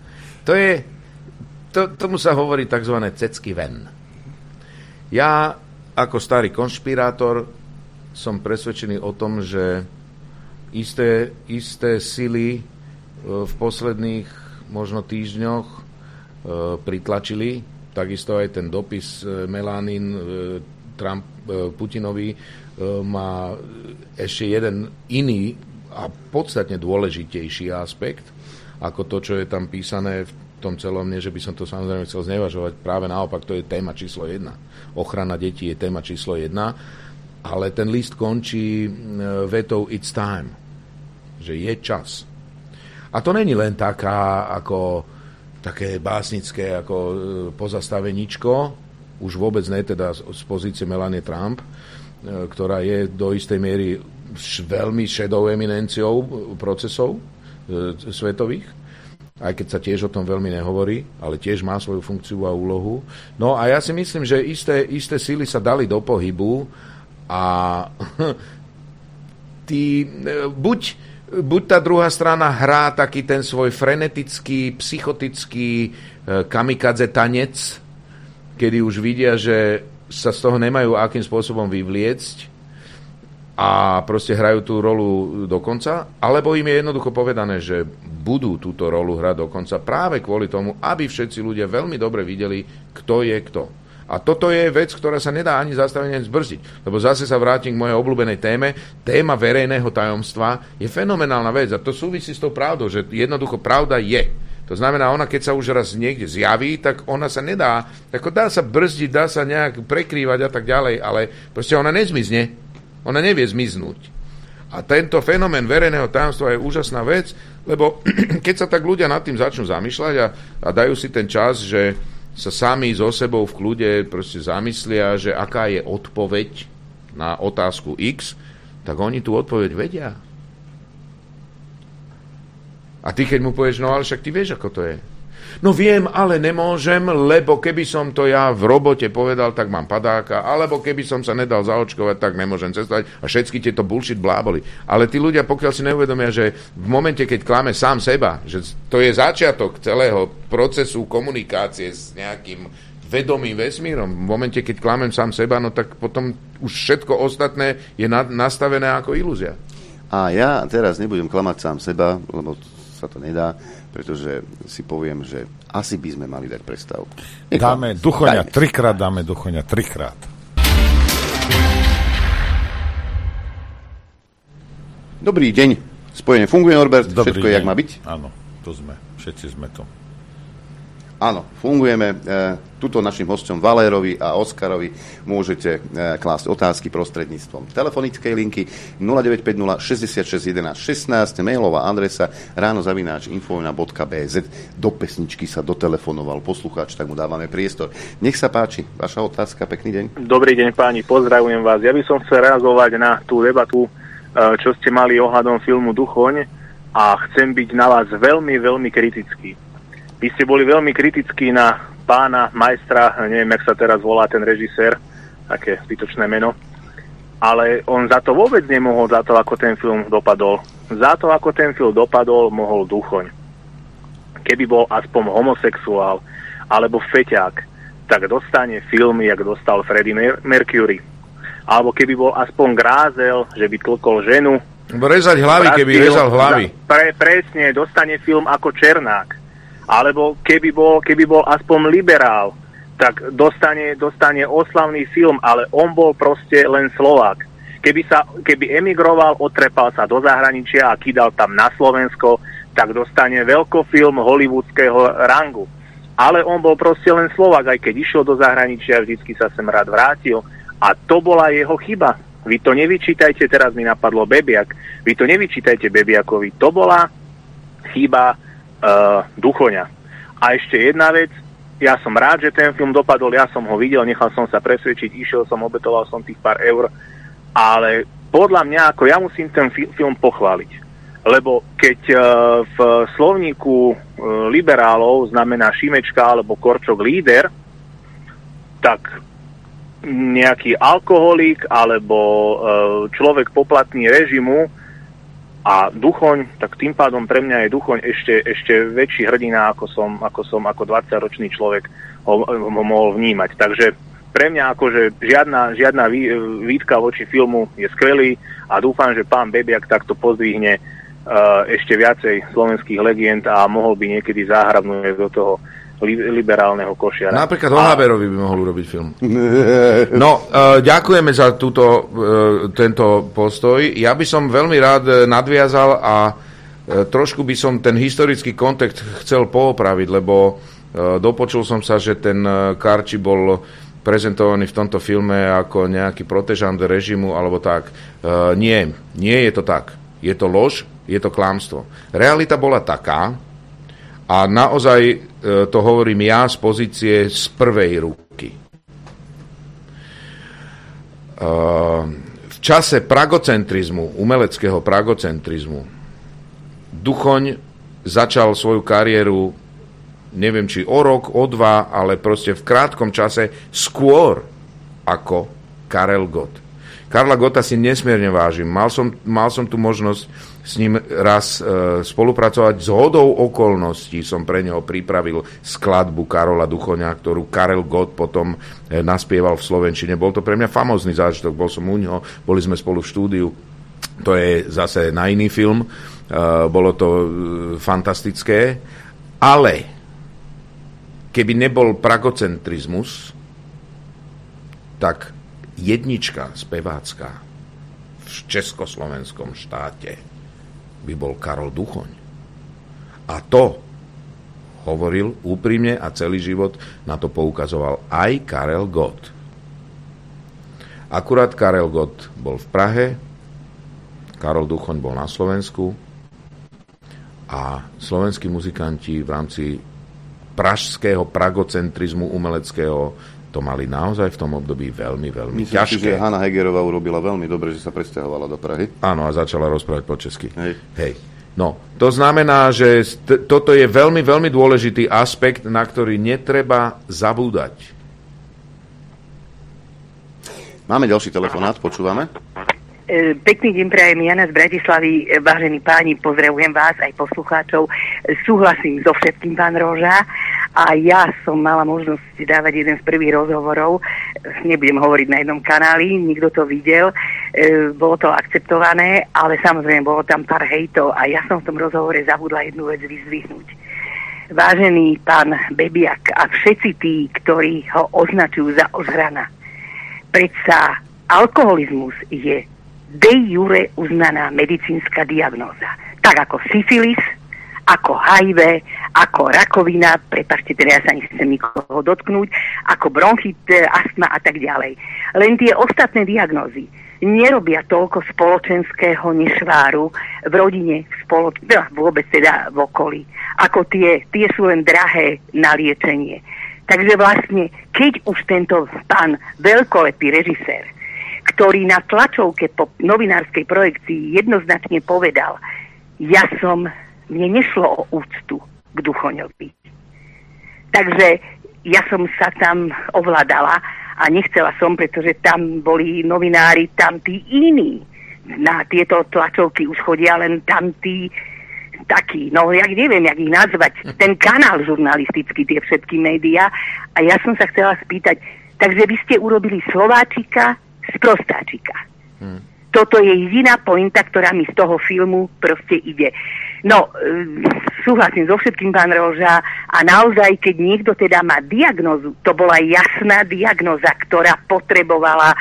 Tomu sa hovorí tzv. Cecky ven. Ja ako starý konšpirátor som presvedčený o tom, že isté sily v posledných možno týždňoch pritlačili, takisto aj ten dopis Melanin Trump Putinovi má ešte jeden iný a podstatne dôležitejší aspekt ako to, čo je tam písané v tom celom, nie, že by som to samozrejme chcel znevažovať, práve naopak, to je téma číslo 1. Ochrana detí je téma číslo 1, ale ten list končí vetou it's time, že je čas. A to není len také básnické ako pozastaveničko, už vôbec ne teda z pozície Melanie Trump, ktorá je do istej miery veľmi šedou eminenciou procesov svetových, aj keď sa tiež o tom veľmi nehovorí, ale tiež má svoju funkciu a úlohu. No a ja si myslím, že isté síly sa dali do pohybu a buď buď tá druhá strana hrá taký ten svoj frenetický, psychotický kamikadze tanec, kedy už vidia, že sa z toho nemajú akým spôsobom vyvliecť a proste hrajú tú rolu do konca, alebo im je jednoducho povedané, že budú túto rolu hrať do konca práve kvôli tomu, aby všetci ľudia veľmi dobre videli, kto je kto. A toto je vec, ktorá sa nedá ani zastaviť, ani zbrzdiť. Lebo zase sa vrátim k mojej obľúbenej téme. Téma verejného tajomstva je fenomenálna vec a to súvisí s tou pravdou, že jednoducho pravda je. To znamená, ona keď sa už raz niekde zjaví, tak ona sa nedá, ako dá sa brzdiť, dá sa nejak prekrývať a tak ďalej, ale proste ona nezmizne. Ona nevie zmiznúť. A tento fenomén verejného tajomstva je úžasná vec, lebo keď sa tak ľudia nad tým začnú zamýšľať a dajú si ten čas, že sa sami so sebou v kľude proste zamyslia, že aká je odpoveď na otázku X, tak oni tú odpoveď vedia. A ty keď mu povieš, no ale však ty vieš, ako to je. No viem, ale nemôžem, lebo keby som to ja v robote povedal, tak mám padáka, alebo keby som sa nedal zaočkovať, tak nemôžem cestovať a všetky tieto bullshit bláboli. Ale tí ľudia, pokiaľ si neuvedomia, že v momente, keď klame sám seba, že to je začiatok celého procesu komunikácie s nejakým vedomým vesmírom, v momente, keď klamem sám seba, no tak potom už všetko ostatné je nastavené ako ilúzia. A ja teraz nebudem klamať sám seba, lebo sa to nedá, pretože si poviem, že asi by sme mali dať prestávku. Dáme Duchoňa trikrát. Dobrý deň. Spojenie funguje, Norbert? Dobrý všetko je, jak má byť? Áno, tu sme. Všetci sme tu. Áno, fungujeme. Tuto našim hosťom Valérovi a Oskarovi môžete klásť otázky prostredníctvom telefonickej linky 0950 66 11 16, mailová adresa ráno@infovojna.bz. Do pesničky sa dotelefonoval poslucháč, tak mu dávame priestor. Nech sa páči, vaša otázka, pekný deň. Dobrý deň páni, pozdravujem vás. Ja by som chcel reagovať na tú debatu, čo ste mali ohľadom filmu Duchoň a chcem byť na vás veľmi, veľmi kritický. Vy ste boli veľmi kritickí na pána majstra, neviem, jak sa teraz volá ten režisér, také zbytočné meno, ale on za to vôbec nemohol, za to, ako ten film dopadol. Za to, ako ten film dopadol, mohol Duchoň. Keby bol aspoň homosexuál alebo feťák, tak dostane film, jak dostal Freddie Mercury. Alebo keby bol aspoň grázel, že by tlkol ženu. Rezať hlavy, keby rezal hlavy. Presne, dostane film ako Černák. Alebo keby bol aspoň liberál, tak dostane oslavný film, ale on bol proste len Slovák. Keby emigroval, otrepal sa do zahraničia a kydal tam na Slovensko, tak dostane veľkofilm hollywoodského rangu. Ale on bol proste len Slovák, aj keď išiel do zahraničia, vždycky sa sem rád vrátil. A to bola jeho chyba. Vy to nevyčítajte, teraz mi napadlo Bebiak, vy to nevyčítajte Bebiakovi, to bola chyba Duchoňa. A ešte jedna vec, ja som rád, že ten film dopadol, ja som ho videl, nechal som sa presvedčiť, išiel som, obetoval som tých pár eur, ale podľa mňa, ako ja musím ten film pochváliť. Lebo keď v slovníku liberálov znamená Šimečka alebo Korčok líder, tak nejaký alkoholík alebo človek poplatný režimu a Duchoň, tak tým pádom pre mňa je Duchoň ešte väčší hrdina, ako som ako 20-ročný človek ho mohol vnímať. Takže pre mňa akože žiadna výtka voči filmu je skvelý a dúfam, že pán Bebiak takto pozdvihne ešte viacej slovenských legend a mohol by niekedy záhrabnúť do toho liberálneho košiara. Napríklad o Haberovi by mohol urobiť film. No, ďakujeme za tento postoj. Ja by som veľmi rád nadviazal a trošku by som ten historický kontext chcel poopraviť, lebo dopočul som sa, že ten Karči bol prezentovaný v tomto filme ako nejaký protežant režimu alebo tak. Nie je to tak. Je to lož, je to klamstvo. Realita bola taká, a naozaj to hovorím ja z pozície z prvej ruky. V čase pragocentrizmu, umeleckého pragocentrizmu, Duchoň začal svoju kariéru, neviem či o rok, o dva, ale proste v krátkom čase skôr ako Karel Gott. Karla Gotta si nesmierne vážim. Mal som tu možnosť s ním raz spolupracovať. Z hodou okolností som pre neho pripravil skladbu Karola Duchoňa, ktorú Karel Gott potom naspieval v slovenčine. Bol to pre mňa famózny zážitok. Bol som u neho, boli sme spolu v štúdiu. To je zase na iný film. Bolo to fantastické. Ale keby nebol pragocentrizmus, tak jednička spevácka v československom štáte by bol Karol Duchoň. A to hovoril úprimne a celý život na to poukazoval aj Karel Gott. Akurát Karel Gott bol v Prahe, Karol Duchoň bol na Slovensku a slovenskí muzikanti v rámci pražského pragocentrizmu umeleckého to mali naozaj v tom období veľmi, veľmi ťažké. Myslím si, že Hanna Hegerová urobila veľmi dobre, že sa presťahovala do Prahy. Áno, a začala rozprávať po česky. Hej. No, to znamená, že toto je veľmi, veľmi dôležitý aspekt, na ktorý netreba zabúdať. Máme ďalší telefonát, počúvame. Pekný deň prajem, Jana z Bratislavy. Vážení páni, pozdravujem vás aj poslucháčov. Súhlasím so všetkým, pán Roža. A ja som mala možnosť dávať jeden z prvých rozhovorov. Nebudem hovoriť na jednom kanáli, nikto to videl. Bolo to akceptované, ale samozrejme bolo tam pár hejtov a ja som v tom rozhovore zabudla jednu vec vyzdvihnúť. Vážený pán Bebiak a všetci tí, ktorí ho označujú za ožrana, predsa alkoholizmus je de jure uznaná medicínska diagnóza. Tak ako syfilis, ako HIV, ako rakovina, prepáčte, teda ja sa nechcem nikoho dotknúť, ako bronchit, astma a tak ďalej. Len tie ostatné diagnózy nerobia toľko spoločenského nešváru v rodine, vôbec teda v okolí. Ako tie sú len drahé na liečenie. Takže vlastne, keď už tento pán veľkolepý režisér, ktorý na tlačovke po novinárskej projekcii jednoznačne povedal, mne nešlo o úctu k Duchoňovi. Takže ja som sa tam ovládala a nechcela som, pretože tam boli novinári, tam tí iní. Na tieto tlačovky už chodia len tam tí takí, neviem, jak ich nazvať, ten kanál žurnalistický, tie všetky médiá. A ja som sa chcela spýtať, takže vy ste urobili Slováčika z prostáčika. Toto je jediná pointa, ktorá mi z toho filmu proste ide. No, súhlasím so všetkým, pán Roža, a naozaj, keď niekto teda má diagnózu, to bola jasná diagnóza, ktorá potrebovala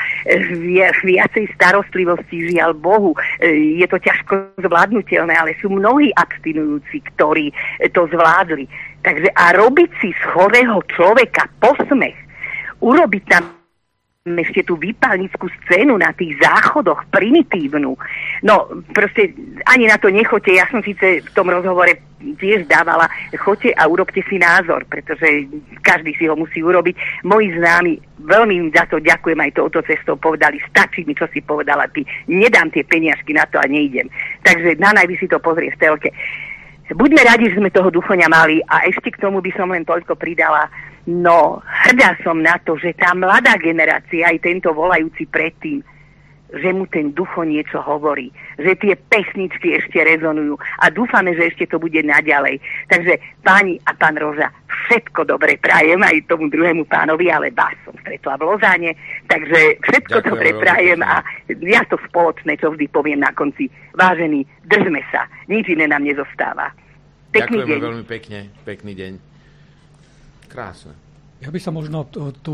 viacej starostlivosti, žiaľ Bohu. Je to ťažko zvládnutelné, ale sú mnohí abstinujúci, ktorí to zvládli. Takže a robiť si z chorého človeka posmech, urobiť tam ešte tú výpalnickú scénu na tých záchodoch, primitívnu. No, proste ani na to nechoďte. Ja som síce v tom rozhovore tiež dávala, choďte a urobte si názor, pretože každý si ho musí urobiť. Moji známi, veľmi im za to ďakujem, aj touto cestou povedali, stačí mi, čo si povedala ty. Nedám tie peniažky na to a neidem. Takže najvy si to pozrie v telke. Buďme radi, že sme toho Duchoňa mali a ešte k tomu by som len toľko pridala. No, hrdá som na to, že tá mladá generácia, aj tento volajúci predtým, že mu ten Duchoň niečo hovorí, že tie pesničky ešte rezonujú a dúfame, že ešte to bude naďalej. Takže páni a pán Roža, všetko dobre prajem aj tomu druhému pánovi, ale vás som stretla v Lozáne, takže všetko dobre prajem a ja to spoločné, čo vždy poviem na konci. Vážení, držme sa, nič iné nám nezostáva. Pekný deň. Ďakujeme veľmi pekne, pekný deň. Krásne. Ja by som možno tu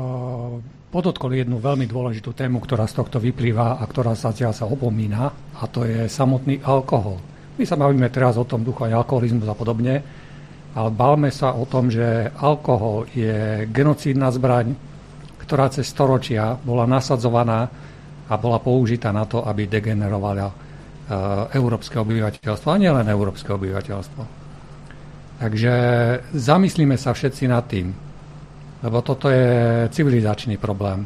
podotkol jednu veľmi dôležitú tému, ktorá z tohto vyplýva a ktorá sa opomína, a to je samotný alkohol. My sa bavíme teraz o tom Duchoň, alkoholizmus a podobne, ale bavme sa o tom, že alkohol je genocídna zbraň, ktorá cez storočia bola nasadzovaná a bola použitá na to, aby degenerovala európske obyvateľstvo, a nielen európske obyvateľstvo. Takže zamyslíme sa všetci nad tým, lebo toto je civilizačný problém,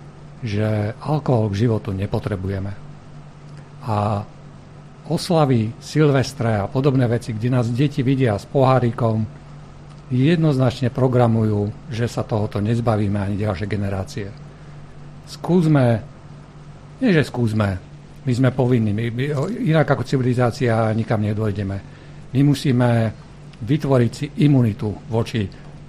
že alkohol k životu nepotrebujeme. A oslavy, Silvestre a podobné veci, kde nás deti vidia s pohárikom, jednoznačne programujú, že sa tohoto nezbavíme ani ďalšie generácie. Skúsme Nie, že skúsme. My sme povinní. Inak ako civilizácia nikam nedojdeme. My musíme vytvoriť si imunitu voči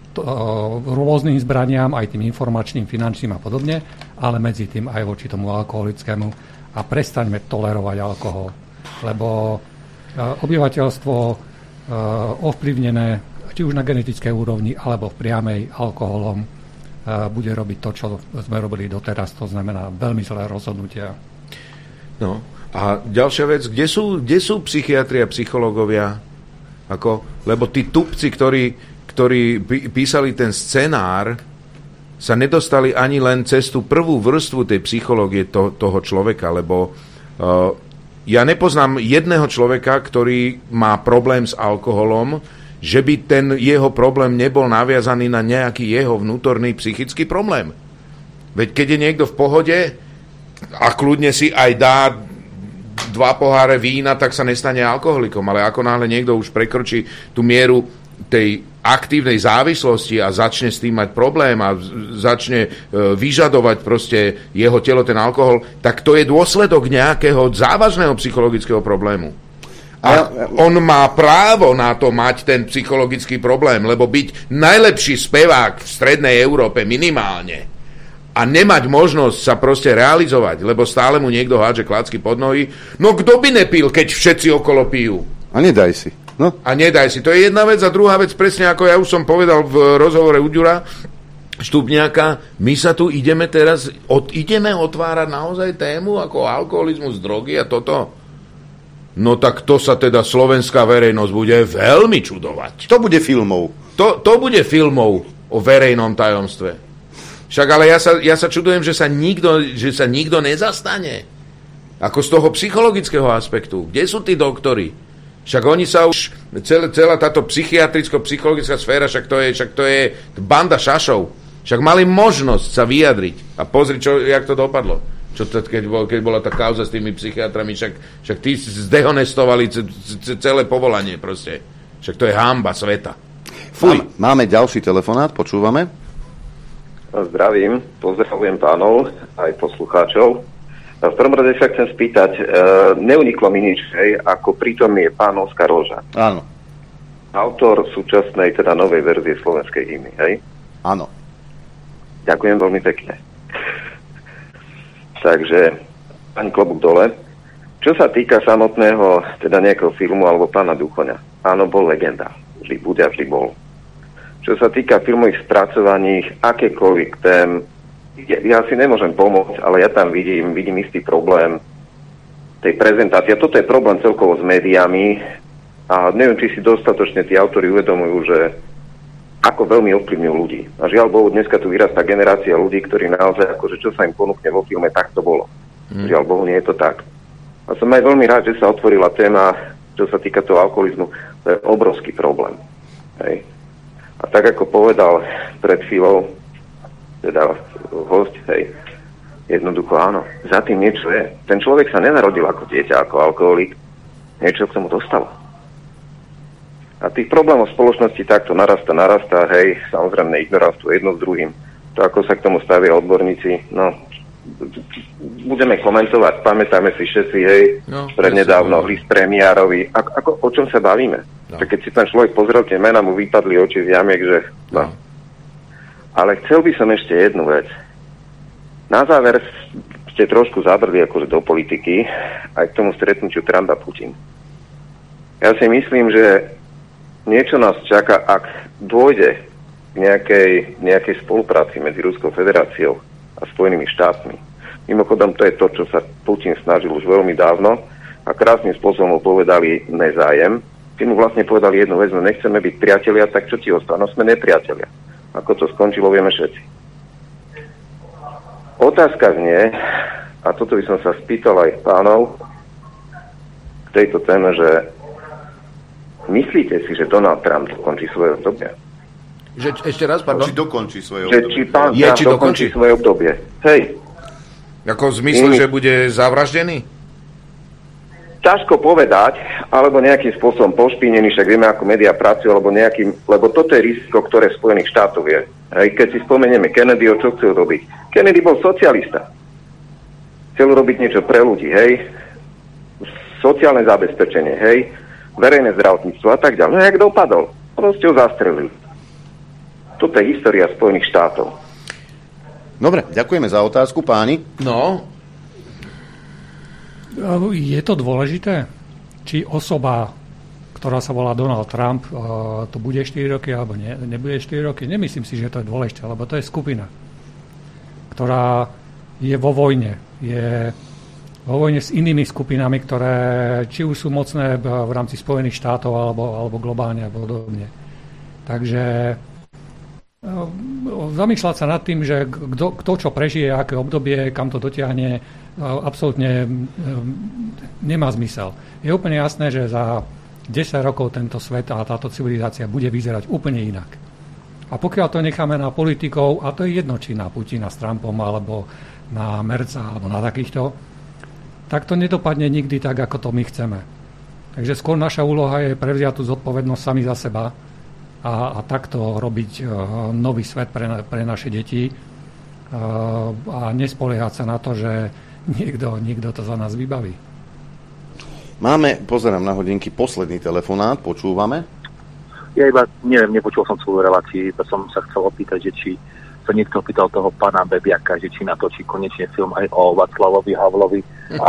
rôznym zbraniam, aj tým informačným, finančným a podobne, ale medzi tým aj voči tomu alkoholickému a prestaňme tolerovať alkohol. Lebo obyvateľstvo ovplyvnené či už na genetickej úrovni alebo v priamej alkoholom bude robiť to, čo sme robili doteraz, to znamená veľmi zlé rozhodnutia. No a ďalšia vec, kde sú psychiatri a psychológovia? Lebo tí tupci, ktorí písali ten scenár, sa nedostali ani len cez tú prvú vrstvu tej psychológie toho človeka, lebo ja nepoznám jedného človeka, ktorý má problém s alkoholom, že by ten jeho problém nebol naviazaný na nejaký jeho vnútorný psychický problém. Veď keď je niekto v pohode a kľudne si aj dá 2 poháre vína, tak sa nestane alkoholikom. Ale ako náhle niekto už prekročí tú mieru tej aktívnej závislosti a začne s tým mať problém a začne vyžadovať proste jeho telo ten alkohol, tak to je dôsledok nejakého závažného psychologického problému. A on má právo na to mať ten psychologický problém, lebo byť najlepší spevák v strednej Európe minimálne a nemať možnosť sa proste realizovať, lebo stále mu niekto hádže klacky pod nohy, no kto by nepil, keď všetci okolo pijú? A nedaj si. No. A nedaj si. To je jedna vec a druhá vec, presne ako ja už som povedal v rozhovore u Ďura Štupniaka, my sa tu ideme teraz, ideme otvárať naozaj tému ako alkoholizmus, drogy a toto. No tak to sa teda slovenská verejnosť bude veľmi čudovať. To bude filmov. To bude filmov o verejnom tajomstve. Však ale ja sa čudujem, že sa nikto nezastane. Ako z toho psychologického aspektu. Kde sú tí doktori? Však oni sa už, celá táto psychiatricko-psychologická sféra, však to je banda šašov. Však mali možnosť sa vyjadriť. A pozri, jak to dopadlo. Keď bola tá kauza s tými psychiatrami, však tí zdehonestovali celé povolanie proste. Však to je hanba sveta. Máme ďalší telefonát, počúvame. Zdravím, pozdravujem pánov, aj poslucháčov. V prvom rade sa chcem spýtať, neuniklo mi nič, ako prítomný je pán Oskar Roža. Áno. Autor súčasnej, teda novej verzie slovenskej hymny, hej? Áno. Ďakujem veľmi pekne. Takže, pani klobúk dole. Čo sa týka samotného, teda nejakého filmu alebo pána Duchoňa, áno, bol legenda. Vždy bude a vždy bol. Čo sa týka filmových spracovaní, akékoľvek tém, ja si nemôžem pomôcť, ale ja tam vidím istý problém tej prezentácie. Toto je problém celkovo s médiami a neviem, či si dostatočne tí autori uvedomujú, že ako veľmi ovplyvňujú ľudí. A žiaľ Bohu, dneska tu vyrastá generácia ľudí, ktorí naozaj, akože čo sa im ponúkne vo filme, tak to bolo. Žiaľ Bohu, nie je to tak. A som aj veľmi rád, že sa otvorila téma, čo sa týka toho alkoholizmu. To je obrovský problém. Hej. A tak, ako povedal pred chvíľou, teda host, hej, jednoducho áno, za tým niečo je. Ten človek sa nenarodil ako dieťa, ako alkoholik. Niečo k tomu dostalo. A tých problémov v spoločnosti takto narastá, hej, samozrejme ignorantstvo jedno s druhým. To, ako sa k tomu stavia odborníci, no, budeme komentovať, pamätáme si všetci, hej, prednedávno list premiérovi, o čom sa bavíme? No. Keď si ten človek pozrel tie mená, mu vypadli oči z jamiek, že no. Ale chcel by som ešte jednu vec. Na záver ste trošku zabrdli akože do politiky, aj k tomu stretnutiu Trump a Putin. Ja si myslím, že niečo nás čaká, ak dôjde k nejakej spolupráci medzi Ruskou federáciou a Spojenými štátmi. Mimochodom, to je to, čo sa Putin snažil už veľmi dávno a krásnym spôsobom povedali nezájem. Tí mu vlastne povedali jednu vec, no nechceme byť priatelia, tak čo ti ostane? Sme nepriatelia. Ako to skončilo, vieme všetci. Otázka znie, a toto by som sa spýtal aj pánov k tejto téme, že myslíte si, že Donald Trump dokončí svoje obdobie? Ešte raz, pardon? Či dokončí svoje obdobie? Či pán Trump dokončí svoje obdobie. Hej. Ako v zmysle, že bude zavraždený? Ťažko povedať, alebo nejakým spôsobom pošpínený, však vieme, ako médiá pracujú, lebo toto je riziko, ktoré v Spojených štátoch je. Hej, keď si spomenieme Kennedyho, čo chcel robiť? Kennedy bol socialista. chcel robiť niečo pre ľudí, hej, sociálne zabezpečenie, hej, verejné zdravotníctvo a tak ďalej. No jak dopadol? Proste ho zastrelili. Toto je história Spojených štátov. Dobre, ďakujeme za otázku, páni. No. Je to dôležité? Či osoba, ktorá sa volá Donald Trump, to bude 4 roky alebo nebude 4 roky? Nemyslím si, že to je dôležité, lebo to je skupina, ktorá je vo vojne. Je vo vojne s inými skupinami, ktoré či už sú mocné v rámci Spojených štátov alebo globálne a podobne. Takže zamýšľať sa nad tým, že kto čo prežije, aké obdobie, kam to dotiahne, absolútne nemá zmysel. Je úplne jasné, že za 10 rokov tento svet a táto civilizácia bude vyzerať úplne inak. A pokiaľ to necháme na politikov, a to je jedno, či na Putina s Trumpom, alebo na Merca, alebo na takýchto, tak to nedopadne nikdy tak, ako to my chceme. Takže skôr naša úloha je prevziať tú zodpovednosť sami za seba a takto robiť nový svet pre naše deti a nespoliehať sa na to, že niekto to za nás vybaví. Pozerám na hodinky, posledný telefonát, počúvame. Ja iba, neviem, nepočul som celú reláciu, iba som sa chcel opýtať, že či sa niekto pýtal toho pána Bebiaka, že či natočí konečne film aj o Václavovi Havlovi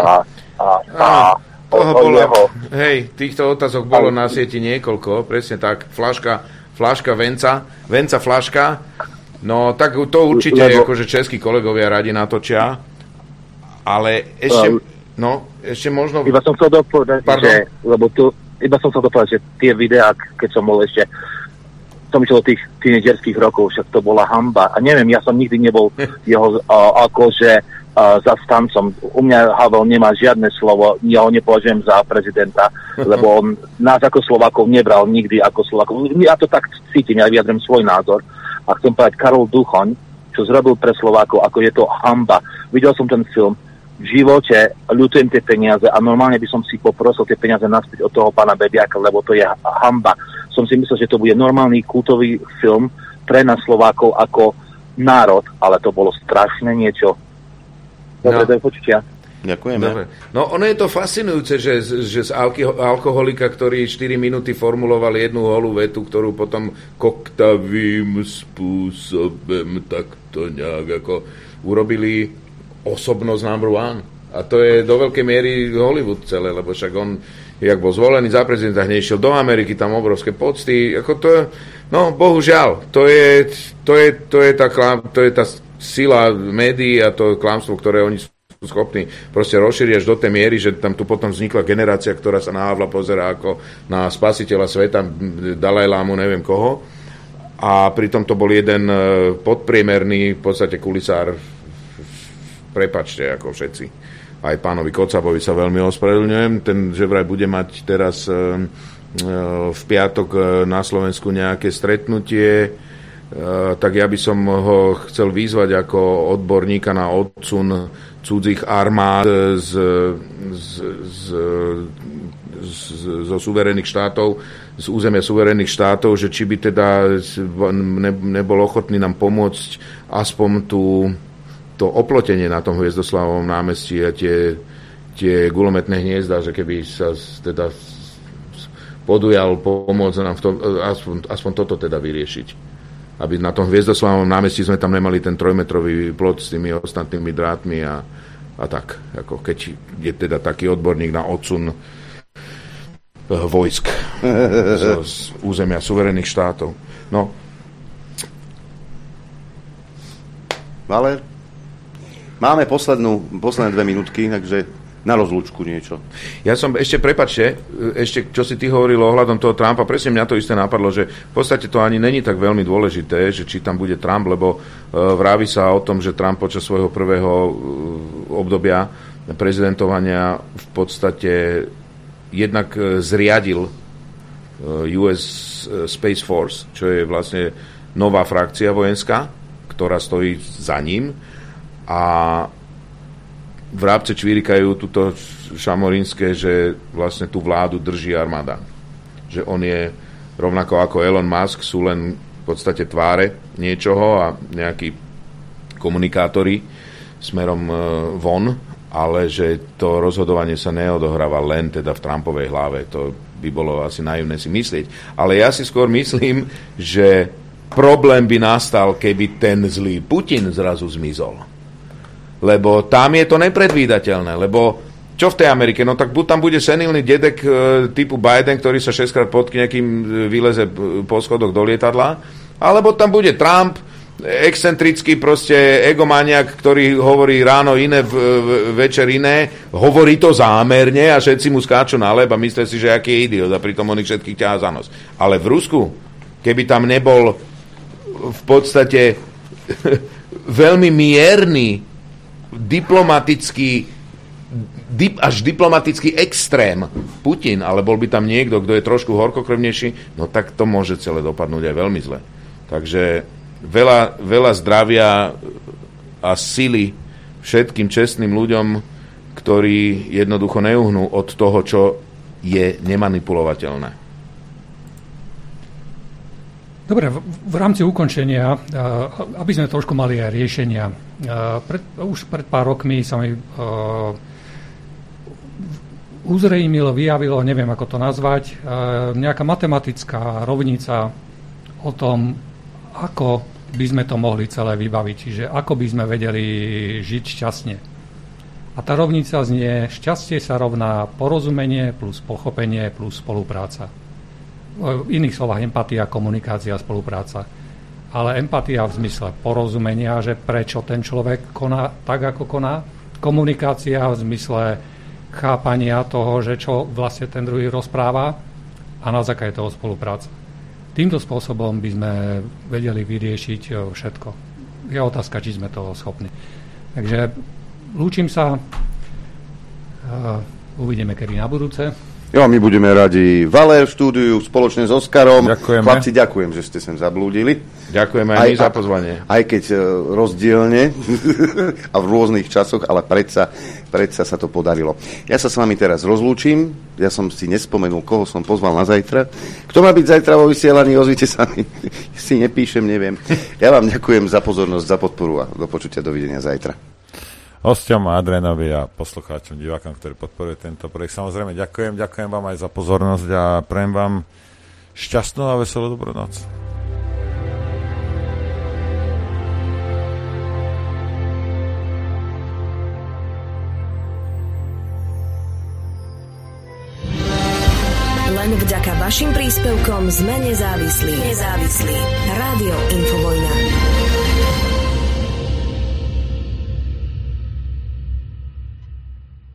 týchto otázok bolo na sieti niekoľko, presne tak, fľaška Venca fľaška, no tak to určite akože českí kolegovia radi natočia, ale ešte možno... Iba som chcel dopovedať, že tie videá, keď som bol ešte som išiel tých tínedžerských rokov, však to bola hanba. A neviem, ja som nikdy nebol jeho zastancom. U mňa Havel nemá žiadne slovo, ja ho nepovažujem za prezidenta, lebo on nás ako Slovákov nebral nikdy ako Slovákov. Ja to tak cítim, ja vyjadrím svoj názor. A chcem povedať, Karol Duchoň, čo zrobil pre Slovákov, ako je to hanba. Videl som ten film, v živote ľutujem tie peniaze a normálne by som si poprosil tie peniaze naspäť od toho pána Bebiaka, lebo to je hanba. Som si myslel, že to bude normálny kultový film pre nás Slovákov ako národ, ale to bolo strašné niečo. Dobre, do počutia. Ďakujeme. Dobre. No ono je to fascinujúce, že z alkoholika, ktorý 4 minúty formuloval jednu holú vetu, ktorú potom koktavým spôsobom takto nejak ako urobili osobnosť number one. A to je do veľkej miery Hollywood celé, lebo však on, jak bol zvolený za prezidenta, hneď išiel do Ameriky, tam obrovské pocty, ako to je, no bohužiaľ, to je tá sila médií a to klamstvo, ktoré oni sú schopní proste rozšíriť až do tej miery, že tam tu potom vznikla generácia, ktorá sa na Havla pozerá ako na spasiteľa sveta, Dalajlámu, neviem koho. A pritom to bol jeden podpriemerný, v podstate kulisár, prepáčte, ako všetci. Aj pánovi Kocabovi sa veľmi ospravedlňujem. Ten, že vraj bude mať teraz v piatok na Slovensku nejaké stretnutie, tak ja by som ho chcel vyzvať ako odborníka na odsun cudzích armád zo suverénnych štátov, z územia suverénnych štátov, že či by teda nebol ochotný nám pomôcť aspoň to oplotenie na tom Hviezdoslavovom námestí a tie gulometné hniezda, že keby sa teda podujal pomôcť nám aspoň toto teda vyriešiť. Aby na tom Hviezdoslavovom námestí sme tam nemali ten 3-metrový plot s tými ostatnými drátmi a tak. Ako keď je teda taký odborník na odsun vojsk z územia suverénnych štátov. No. Valer? Máme posledné 2 minútky, takže na rozlúčku niečo. Ja som prepáčte, čo si ty hovoril ohľadom toho Trumpa, presne mňa to isté napadlo, že v podstate to ani není tak veľmi dôležité, že či tam bude Trump, lebo vraví sa o tom, že Trump počas svojho prvého obdobia prezidentovania v podstate jednak zriadil US Space Force, čo je vlastne nová frakcia vojenská, ktorá stojí za ním. A vrabce čvírikajú tuto šamorínske, že vlastne tú vládu drží armáda. Že on je rovnako ako Elon Musk, sú len v podstate tváre niečoho a nejakí komunikátori smerom von ale že to rozhodovanie sa neodohráva len teda v Trumpovej hlave. To by bolo asi naivné si myslieť. Ale ja si skôr myslím, že problém by nastal, keby ten zlý Putin zrazu zmizol. Lebo tam je to nepredvídateľné, lebo čo v tej Amerike? No tak buď tam bude senilný dedek typu Biden, ktorý sa 6-krát potkne, kým vyleze po schodoch do lietadla, alebo tam bude Trump, excentrický proste egomaniak, ktorý hovorí ráno iné, večer iné, hovorí to zámerne a všetci mu skáču na leb a myslia si, že aký je idiot a pritom on ich všetkých ťahá za nos. Ale v Rusku, keby tam nebol v podstate veľmi mierny, až diplomatický extrém Putin, ale bol by tam niekto, kto je trošku horkokrvnejší, no tak to môže celé dopadnúť aj veľmi zle. Takže veľa zdravia a sily všetkým čestným ľuďom, ktorí jednoducho neuhnú od toho, čo je nemanipulovateľné. Dobre, v rámci ukončenia, aby sme trošku mali aj riešenia. Už pred pár rokmi sa mi vyjavilo, neviem ako to nazvať, nejaká matematická rovnica o tom, ako by sme to mohli celé vybaviť, čiže ako by sme vedeli žiť šťastne. A tá rovnica znie, šťastie sa rovná porozumenie plus pochopenie plus spolupráca. V iných slovách empatia, komunikácia, spolupráca. Ale empatia v zmysle porozumenia, že prečo ten človek koná tak, ako koná. Komunikácia v zmysle chápania toho, že čo vlastne ten druhý rozpráva a na základe toho spolupráca. Týmto spôsobom by sme vedeli vyriešiť všetko. Je otázka, či sme toho schopní. Takže lúčim sa. Uvidíme, kedy na budúce. Jo, my budeme radi. Valer v štúdiu spoločne s Oskarom. Ďakujeme. Chlapci, ďakujem, že ste sem zablúdili. Ďakujeme aj my za pozvanie. Aj keď rozdielne a v rôznych časoch, ale predsa sa to podarilo. Ja sa s vami teraz rozlúčim. Ja som si nespomenul, koho som pozval na zajtra. Kto má byť zajtra vo vysielaní, ozvite sa mi. Si nepíšem, neviem. Ja vám ďakujem za pozornosť, za podporu a do počutia, dovidenia zajtra. Hosťom Adrianovi a poslucháčom, divákom, ktorí podporujú tento projekt. Samozrejme ďakujem vám aj za pozornosť a prajem vám šťastnú a veselú dobrú noc. Len vďaka vašim príspevkom sme nezávislí. Rádio Infovojna.